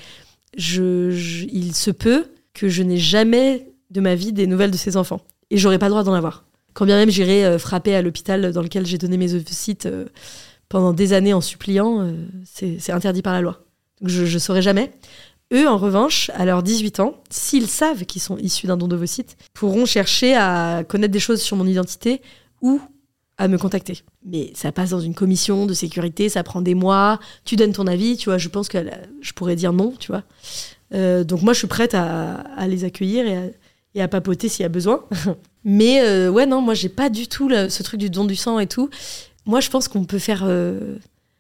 je, je, il se peut que je n'ai jamais de ma vie des nouvelles de ces enfants. Et j'aurais pas le droit d'en avoir. Quand bien même j'irai euh, frapper à l'hôpital dans lequel j'ai donné mes ovocytes euh, pendant des années en suppliant, euh, c'est, c'est interdit par la loi. Donc je ne saurais jamais. Eux, en revanche, à leurs dix-huit ans, s'ils savent qu'ils sont issus d'un don d'ovocytes, pourront chercher à connaître des choses sur mon identité ou à me contacter. Mais ça passe dans une commission de sécurité, ça prend des mois, tu donnes ton avis, tu vois, je pense que je pourrais dire non, tu vois. Euh, donc moi, je suis prête à, à les accueillir et à, et à papoter s'il y a besoin. Mais euh, ouais, non, moi, j'ai pas du tout là, ce truc du don du sang et tout. Moi, je pense qu'on peut faire, euh,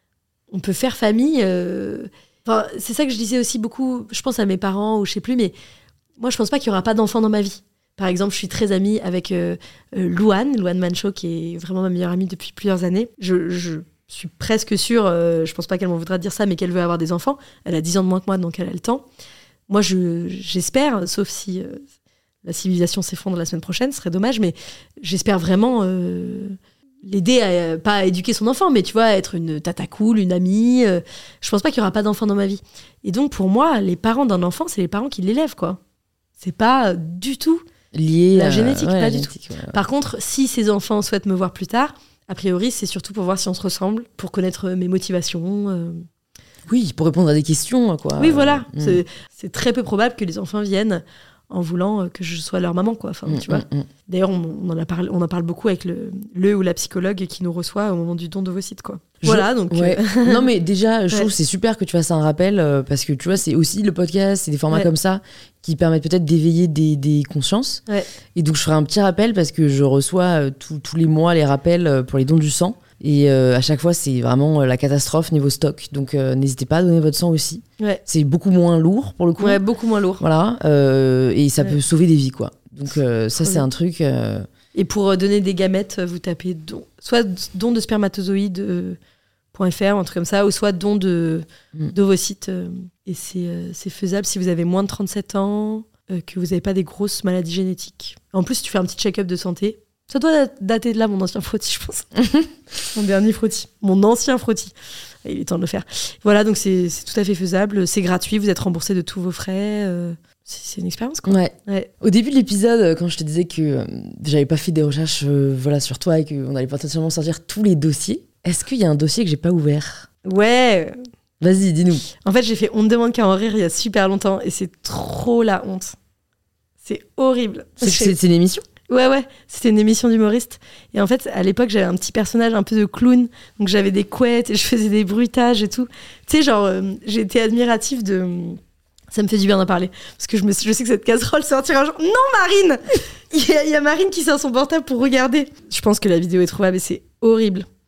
on peut faire famille. Euh... Enfin, c'est ça que je disais aussi beaucoup, je pense à mes parents ou je sais plus, mais moi, je pense pas qu'il y aura pas d'enfants dans ma vie. Par exemple, je suis très amie avec euh, euh, Louane, Louane Manchot, qui est vraiment ma meilleure amie depuis plusieurs années. Je, je suis presque sûre, euh, je pense pas qu'elle m'en voudra dire ça, mais qu'elle veut avoir des enfants. Elle a dix ans de moins que moi, donc elle a le temps. Moi, je, j'espère, sauf si euh, la civilisation s'effondre la semaine prochaine, ce serait dommage, mais j'espère vraiment euh, l'aider, à, pas à éduquer son enfant, mais tu vois, à être une tata cool, une amie. Euh, je pense pas qu'il y aura pas d'enfants dans ma vie. Et donc, pour moi, les parents d'un enfant, c'est les parents qui l'élèvent, quoi. C'est pas du tout lié la à... génétique, ouais, pas la du génétique, tout. Ouais. Par contre, si ces enfants souhaitent me voir plus tard, a priori, c'est surtout pour voir si on se ressemble, pour connaître mes motivations. Euh... Oui, pour répondre à des questions, quoi. Oui, voilà. Mmh. C'est, c'est très peu probable que les enfants viennent en voulant que je sois leur maman, quoi. Enfin, mmh, tu vois. Mmh. D'ailleurs, on, on, en a parlé, on en parle beaucoup avec le, le ou la psychologue qui nous reçoit au moment du don d'ovocytes, quoi. Je... Voilà, donc... Ouais. Euh... non, mais déjà, je ouais. trouve que c'est super que tu fasses un rappel, euh, parce que, tu vois, c'est aussi le podcast, c'est des formats ouais. comme ça qui permettent peut-être d'éveiller des, des consciences. Ouais. Et donc, je ferai un petit rappel, parce que je reçois euh, tous les mois les rappels pour les dons du sang. Et euh, à chaque fois, c'est vraiment la catastrophe niveau stock. Donc, euh, n'hésitez pas à donner votre sang aussi. Ouais. C'est beaucoup moins lourd, pour le coup. Ouais, beaucoup moins lourd. Voilà. Euh, et ça ouais. peut sauver des vies, quoi. Donc, euh, ça, Trop c'est bien. un truc... Euh... Et pour donner des gamètes, vous tapez don, soit don de spermatozoïdes euh, .fr, un truc comme ça, ou soit don de, mm. d'ovocytes. Euh, et c'est, euh, c'est faisable si vous avez moins de trente-sept ans, euh, que vous n'avez pas des grosses maladies génétiques. En plus, si tu fais un petit check-up de santé... Ça doit dater de là, mon ancien frottis, je pense. Mon dernier frottis. Mon ancien frottis. Il est temps de le faire. Voilà, donc c'est, c'est tout à fait faisable. C'est gratuit, vous êtes remboursé de tous vos frais. Euh, c'est, c'est une expérience, quoi. Ouais. ouais. Au début de l'épisode, quand je te disais que euh, j'avais pas fait des recherches euh, voilà, sur toi et qu'on allait potentiellement sortir tous les dossiers, est-ce qu'il y a un dossier que j'ai pas ouvert ? Ouais. Vas-y, dis-nous. En fait, j'ai fait On ne demande qu'à en rire il y a super longtemps et c'est trop la honte. C'est horrible. C'est, c'est, c'est une émission ? Ouais, ouais, c'était une émission d'humoriste. Et en fait, à l'époque, j'avais un petit personnage un peu de clown. Donc, j'avais des couettes et je faisais des bruitages et tout. Tu sais, genre, euh, j'ai été admirative de... Ça me fait du bien d'en parler. Parce que je, me... je sais que cette casserole sortira un jour. Non, Marine. Il y, a, il y a Marine qui sort son portable pour regarder. Je pense que la vidéo est trouvable et c'est horrible.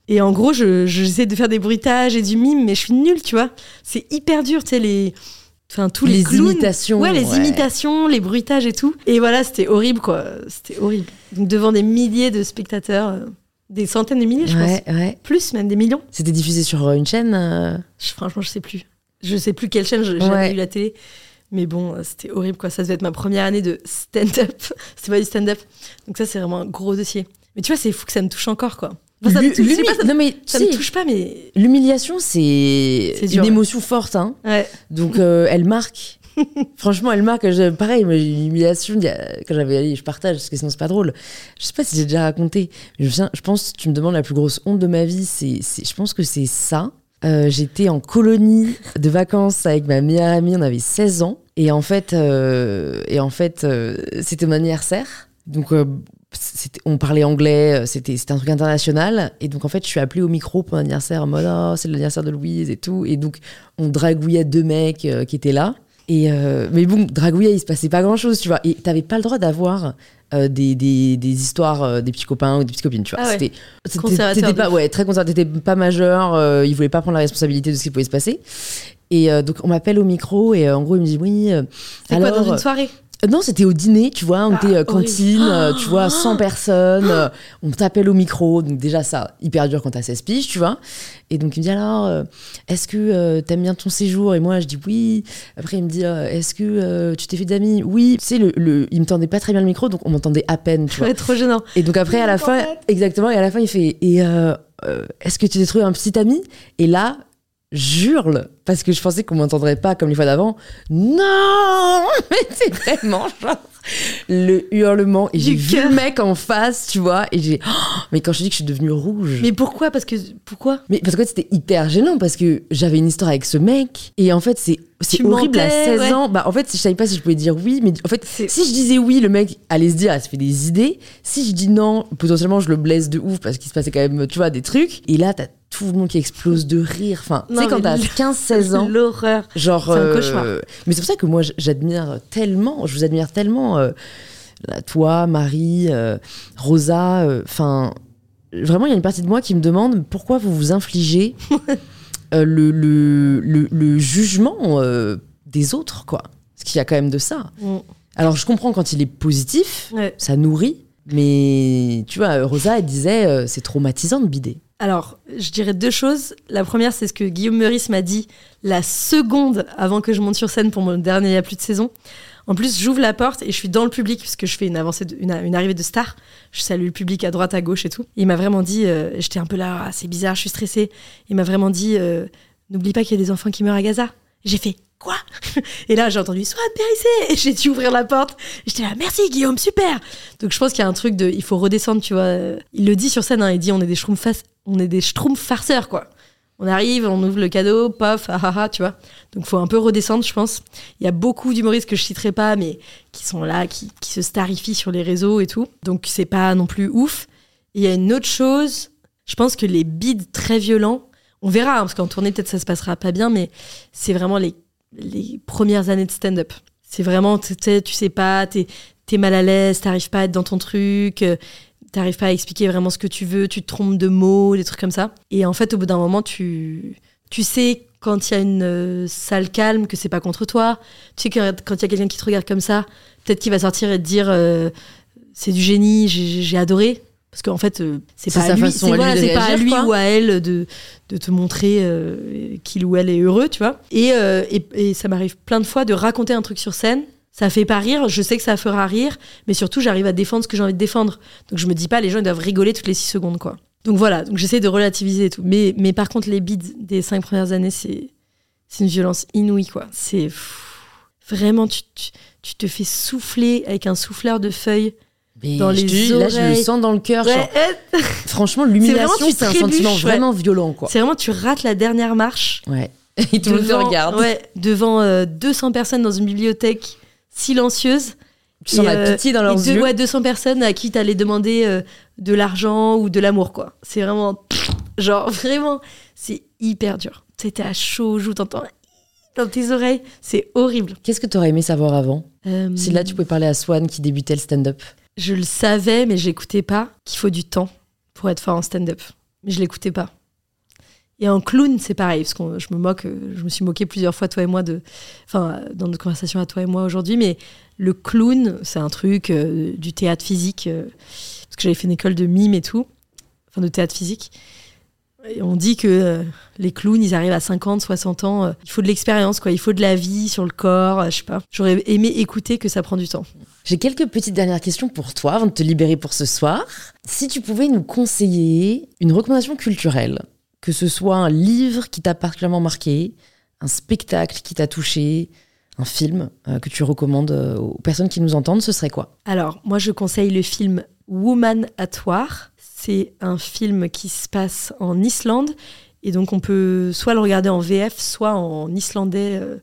Et en gros, je, je, j'essaie de faire des bruitages et du mime, mais je suis nulle, tu vois. C'est hyper dur, tu sais, les... Enfin, tous les, les clowns. imitations. Ouais, les ouais. imitations, les bruitages et tout. Et voilà, c'était horrible, quoi. C'était horrible. Donc, devant des milliers de spectateurs, euh, des centaines de milliers, je ouais, pense. Ouais. Plus, même des millions. C'était diffusé sur une chaîne euh... je, Franchement, je sais plus. Je sais plus quelle chaîne, j'ai jamais ouais. eu la télé. Mais bon, euh, c'était horrible, quoi. Ça devait être ma première année de stand-up. C'était pas du stand-up. Donc ça, c'est vraiment un gros dossier. Mais tu vois, c'est fou que ça me touche encore, quoi. Enfin, ça me touche, L'humi- pas, ça, non, mais, ça si, me touche pas, mais... L'humiliation, c'est, c'est dur, une ouais. émotion forte. Hein. Ouais. Donc, euh, elle marque. Franchement, elle marque. Je, pareil, moi, j'ai eu une humiliation quand j'avais... Allez, je partage, parce que sinon, c'est pas drôle. Je sais pas si j'ai déjà raconté. Je, viens, je pense, tu me demandes la plus grosse honte de ma vie, c'est, c'est, je pense que c'est ça. Euh, j'étais en colonie de vacances avec ma meilleure amie, on avait seize ans. Et en fait, euh, et en fait euh, c'était mon anniversaire. Donc, euh, c'était, on parlait anglais, c'était, c'était un truc international. Et donc, en fait, je suis appelée au micro pour mon anniversaire en mode « Oh, c'est l'anniversaire de Louise et tout ». Et donc, on dragouillait deux mecs euh, qui étaient là. Et euh, mais bon, dragouillait, il se passait pas grand-chose, tu vois. Et t'avais pas le droit d'avoir euh, des, des, des histoires, euh, des petits copains ou des petites copines, tu vois. Ah ouais. C'était, c'était, conservateur t'étais pas, de... ouais, très conservateur. T'étais pas majeur, euh, ils voulaient pas prendre la responsabilité de ce qui pouvait se passer. Et euh, donc, on m'appelle au micro et euh, en gros, il me dit « Oui, euh, c'est alors... » quoi, dans une soirée? Non, c'était au dîner, tu vois, on ah, était euh, cantine, euh, tu vois, cent personnes, euh, on t'appelle au micro, donc déjà ça, hyper dur quand t'as seize piges, tu vois. Et donc il me dit alors, euh, est-ce que euh, t'aimes bien ton séjour? Et moi je dis oui. Après il me dit, euh, est-ce que euh, tu t'es fait d'amis? Oui. Tu sais, le, le, il me tendait pas très bien le micro, donc on m'entendait à peine, tu vois. Ouais, trop gênant. Et donc après à la fin, exactement, et à la fin il fait, et euh, euh, est-ce que tu t'es trouvé un petit ami? Et là, j'hurle parce que je pensais qu'on m'entendrait pas comme les fois d'avant. Non, mais c'est vraiment genre le hurlement et j'ai Du vu cœur. le mec en face, tu vois, et j'ai oh, mais quand je te dis que je suis devenue rouge. Mais pourquoi? Parce que pourquoi? Mais parce que c'était hyper gênant parce que j'avais une histoire avec ce mec et en fait c'est c'est Tu horrible mentais, à seize ouais. ans. Bah en fait, je savais pas si je pouvais dire oui, mais en fait C'est- si je disais oui, le mec allait se dire elle se fait des idées. Si je dis non, potentiellement je le blesse de ouf parce qu'il se passait quand même, tu vois, des trucs. Et là t'as tout le monde qui explose de rire. Enfin, tu Non, sais quand mais t'as l- quinze seize ans, L'horreur. genre C'est un euh, cauchemar. mais c'est pour ça que moi j'admire tellement, je vous admire tellement euh, là, toi, Marie, euh, Rosa, enfin euh, vraiment il y a une partie de moi qui me demande pourquoi vous vous infligez euh, le, le, le, le jugement euh, des autres, quoi. Parce qu'il y a quand même de ça. Mm. Alors je comprends quand il est positif, Ouais. ça nourrit, mais tu vois, Rosa elle disait euh, c'est traumatisant de bider. Alors, je dirais deux choses. La première, c'est ce que Guillaume Meurice m'a dit la seconde avant que je monte sur scène pour mon dernier Il y a plus de saison. En plus, j'ouvre la porte et je suis dans le public puisque je fais une, avancée de, une, une arrivée de star. Je salue le public à droite, à gauche et tout. Et il m'a vraiment dit, euh, j'étais un peu là, ah, c'est bizarre, je suis stressée. Il m'a vraiment dit, euh, n'oublie pas qu'il y a des enfants qui meurent à Gaza. J'ai fait, quoi? Et là, j'ai entendu, Swan Périssé. Et j'ai dû ouvrir la porte. Et j'étais là, merci Guillaume, super. Donc je pense qu'il y a un truc de, il faut redescendre, tu vois. Il le dit sur scène, hein, il dit, on est des schtroumpfs face- on est des schtroumpfs farceurs, quoi. On arrive, on ouvre le cadeau, paf, ah ah ah, tu vois. Donc faut un peu redescendre, je pense. Il y a beaucoup d'humoristes que je citerai pas, mais qui sont là, qui, qui se starifient sur les réseaux et tout. Donc c'est pas non plus ouf. Et il y a une autre chose, je pense que les bides très violents, on verra, hein, parce qu'en tournée peut-être ça se passera pas bien, mais c'est vraiment les, les premières années de stand-up. C'est vraiment, tu sais, tu sais pas, t'es, t'es mal à l'aise, t'arrives pas à être dans ton truc, euh, t'arrives pas à expliquer vraiment ce que tu veux, tu te trompes de mots, des trucs comme ça. Et en fait, au bout d'un moment, tu, tu sais quand il y a une euh, salle calme que c'est pas contre toi. Tu sais que quand il y a quelqu'un qui te regarde comme ça, peut-être qu'il va sortir et te dire euh, c'est du génie, j'ai, j'ai adoré. Parce qu'en fait, euh, c'est, C'est pas sa à lui, façon c'est, à lui voilà, de c'est pas à réagir, lui quoi. ou à elle de, de te montrer euh, qu'il ou elle est heureux, tu vois. Et, euh, et, et ça m'arrive plein de fois de raconter un truc sur scène. Ça fait pas rire, je sais que ça fera rire, mais surtout j'arrive à défendre ce que j'ai envie de défendre. Donc je me dis pas, les gens ils doivent rigoler toutes les six secondes, quoi. Donc voilà, donc j'essaie de relativiser et tout. Mais, mais par contre, les bides des cinq premières années, c'est, c'est une violence inouïe, quoi. C'est pff, vraiment, tu, tu, tu te fais souffler avec un souffleur de feuilles Mais dans je les te dis, là je le oreilles. sens dans le cœur. Ouais, genre, euh, franchement, l'humiliation C'est vraiment, tu c'est un trébuches, sentiment ouais. vraiment violent, quoi. c'est vraiment, tu rates la dernière marche. Ouais. Et tout le monde te regarde. Ouais, devant euh, deux cents personnes dans une bibliothèque silencieuse. Tu sens Et, la euh, pitié dans leurs et deux, yeux. ouais, deux cents personnes à qui t'allais demander euh, de l'argent ou de l'amour, quoi. C'est vraiment... Genre, vraiment, c'est hyper dur. T'es à chaud aux joues, t'entends dans tes oreilles. C'est horrible. Qu'est-ce que t'aurais aimé savoir avant? Euh, Si là tu pouvais parler à Swan qui débutait le stand-up. Je le savais, mais j'écoutais pas qu'il faut du temps pour être fort en stand-up. mais je l'écoutais pas. Et en clown, c'est pareil, parce que je me moque, je me suis moquée plusieurs fois, toi et moi, de, enfin, dans notre conversation à toi et moi aujourd'hui, mais le clown, c'est un truc euh, du théâtre physique, euh, parce que j'avais fait une école de mime et tout, enfin de théâtre physique. Et on dit que euh, les clowns, ils arrivent à cinquante, soixante ans, euh, il faut de l'expérience, quoi, il faut de la vie sur le corps, euh, je sais pas. J'aurais aimé écouter que ça prend du temps. J'ai quelques petites dernières questions pour toi, avant de te libérer pour ce soir. Si tu pouvais nous conseiller une recommandation culturelle, que ce soit un livre qui t'a particulièrement marqué, un spectacle qui t'a touché, un film euh, que tu recommandes euh, aux personnes qui nous entendent, ce serait quoi ? Alors, moi, je conseille le film Woman at War. C'est un film qui se passe en Islande. Et donc, on peut soit le regarder en V F, soit en islandais euh,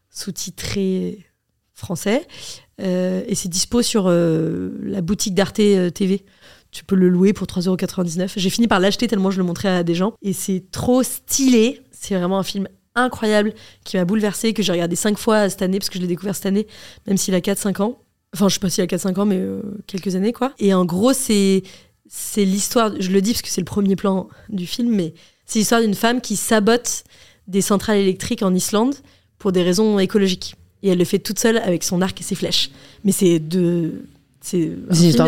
sous-titré français. Euh, et c'est dispo sur euh, la boutique d'Arte euh, T V. Tu peux le louer pour trois euros quatre-vingt-dix-neuf. J'ai fini par l'acheter tellement je le montrais à des gens. Et c'est trop stylé. C'est vraiment un film incroyable qui m'a bouleversée, que j'ai regardé cinq fois cette année, parce que je l'ai découvert cette année, même s'il a quatre cinq ans. Enfin, je sais pas s'il a quatre cinq ans, mais euh, quelques années, quoi. Et en gros, c'est, c'est l'histoire... Je le dis parce que c'est le premier plan du film, mais c'est l'histoire d'une femme qui sabote des centrales électriques en Islande pour des raisons écologiques. Et elle le fait toute seule avec son arc et ses flèches. Mais c'est de... C'est, c'est une histoire vraie ?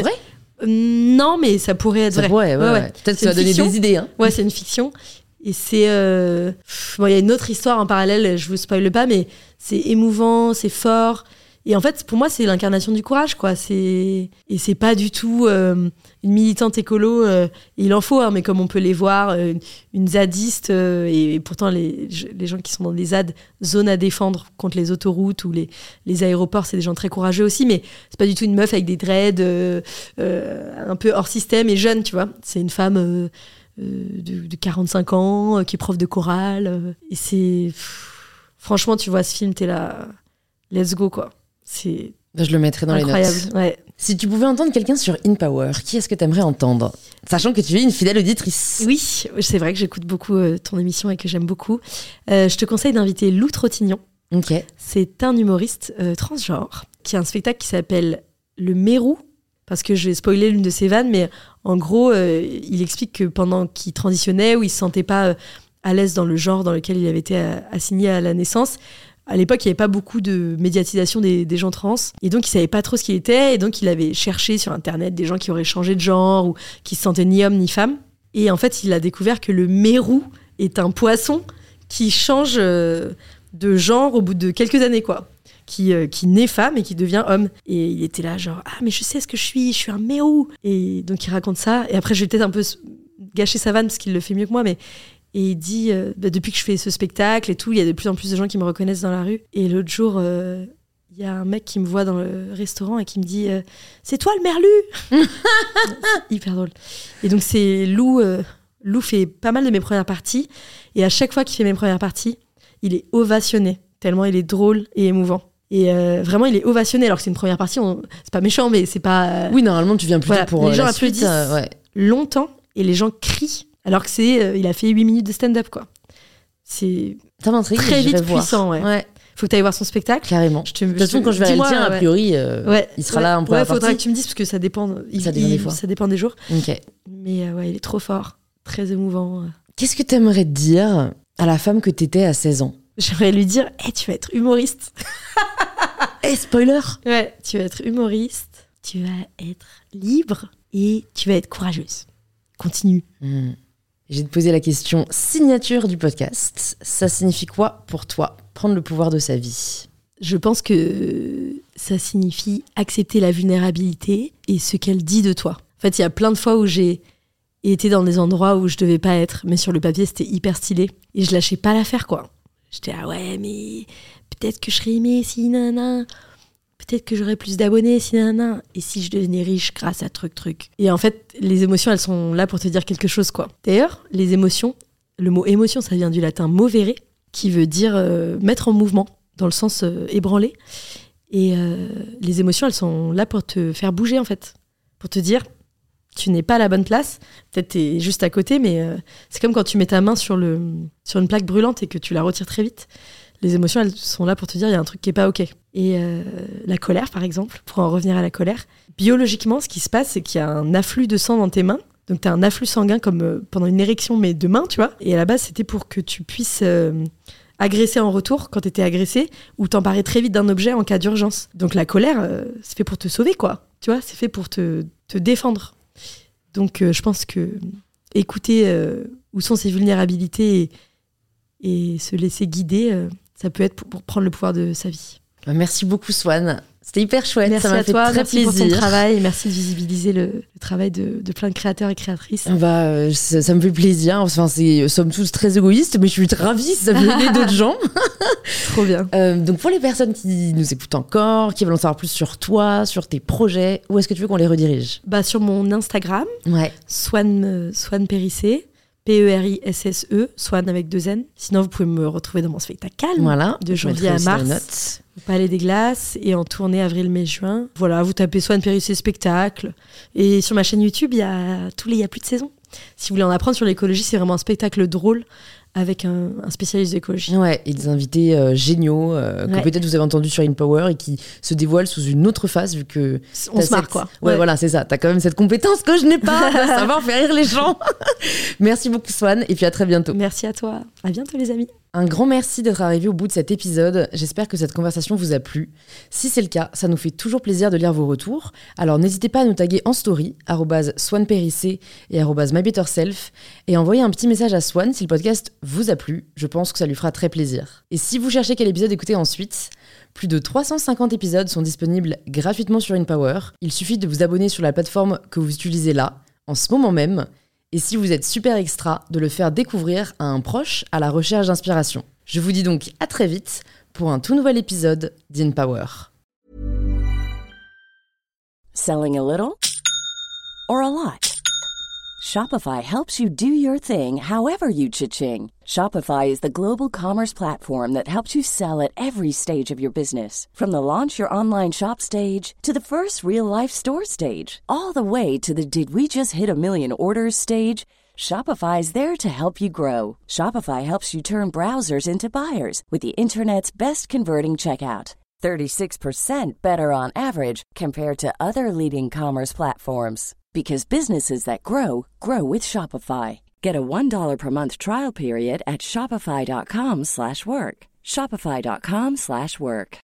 Non, mais ça pourrait être ça vrai. Pourrait, ouais, ouais. Ouais. Peut-être que ça va donner des idées. Hein. Ouais, c'est une fiction. Et c'est... Euh... Bon, il y a une autre histoire en parallèle, je vous spoile pas, mais c'est émouvant, c'est fort. Et en fait, pour moi, c'est l'incarnation du courage, quoi. C'est... Et c'est pas du tout euh, une militante écolo. Euh... Il en faut, hein, mais comme on peut les voir, euh, une zadiste. Euh, et, et pourtant, les, les gens qui sont dans des Z A D, zones à défendre contre les autoroutes ou les, les aéroports, c'est des gens très courageux aussi. Mais c'est pas du tout une meuf avec des dreads euh, euh, un peu hors système et jeune, tu vois. C'est une femme... Euh, Euh, de, de quarante-cinq ans, euh, qui est prof de chorale. Euh, et c'est... Pff, franchement, tu vois ce film, t'es là... Let's go, quoi. C'est je le mettrai dans incroyable. Les notes. Ouais. Si tu pouvais entendre quelqu'un sur In Power, qui est-ce que t'aimerais entendre ? Sachant que tu es une fidèle auditrice. Oui, c'est vrai que j'écoute beaucoup euh, ton émission et que j'aime beaucoup. Euh, je te conseille d'inviter Lou Trottignon. Ok. C'est un humoriste euh, transgenre qui a un spectacle qui s'appelle Le Mérou. Parce que je vais spoiler l'une de ses vannes, mais en gros, euh, il explique que pendant qu'il transitionnait, ou il ne se sentait pas euh, à l'aise dans le genre dans lequel il avait été euh, assigné à la naissance, à l'époque, il n'y avait pas beaucoup de médiatisation des, des gens trans. Et donc, il ne savait pas trop ce qu'il était. Et donc, il avait cherché sur Internet des gens qui auraient changé de genre ou qui se sentaient ni homme ni femme. Et en fait, il a découvert que le mérou est un poisson qui change euh, de genre au bout de quelques années, quoi. Qui, euh, qui naît femme et qui devient homme. Et il était là genre, ah mais je sais ce que je suis, je suis un mérou. Et donc il raconte ça. Et après je vais peut-être un peu gâcher sa vanne parce qu'il le fait mieux que moi, mais et il dit, euh, bah, depuis que je fais ce spectacle et tout, il y a de plus en plus de gens qui me reconnaissent dans la rue. Et l'autre jour, il euh, y a un mec qui me voit dans le restaurant et qui me dit, euh, c'est toi le merlu. C'est hyper drôle. Et donc c'est Lou, euh, Lou fait pas mal de mes premières parties. Et à chaque fois qu'il fait mes premières parties, il est ovationné, tellement il est drôle et émouvant. Et euh, vraiment, il est ovationné, alors que c'est une première partie. On... C'est pas méchant, mais c'est pas. Euh... Oui, normalement, tu viens plutôt voilà, pour les gens la applaudissent suite, euh, ouais. longtemps et les gens crient, alors que c'est. Euh, il a fait huit minutes de stand-up, quoi. C'est ça m'intrigue, très vite voir. puissant, ouais. ouais. Faut que tu ailles voir son spectacle. Carrément. Je te, de toute façon, quand je verrai le tien, ouais. a priori, euh, ouais. il sera ouais. là un peu ouais, à la partie. Faudra que tu me dises, parce que ça dépend. Il, ça dépend il, des fois. Ça dépend des jours. Ok. Mais euh, ouais, il est trop fort, très émouvant. Qu'est-ce que t'aimerais dire à la femme que t'étais à seize ans ? J'aimerais lui dire, hey, tu vas être humoriste. Hey, spoiler. Ouais, tu vas être humoriste, tu vas être libre et tu vas être courageuse. Continue. Mmh. Je vais te poser la question signature du podcast. Ça signifie quoi pour toi, prendre le pouvoir de sa vie ? Je pense que ça signifie accepter la vulnérabilité et ce qu'elle dit de toi. En fait, il y a plein de fois où j'ai été dans des endroits où je devais pas être, mais sur le papier, c'était hyper stylé. Et je lâchais pas l'affaire, quoi. J'étais ah ouais, mais peut-être que je serais aimée si nanana. Peut-être que j'aurais plus d'abonnés si nanana. Et si je devenais riche grâce à truc truc. Et en fait, les émotions, elles sont là pour te dire quelque chose, quoi. D'ailleurs, les émotions, le mot émotion, ça vient du latin movere, qui veut dire euh, mettre en mouvement, dans le sens euh, ébranler. Et euh, les émotions, elles sont là pour te faire bouger, en fait. Pour te dire, tu n'es pas à la bonne place. Peut-être t'es juste à côté, mais euh, c'est comme quand tu mets ta main sur, le, sur une plaque brûlante et que tu la retires très vite. Les émotions, elles sont là pour te dire, il y a un truc qui n'est pas OK. Et euh, la colère, par exemple, pour en revenir à la colère, biologiquement, ce qui se passe, c'est qu'il y a un afflux de sang dans tes mains Donc tu as un afflux sanguin comme euh, pendant une érection, mais de main, tu vois. Et à la base, c'était pour que tu puisses euh, agresser en retour quand tu étais agressé ou t'emparer très vite d'un objet en cas d'urgence. Donc la colère, euh, c'est fait pour te sauver, quoi. Tu vois, c'est fait pour te, te défendre. Donc euh, je pense que écouter euh, où sont ses vulnérabilités et, et se laisser guider, euh, ça peut être pour, pour prendre le pouvoir de sa vie. Merci beaucoup, Swan. C'était hyper chouette, merci ça m'a à fait toi, très merci plaisir. Merci pour ton travail et merci de visibiliser le, le travail de, de plein de créateurs et créatrices. Bah, euh, ça, ça me fait plaisir. Enfin, c'est, somme toute très égoïste, mais je suis ravie si ça peut aider d'autres gens. Trop bien. Euh, donc pour les personnes qui nous écoutent encore, qui veulent en savoir plus sur toi, sur tes projets, où est-ce que tu veux qu'on les redirige ? Bah, sur mon Instagram, ouais. Swan, euh, Swan Périssé. P E R I S S E, Swan avec deux N. Sinon, vous pouvez me retrouver dans mon spectacle Calme, voilà, de janvier à mars, au Palais des Glaces, et en tournée avril, mai, juin. Voilà, vous tapez Swan Périssé spectacle. Et sur ma chaîne YouTube, il y a tous les, il y a plus de saison. Si vous voulez en apprendre sur l'écologie, c'est vraiment un spectacle drôle avec un, un spécialiste d'écologie. Ouais, et des invités euh, géniaux euh, que ouais. peut-être vous avez entendus sur InPower et qui se dévoilent sous une autre face vu que... On se marre, cette... quoi. Ouais, ouais, voilà, c'est ça. T'as quand même cette compétence que je n'ai pas de savoir faire rire les gens. Merci beaucoup, Swan, et puis à très bientôt. Merci à toi. À bientôt, les amis. Un grand merci d'être arrivé au bout de cet épisode. J'espère que cette conversation vous a plu. Si c'est le cas, ça nous fait toujours plaisir de lire vos retours. Alors n'hésitez pas à nous taguer en story, arobase swanpérissé et arobase mybetterself, et envoyer un petit message à Swan si le podcast vous a plu. Je pense que ça lui fera très plaisir. Et si vous cherchez quel épisode écouter ensuite, plus de trois cent cinquante épisodes sont disponibles gratuitement sur InPower. Il suffit de vous abonner sur la plateforme que vous utilisez là, en ce moment même. Et si vous êtes super extra, de le faire découvrir à un proche à la recherche d'inspiration. Je vous dis donc à très vite pour un tout nouvel épisode d'InPower. Selling a little or a lot? Shopify helps you do your thing however you cha-ching. Shopify is the global commerce platform that helps you sell at every stage of your business. From the launch your online shop stage to the first real-life store stage, all the way to the did we just hit a million orders stage. Shopify is there to help you grow. Shopify helps you turn browsers into buyers with the internet's best converting checkout. thirty-six percent better on average compared to other leading commerce platforms. Because businesses that grow, grow with Shopify. Get a one dollar per month trial period at shopify.com slash work. Shopify.com slash work.